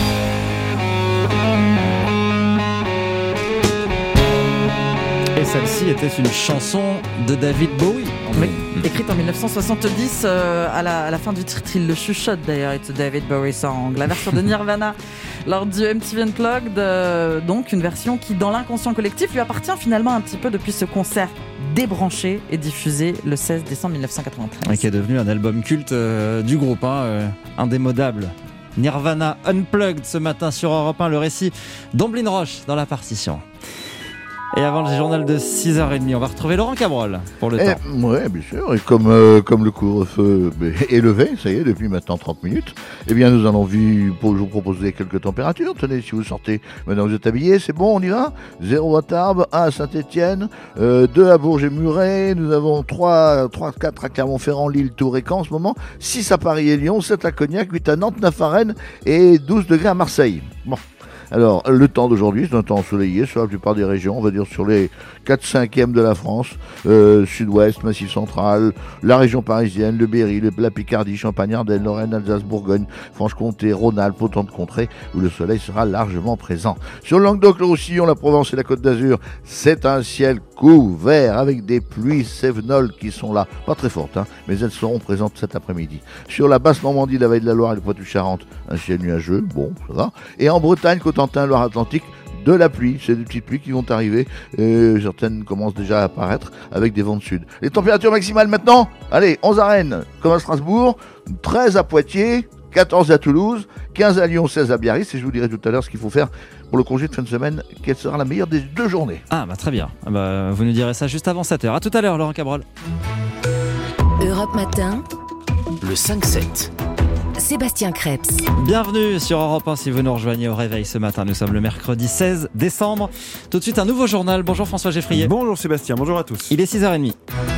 Speaker 3: Et celle-ci était une chanson de David Bowie.
Speaker 15: Oui, écrite en 1970, à la fin du titre, il le chuchote d'ailleurs, It's a David Bowie song. La version de Nirvana lors du MTV Unplugged, donc une version qui, dans l'inconscient collectif, lui appartient finalement un petit peu depuis ce concert débranché et diffusé le 16 décembre 1993.
Speaker 3: Et qui est devenu un album culte du groupe, indémodable. Nirvana Unplugged ce matin sur Europe 1, le récit d'Omblin Roche dans la partition. Et avant le journal de 6h30, on va retrouver Laurent Cabrol pour le temps.
Speaker 14: Oui, bien sûr. Et comme le couvre-feu est levé, ça y est, depuis maintenant 30 minutes, eh bien nous allons vous proposer quelques températures. Tenez, si vous sortez, maintenant vous êtes habillés, c'est bon, on y va. 0 à Tarbes, 1 à Saint-Étienne, 2 à Bourges-et-Muret, nous avons 3, 4 à Clermont-Ferrand, Lille, Tours et Caen en ce moment, 6 à Paris et Lyon, 7 à Cognac, 8 à Nantes, 9 à Rennes et 12 degrés à Marseille. Bon. Alors, le temps d'aujourd'hui, c'est un temps ensoleillé sur la plupart des régions, on va dire sur les 4/5e de la France, sud-ouest, massif central, la région parisienne, le Berry, la Picardie, Champagne, Ardennes, Lorraine, Alsace, Bourgogne, Franche-Comté, Rhône-Alpes, autant de contrées où le soleil sera largement présent. Sur le Languedoc, le Roussillon, la Provence et la Côte d'Azur, c'est un ciel couvert avec des pluies cévenoles qui sont là, pas très fortes, mais elles seront présentes cet après-midi. Sur la basse Normandie, la Vallée de la Loire et le Poitou-Charentes, un ciel nuageux, bon, ça va. Et en Bretagne, Cotentin, Loire-Atlantique, de la pluie, c'est des petites pluies qui vont arriver, certaines commencent déjà à apparaître avec des vents de sud. Les températures maximales maintenant, allez, 11 à Rennes, comme à Strasbourg, 13 à Poitiers, 14 à Toulouse, 15 à Lyon, 16 à Biarritz, et je vous dirai tout à l'heure ce qu'il faut faire pour le congé de fin de semaine, quelle sera la meilleure des 2 journées.
Speaker 3: Ah bah très bien, vous nous direz ça juste avant 7h. À tout à l'heure, Laurent Cabrol.
Speaker 6: Europe Matin,
Speaker 10: le 5-7.
Speaker 6: Sébastien Crêpes.
Speaker 3: Bienvenue sur Europe 1 si vous nous rejoignez au réveil ce matin. Nous sommes le mercredi 16 décembre. Tout de suite un nouveau journal. Bonjour François Geffrier.
Speaker 19: Bonjour Sébastien, bonjour à tous.
Speaker 3: Il est 6h30.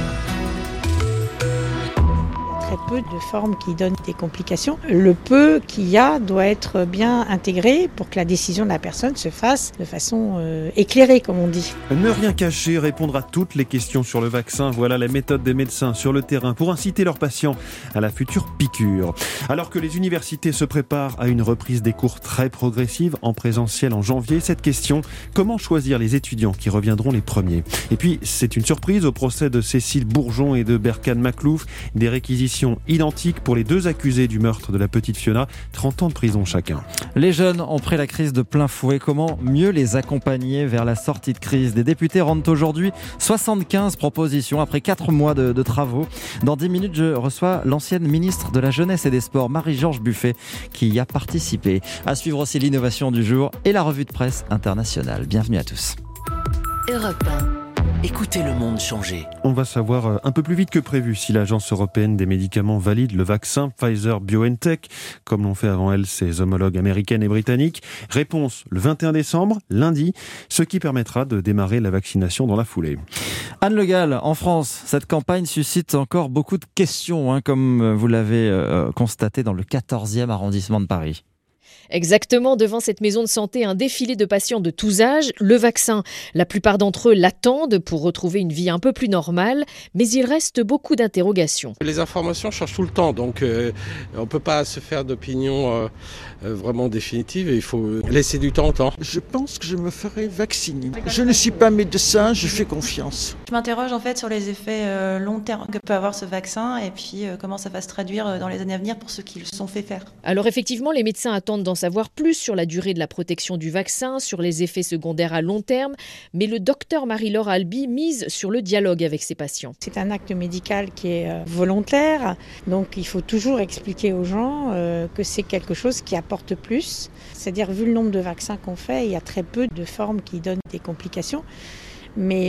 Speaker 20: Très peu de formes qui donnent des complications. Le peu qu'il y a doit être bien intégré pour que la décision de la personne se fasse de façon éclairée, comme on dit.
Speaker 19: Ne rien cacher, répondre à toutes les questions sur le vaccin. Voilà la méthode des médecins sur le terrain pour inciter leurs patients à la future piqûre. Alors que les universités se préparent à une reprise des cours très progressive en présentiel en janvier, cette question, comment choisir les étudiants qui reviendront les premiers? Et puis, c'est une surprise au procès de Cécile Bourgeon et de Berkane Maklouf, des réquisitions identiques pour les 2 accusés du meurtre de la petite Fiona, 30 ans de prison chacun.
Speaker 3: Les jeunes ont pris la crise de plein fouet. Comment mieux les accompagner vers la sortie de crise? Des députés rendent aujourd'hui 75 propositions après 4 mois de travaux. Dans 10 minutes, je reçois l'ancienne ministre de la Jeunesse et des Sports, Marie-Georges Buffet, qui y a participé. À suivre aussi l'innovation du jour et la revue de presse internationale. Bienvenue à tous.
Speaker 6: Europe 1.
Speaker 10: Écoutez le monde changer.
Speaker 19: On va savoir un peu plus vite que prévu si l'Agence européenne des médicaments valide le vaccin Pfizer-BioNTech, comme l'ont fait avant elle ses homologues américaines et britanniques. Réponse le 21 décembre, lundi, ce qui permettra de démarrer la vaccination dans la foulée.
Speaker 3: Anne Le Gall, en France, cette campagne suscite encore beaucoup de questions, comme vous l'avez constaté dans le 14e arrondissement de Paris.
Speaker 21: Exactement, devant cette maison de santé, un défilé de patients de tous âges. Le vaccin, la plupart d'entre eux l'attendent pour retrouver une vie un peu plus normale, mais il reste beaucoup d'interrogations.
Speaker 22: Les informations changent tout le temps, donc on ne peut pas se faire d'opinion vraiment définitive et il faut laisser du temps au temps.
Speaker 23: Je pense que je me ferai vacciner. Je ne suis pas médecin, je fais confiance.
Speaker 11: m'interroge en fait sur les effets long terme que peut avoir ce vaccin et puis comment ça va se traduire dans les années à venir pour ceux qui le sont fait faire.
Speaker 21: Alors effectivement, les médecins attendent d'en savoir plus sur la durée de la protection du vaccin, sur les effets secondaires à long terme, mais le docteur Marie-Laure Albi mise sur le dialogue avec ses patients.
Speaker 20: C'est un acte médical qui est volontaire, donc il faut toujours expliquer aux gens que c'est quelque chose qui apporte plus. C'est-à-dire, vu le nombre de vaccins qu'on fait, il y a très peu de formes qui donnent des complications. Mais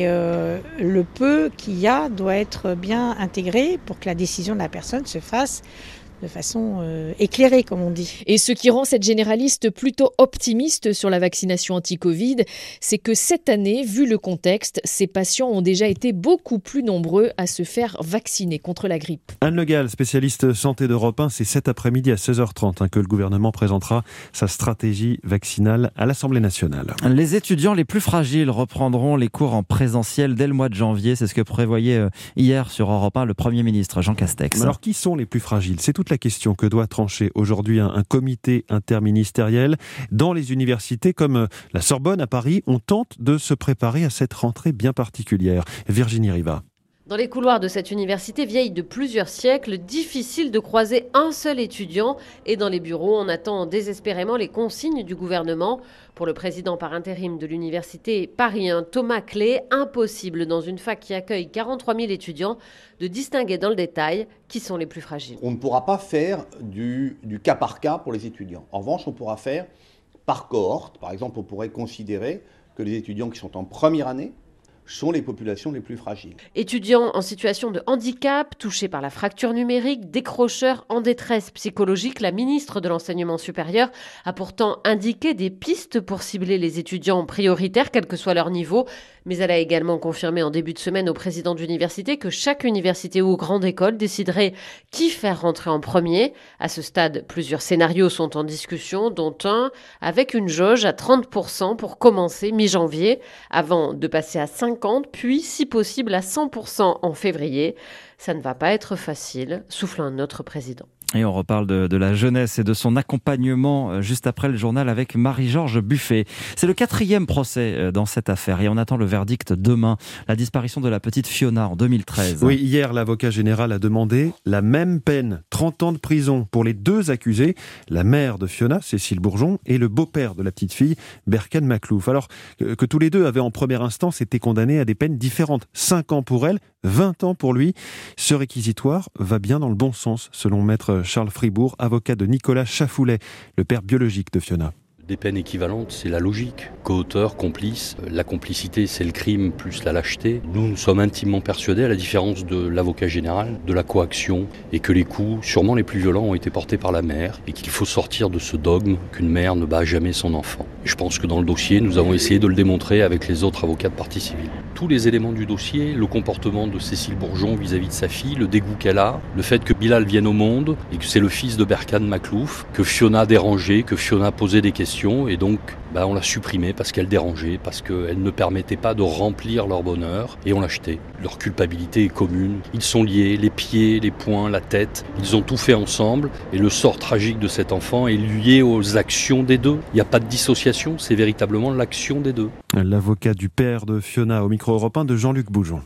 Speaker 20: le peu qu'il y a doit être bien intégré pour que la décision de la personne se fasse de façon éclairée, comme on dit.
Speaker 21: Et ce qui rend cette généraliste plutôt optimiste sur la vaccination anti-Covid, c'est que cette année, vu le contexte, ces patients ont déjà été beaucoup plus nombreux à se faire vacciner contre la grippe.
Speaker 19: Anne Le Gall, spécialiste santé d'Europe 1, c'est cet après-midi à 16h30 que le gouvernement présentera sa stratégie vaccinale à l'Assemblée nationale.
Speaker 3: Les étudiants les plus fragiles reprendront les cours en présentiel dès le mois de janvier. C'est ce que prévoyait hier sur Europe 1 le Premier ministre Jean Castex.
Speaker 19: Alors qui sont les plus fragiles ? C'est toute la question que doit trancher aujourd'hui un comité interministériel. Dans les universités comme la Sorbonne à Paris, on tente de se préparer à cette rentrée bien particulière. Virginie Riva.
Speaker 12: Dans les couloirs de cette université vieille de plusieurs siècles, difficile de croiser un seul étudiant. Et dans les bureaux, on attend désespérément les consignes du gouvernement. Pour le président par intérim de l'université Paris 1, Thomas Clé, impossible dans une fac qui accueille 43 000 étudiants de distinguer dans le détail qui sont les plus fragiles.
Speaker 16: On ne pourra pas faire du cas par cas pour les étudiants. En revanche, on pourra faire par cohorte. Par exemple, on pourrait considérer que les étudiants qui sont en première année sont les populations les plus fragiles.
Speaker 12: Étudiants en situation de handicap, touchés par la fracture numérique, décrocheurs en détresse psychologique, la ministre de l'Enseignement supérieur a pourtant indiqué des pistes pour cibler les étudiants prioritaires, quel que soit leur niveau. Mais elle a également confirmé en début de semaine au président d'université que chaque université ou grande école déciderait qui faire rentrer en premier. À ce stade, plusieurs scénarios sont en discussion, dont un avec une jauge à 30% pour commencer mi-janvier, avant de passer à 50%, puis si possible à 100% en février. Ça ne va pas être facile, souffle un autre président.
Speaker 3: Et on reparle de la jeunesse et de son accompagnement juste après le journal avec Marie-Georges Buffet. C'est le 4e procès dans cette affaire et on attend le verdict demain. La disparition de la petite Fiona en 2013.
Speaker 19: Oui, hier, l'avocat général a demandé la même peine, 30 ans de prison pour les 2 accusés, la mère de Fiona, Cécile Bourgeon, et le beau-père de la petite fille, Berkan Maklouf. Alors que tous les deux avaient en première instance été condamnés à des peines différentes. 5 ans pour elle, 20 ans pour lui. Ce réquisitoire va bien dans le bon sens, selon maître Charles Fribourg, avocat de Nicolas Chafoulet, le père biologique de Fiona.
Speaker 17: Des peines équivalentes, c'est la logique. Co-auteur, complice, la complicité c'est le crime plus la lâcheté. Nous sommes intimement persuadés, à la différence de l'avocat général, de la coaction et que les coups, sûrement les plus violents, ont été portés par la mère et qu'il faut sortir de ce dogme qu'une mère ne bat jamais son enfant. Et je pense que dans le dossier, nous avons essayé de le démontrer avec les autres avocats de partie civile. Tous les éléments du dossier, le comportement de Cécile Bourgeon vis-à-vis de sa fille, le dégoût qu'elle a, le fait que Bilal vienne au monde et que c'est le fils de Berkan Maklouf, que Fiona a dérangé, que Fiona a posé des questions. Et donc, on l'a supprimée parce qu'elle dérangeait, parce qu'elle ne permettait pas de remplir leur bonheur, et on l'a jetée. Leur culpabilité est commune. Ils sont liés, les pieds, les poings, la tête. Ils ont tout fait ensemble, et le sort tragique de cet enfant est lié aux actions des deux. Il n'y a pas de dissociation, c'est véritablement l'action des deux.
Speaker 19: L'avocat du père de Fiona au micro européen de Jean-Luc Boujon.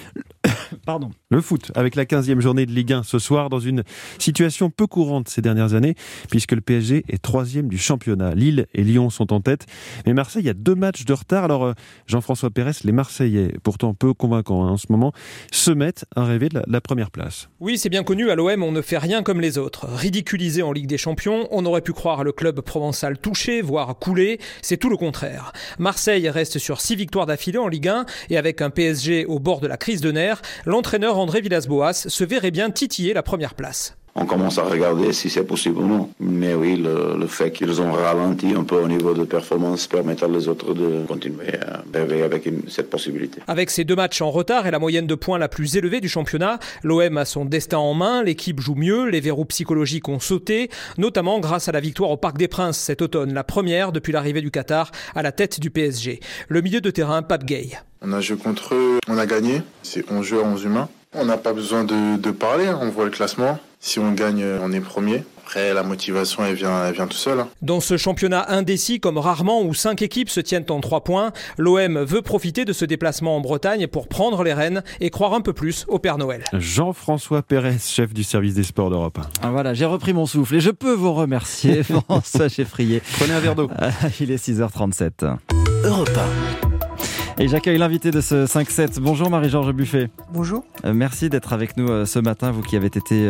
Speaker 3: Pardon.
Speaker 19: Le foot, avec la 15e journée de Ligue 1 ce soir, dans une situation peu courante ces dernières années, puisque le PSG est 3e du championnat. Lille et Lyon sont en tête, mais Marseille a 2 matchs de retard. Alors Jean-François Pérez, les Marseillais, pourtant peu convaincants en ce moment, se mettent à rêver de la première place.
Speaker 23: Oui, c'est bien connu, à l'OM on ne fait rien comme les autres. Ridiculisé en Ligue des Champions, on aurait pu croire le club provençal touché, voire coulé, c'est tout le contraire. Marseille reste sur 6 victoires d'affilée en Ligue 1, et avec un PSG au bord de la crise de nerfs, l'entraîneur André Villas-Boas se verrait bien titiller la première place.
Speaker 1: On commence à regarder si c'est possible ou non. Mais oui, le fait qu'ils ont ralenti un peu au niveau de performance permet à les autres de continuer à rêver avec cette possibilité.
Speaker 23: Avec ces 2 matchs en retard et la moyenne de points la plus élevée du championnat, l'OM a son destin en main, l'équipe joue mieux, les verrous psychologiques ont sauté, notamment grâce à la victoire au Parc des Princes cet automne, la première depuis l'arrivée du Qatar à la tête du PSG. Le milieu de terrain, Pape Gueye.
Speaker 24: On a joué contre eux, on a gagné, c'est 11 joueurs, 11 humains. On n'a pas besoin de parler, on voit le classement. Si on gagne, on est premier. Après, la motivation, elle vient tout seul.
Speaker 23: Dans ce championnat indécis comme rarement où 5 équipes se tiennent en 3 points, l'OM veut profiter de ce déplacement en Bretagne pour prendre les rênes et croire un peu plus au Père Noël.
Speaker 19: Jean-François Pérez, chef du service des sports d'Europe 1.
Speaker 3: Voilà, j'ai repris mon souffle et je peux vous remercier, François Geffrier.
Speaker 19: Prenez un verre d'eau.
Speaker 3: Il est 6h37.
Speaker 10: Europe 1.
Speaker 3: Et j'accueille l'invité de ce 5-7. Bonjour Marie-Georges Buffet.
Speaker 2: Bonjour.
Speaker 3: Merci d'être avec nous ce matin, vous qui avez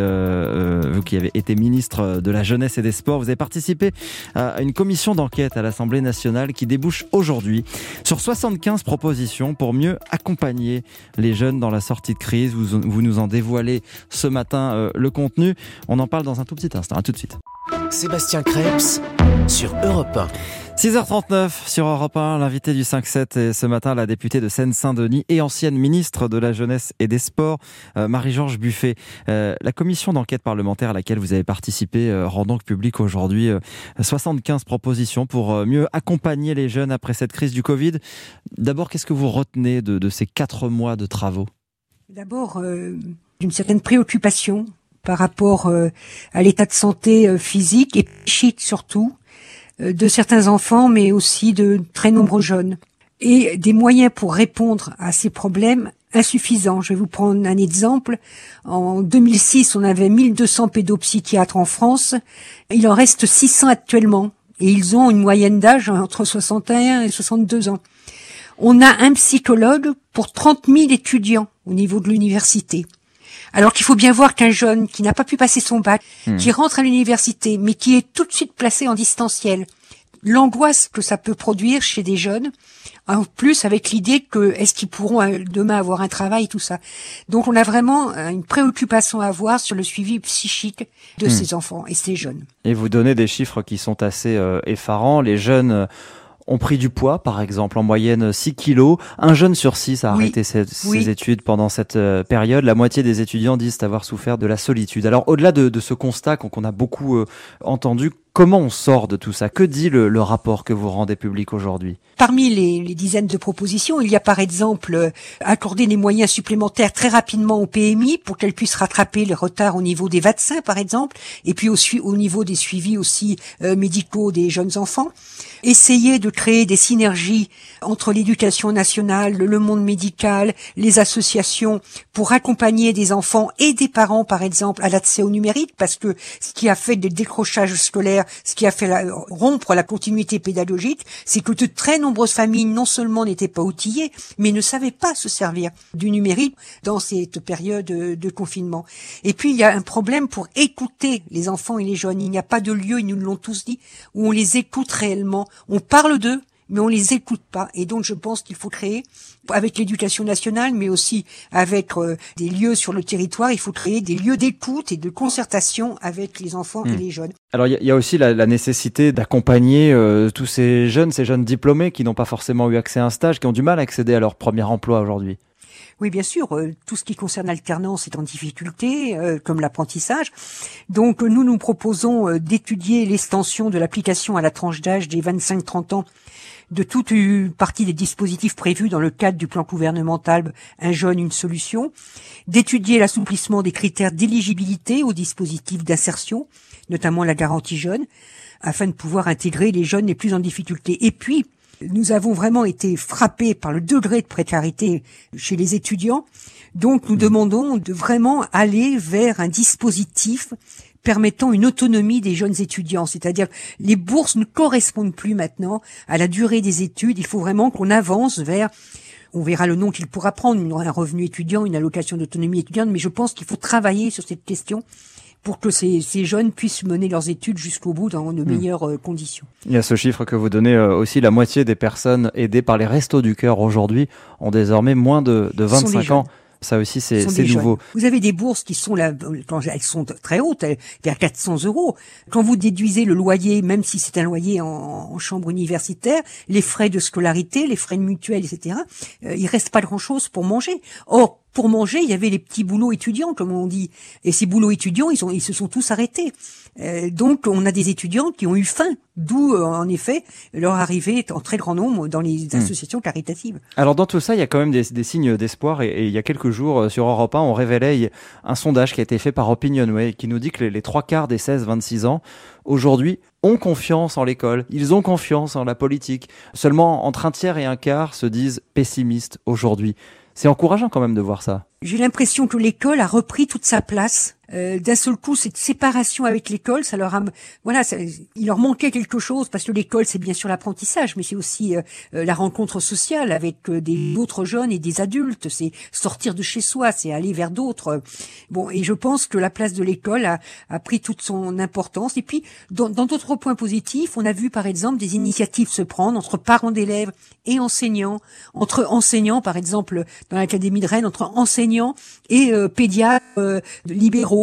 Speaker 3: été ministre de la Jeunesse et des Sports. Vous avez participé à une commission d'enquête à l'Assemblée nationale qui débouche aujourd'hui sur 75 propositions pour mieux accompagner les jeunes dans la sortie de crise. Vous nous en dévoilez ce matin le contenu. On en parle dans un tout petit instant. À tout de suite.
Speaker 10: Sébastien Krebs sur Europe 1.
Speaker 3: 6h39 sur Europe 1, l'invité du 5-7 est ce matin la députée de Seine-Saint-Denis et ancienne ministre de la Jeunesse et des Sports, Marie-Georges Buffet. La commission d'enquête parlementaire à laquelle vous avez participé rend donc public aujourd'hui 75 propositions pour mieux accompagner les jeunes après cette crise du Covid. D'abord, qu'est-ce que vous retenez de ces 4 mois de travaux ?
Speaker 2: D'abord, d'une certaine préoccupation par rapport à l'état de santé physique et psychique surtout, de certains enfants, mais aussi de très nombreux jeunes. Et des moyens pour répondre à ces problèmes insuffisants. Je vais vous prendre un exemple. En 2006, on avait 1200 pédopsychiatres en France. Il en reste 600 actuellement. Et ils ont une moyenne d'âge entre 61 et 62 ans. On a un psychologue pour 30 000 étudiants au niveau de l'université. Alors qu'il faut bien voir qu'un jeune qui n'a pas pu passer son bac, qui rentre à l'université, mais qui est tout de suite placé en distanciel, l'angoisse que ça peut produire chez des jeunes, en plus avec l'idée que est-ce qu'ils pourront demain avoir un travail, tout ça. Donc on a vraiment une préoccupation à avoir sur le suivi psychique de ces enfants et ces jeunes.
Speaker 3: Et vous donnez des chiffres qui sont assez effarants. Les jeunes ont pris du poids, par exemple, en moyenne 6 kilos. Un jeune sur 6 a arrêté ses études pendant cette période. La moitié des étudiants disent avoir souffert de la solitude. Alors, au-delà de ce constat qu'on a beaucoup entendu, comment on sort de tout ça ? Que dit le rapport que vous rendez public aujourd'hui ?
Speaker 2: Parmi les dizaines de propositions, il y a par exemple accorder des moyens supplémentaires très rapidement au PMI pour qu'elle puisse rattraper les retards au niveau des vaccins, par exemple, et puis au niveau des suivis aussi médicaux des jeunes enfants. Essayer de créer des synergies entre l'éducation nationale, le monde médical, les associations pour accompagner des enfants et des parents, par exemple, à l'accès au numérique, parce que ce qui a fait des décrochages scolaires, ce qui a fait rompre la continuité pédagogique, c'est que de très nombreuses familles non seulement n'étaient pas outillées, mais ne savaient pas se servir du numérique dans cette période de confinement. Et puis il y a un problème pour écouter les enfants et les jeunes. Il n'y a pas de lieu, ils nous l'ont tous dit, où on les écoute réellement. On parle d'eux, mais on les écoute pas. Et donc je pense qu'il faut créer, avec l'éducation nationale, mais aussi avec des lieux sur le territoire, il faut créer des lieux d'écoute et de concertation avec les enfants et les jeunes.
Speaker 3: Alors il y a aussi la nécessité d'accompagner tous ces jeunes diplômés qui n'ont pas forcément eu accès à un stage, qui ont du mal à accéder à leur premier emploi aujourd'hui.
Speaker 2: Oui, bien sûr, tout ce qui concerne l'alternance est en difficulté, comme l'apprentissage. Donc nous proposons d'étudier l'extension de l'application à la tranche d'âge des 25-30 ans de toute une partie des dispositifs prévus dans le cadre du plan gouvernemental Un jeune, une solution, d'étudier l'assouplissement des critères d'éligibilité aux dispositifs d'insertion, notamment la garantie jeune, afin de pouvoir intégrer les jeunes les plus en difficulté. Et puis, nous avons vraiment été frappés par le degré de précarité chez les étudiants. Donc, nous demandons de vraiment aller vers un dispositif permettant une autonomie des jeunes étudiants. C'est-à-dire, les bourses ne correspondent plus maintenant à la durée des études. Il faut vraiment qu'on avance vers, on verra le nom qu'il pourra prendre, un revenu étudiant, une allocation d'autonomie étudiante, mais je pense qu'il faut travailler sur cette question pour que ces jeunes puissent mener leurs études jusqu'au bout dans de meilleures conditions.
Speaker 3: Il y a ce chiffre que vous donnez aussi, la moitié des personnes aidées par les Restos du Cœur aujourd'hui ont désormais moins de 25 ans. Ça aussi, c'est nouveau.
Speaker 2: Vous avez des bourses qui sont là, quand elles sont très hautes, vers 400 €. Quand vous déduisez le loyer, même si c'est un loyer en chambre universitaire, les frais de scolarité, les frais de mutuelle, etc., il reste pas grand-chose pour manger. Or, pour manger, il y avait les petits boulots étudiants, comme on dit. Et ces boulots étudiants, ils se sont tous arrêtés. Donc, on a des étudiants qui ont eu faim, d'où, en effet, leur arrivée en très grand nombre dans les associations caritatives.
Speaker 3: Alors, dans tout ça, il y a quand même des signes d'espoir. Et il y a quelques jours, sur Europe 1, on révélait un sondage qui a été fait par Opinionway, qui nous dit que les 3/4 des 16-26 ans, aujourd'hui, ont confiance en l'école. Ils ont confiance en la politique. Seulement, entre 1/3 et 1/4 se disent pessimistes aujourd'hui. C'est encourageant quand même de voir ça.
Speaker 2: J'ai l'impression que l'école a repris toute sa place. D'un seul coup, cette séparation avec l'école, ça leur a, il leur manquait quelque chose, parce que l'école, c'est bien sûr l'apprentissage, mais c'est aussi la rencontre sociale avec d'autres jeunes et des adultes. C'est sortir de chez soi, c'est aller vers d'autres. Bon, et je pense que la place de l'école a pris toute son importance. Et puis, dans d'autres points positifs, on a vu par exemple des initiatives se prendre entre parents d'élèves et enseignants, entre enseignants, par exemple, dans l'Académie de Rennes, entre enseignants et pédiatres libéraux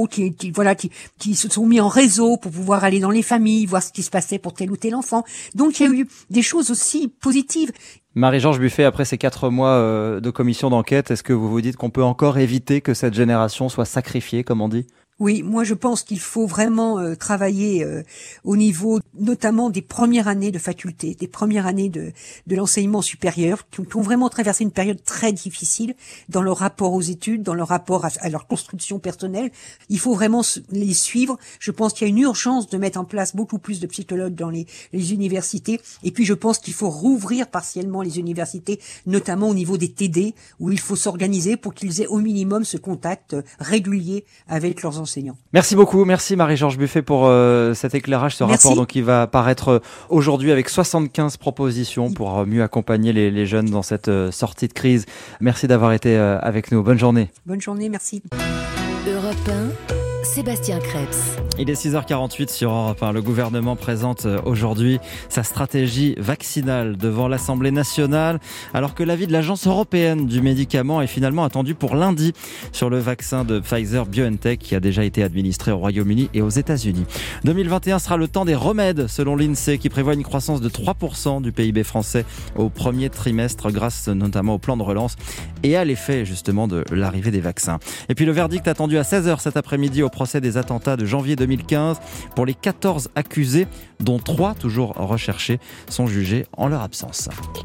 Speaker 2: qui se sont mis en réseau pour pouvoir aller dans les familles, voir ce qui se passait pour tel ou tel enfant. Donc il y a eu des choses aussi positives.
Speaker 3: Marie-Georges Buffet, après ces 4 mois de commission d'enquête, est-ce que vous vous dites qu'on peut encore éviter que cette génération soit sacrifiée, comme on dit ?
Speaker 2: Oui, moi je pense qu'il faut vraiment travailler au niveau notamment des premières années de faculté, des premières années de l'enseignement supérieur, qui ont vraiment traversé une période très difficile dans leur rapport aux études, dans leur rapport à leur construction personnelle. Il faut vraiment les suivre. Je pense qu'il y a une urgence de mettre en place beaucoup plus de psychologues dans les universités. Et puis je pense qu'il faut rouvrir partiellement les universités, notamment au niveau des TD, où il faut s'organiser pour qu'ils aient au minimum ce contact régulier avec leurs enseignants.
Speaker 3: Merci beaucoup, merci Marie-Georges Buffet pour cet éclairage, ce rapport donc, qui va apparaître aujourd'hui avec 75 propositions pour mieux accompagner les jeunes dans cette sortie de crise. Merci d'avoir été avec nous, bonne journée.
Speaker 2: Bonne journée, merci.
Speaker 6: Europe 1, Sébastien Crêpes.
Speaker 3: Il est 6h48 sur Europe 1. Le gouvernement présente aujourd'hui sa stratégie vaccinale devant l'Assemblée nationale, alors que l'avis de l'Agence européenne du médicament est finalement attendu pour lundi sur le vaccin de Pfizer-BioNTech qui a déjà été administré au Royaume-Uni et aux États-Unis. 2021 sera le temps des remèdes, selon l'INSEE, qui prévoit une croissance de 3% du PIB français au premier trimestre, grâce notamment au plan de relance et à l'effet justement de l'arrivée des vaccins. Et puis le verdict attendu à 16h cet après-midi au procès des attentats de janvier 2015 pour les 14 accusés, dont 3 toujours recherchés, sont jugés en leur absence.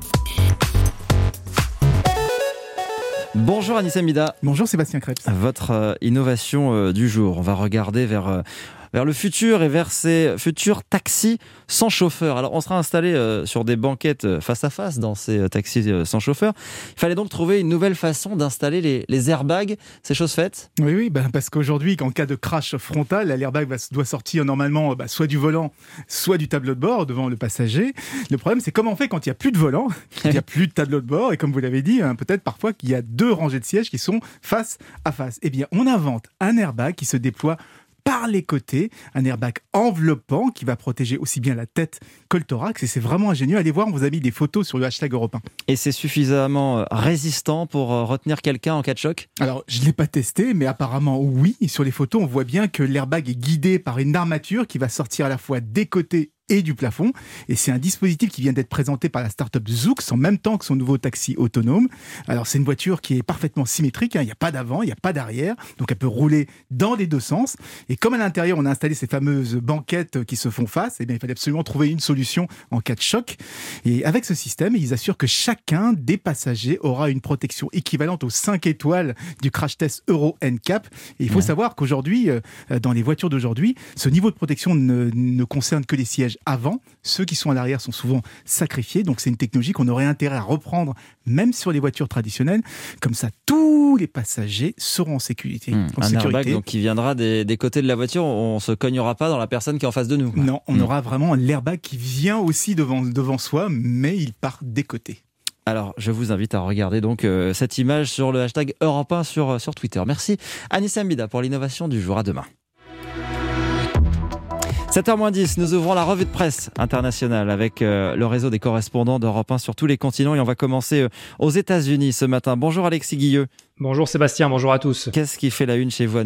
Speaker 3: Bonjour Anissa Mida.
Speaker 4: Bonjour Sébastien Crêpes.
Speaker 3: Votre innovation du jour, on va regarder vers le futur et vers ces futurs taxis sans chauffeur. Alors, on sera installé sur des banquettes face à face dans ces taxis sans chauffeur. Il fallait donc trouver une nouvelle façon d'installer les airbags. C'est chose faite ?
Speaker 4: Oui, parce qu'aujourd'hui, en cas de crash frontal, l'airbag doit sortir normalement soit du volant, soit du tableau de bord devant le passager. Le problème, c'est comment on fait quand il n'y a plus de volant, qu'il n'y a plus de tableau de bord, et comme vous l'avez dit, peut-être parfois qu'il y a 2 rangées de sièges qui sont face à face. Eh bien, on invente un airbag qui se déploie par les côtés, un airbag enveloppant qui va protéger aussi bien la tête que le thorax, et c'est vraiment ingénieux. Allez voir, on vous a mis des photos sur le hashtag Europe 1.
Speaker 3: Et c'est suffisamment résistant pour retenir quelqu'un en cas de choc ?
Speaker 4: Alors, je ne l'ai pas testé, mais apparemment oui. Et sur les photos, on voit bien que l'airbag est guidé par une armature qui va sortir à la fois des côtés et du plafond. Et c'est un dispositif qui vient d'être présenté par la start-up Zoox en même temps que son nouveau taxi autonome. Alors, c'est une voiture qui est parfaitement symétrique. Il n'y a pas d'avant, il n'y a pas d'arrière. Donc, elle peut rouler dans les 2 sens. Et comme à l'intérieur, on a installé ces fameuses banquettes qui se font face, eh bien, il fallait absolument trouver une solution en cas de choc. Et avec ce système, ils assurent que chacun des passagers aura une protection équivalente aux 5 étoiles du crash test Euro NCAP. Et il faut savoir qu'aujourd'hui, dans les voitures d'aujourd'hui, ce niveau de protection ne concerne que les sièges avant. Ceux qui sont à l'arrière sont souvent sacrifiés. Donc, c'est une technologie qu'on aurait intérêt à reprendre, même sur les voitures traditionnelles. Comme ça, tous les passagers seront en sécurité.
Speaker 3: Un airbag donc, qui viendra des côtés de la voiture. On ne se cognera pas dans la personne qui est en face de nous.
Speaker 4: Non, on aura vraiment l'airbag qui vient aussi devant soi, mais il part des côtés.
Speaker 3: Alors, je vous invite à regarder donc cette image sur le hashtag Europe 1 sur Twitter. Merci Anissa Mbida pour l'innovation du jour. À demain. 7h-10, nous ouvrons la revue de presse internationale avec le réseau des correspondants d'Europe 1 sur tous les continents, et on va commencer aux États-Unis ce matin. Bonjour Alexis Guilleux.
Speaker 5: Bonjour Sébastien, bonjour à tous.
Speaker 3: Qu'est-ce qui fait la une chez vous à New York ?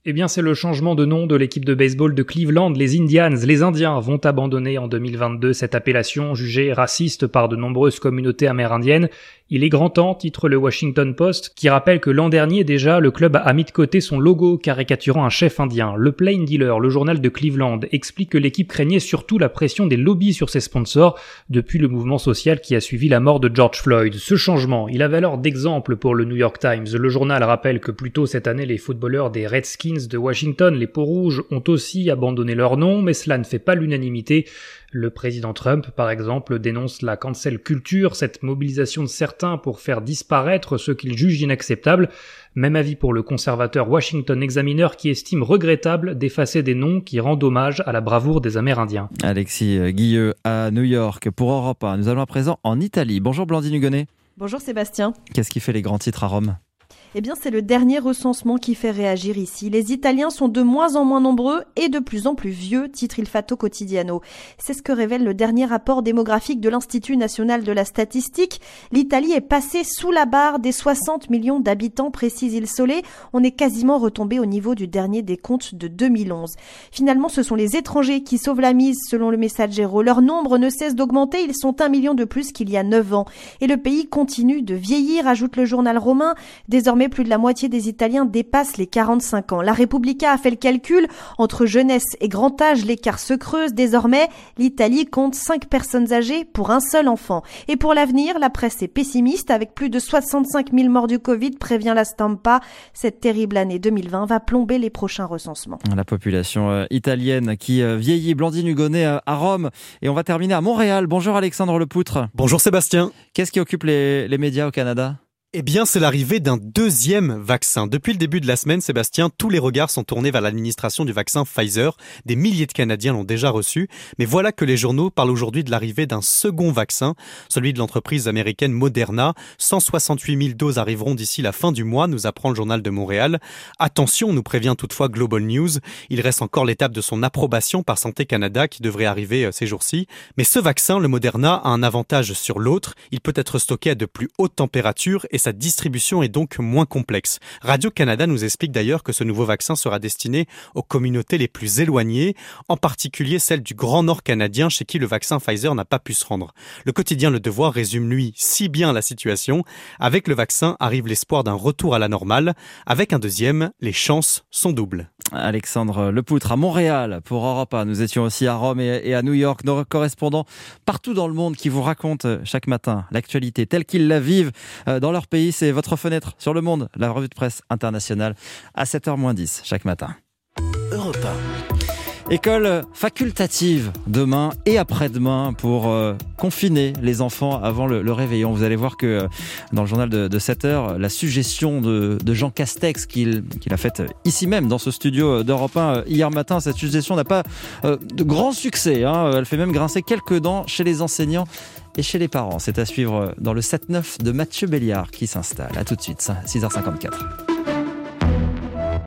Speaker 5: Eh bien, c'est le changement de nom de l'équipe de baseball de Cleveland, les Indians. Les Indiens vont abandonner en 2022 cette appellation jugée raciste par de nombreuses communautés amérindiennes. Il est grand temps, titre le Washington Post, qui rappelle que l'an dernier déjà, le club a mis de côté son logo caricaturant un chef indien. Le Plain Dealer, le journal de Cleveland, explique que l'équipe craignait surtout la pression des lobbies sur ses sponsors depuis le mouvement social qui a suivi la mort de George Floyd. Ce changement, il a valeur d'exemple pour le New York Times. Le journal rappelle que plus tôt cette année, les footballeurs des Redskins de Washington, les Peaux-Rouges, ont aussi abandonné leur nom, mais cela ne fait pas l'unanimité. Le président Trump, par exemple, dénonce la cancel culture, cette mobilisation de certains pour faire disparaître ce qu'il juge inacceptable. Même avis pour le conservateur Washington Examiner qui estime regrettable d'effacer des noms qui rendent hommage à la bravoure des Amérindiens.
Speaker 3: Alexis Guilleux à New York pour Europe 1. Nous allons à présent en Italie. Bonjour Blandine Hugonnet.
Speaker 8: Bonjour Sébastien.
Speaker 3: Qu'est-ce qui fait les grands titres à Rome ?
Speaker 8: Eh bien, c'est le dernier recensement qui fait réagir ici. Les Italiens sont de moins en moins nombreux et de plus en plus vieux, titre Il Fatto Quotidiano. C'est ce que révèle le dernier rapport démographique de l'Institut national de la statistique. L'Italie est passée sous la barre des 60 millions d'habitants, précise Il Sole. On est quasiment retombé au niveau du dernier décompte de 2011. Finalement, ce sont les étrangers qui sauvent la mise, selon le Messaggero. Leur nombre ne cesse d'augmenter, ils sont 1 million de plus qu'il y a 9 ans. Et le pays continue de vieillir, ajoute le journal romain. Désormais, plus de la moitié des Italiens dépassent les 45 ans. La Repubblica a fait le calcul. Entre jeunesse et grand âge, l'écart se creuse. Désormais, l'Italie compte 5 personnes âgées pour un seul enfant. Et pour l'avenir, la presse est pessimiste. Avec plus de 65 000 morts du Covid, prévient la Stampa. Cette terrible année 2020 va plomber les prochains recensements.
Speaker 3: La population italienne qui vieillit. Blandine Hugonnet à Rome. Et on va terminer à Montréal. Bonjour Alexandre Lepoutre.
Speaker 9: Bonjour Sébastien.
Speaker 3: Qu'est-ce qui occupe les médias au Canada ?
Speaker 9: Eh bien, c'est l'arrivée d'un deuxième vaccin. Depuis le début de la semaine, Sébastien, tous les regards sont tournés vers l'administration du vaccin Pfizer. Des milliers de Canadiens l'ont déjà reçu. Mais voilà que les journaux parlent aujourd'hui de l'arrivée d'un second vaccin, celui de l'entreprise américaine Moderna. 168 000 doses arriveront d'ici la fin du mois, nous apprend le journal de Montréal. Attention, nous prévient toutefois Global News. Il reste encore l'étape de son approbation par Santé Canada qui devrait arriver ces jours-ci. Mais ce vaccin, le Moderna, a un avantage sur l'autre. Il peut être stocké à de plus hautes températures et sa distribution est donc moins complexe. Radio-Canada nous explique d'ailleurs que ce nouveau vaccin sera destiné aux communautés les plus éloignées, en particulier celles du Grand Nord canadien chez qui le vaccin Pfizer n'a pas pu se rendre. Le quotidien Le Devoir résume lui si bien la situation. Avec le vaccin arrive l'espoir d'un retour à la normale. Avec un deuxième, les chances sont doubles.
Speaker 3: Alexandre Lepoutre à Montréal pour Europe 1. Nous étions aussi à Rome et à New York. Nos correspondants partout dans le monde qui vous racontent chaque matin l'actualité telle qu'ils la vivent dans leur pays. C'est votre fenêtre sur le monde, la revue de presse internationale à 7h-10 chaque matin.
Speaker 10: Europe 1.
Speaker 3: École facultative demain et après-demain pour confiner les enfants avant le réveillon. Vous allez voir que dans le journal de 7h, la suggestion de Jean Castex qu'il a faite ici même dans ce studio d'Europe 1 hier matin, cette suggestion n'a pas de grand succès. Elle fait même grincer quelques dents chez les enseignants et chez les parents. C'est à suivre dans le 7-9 de Mathieu Béliard qui s'installe. À tout de suite, 6h54.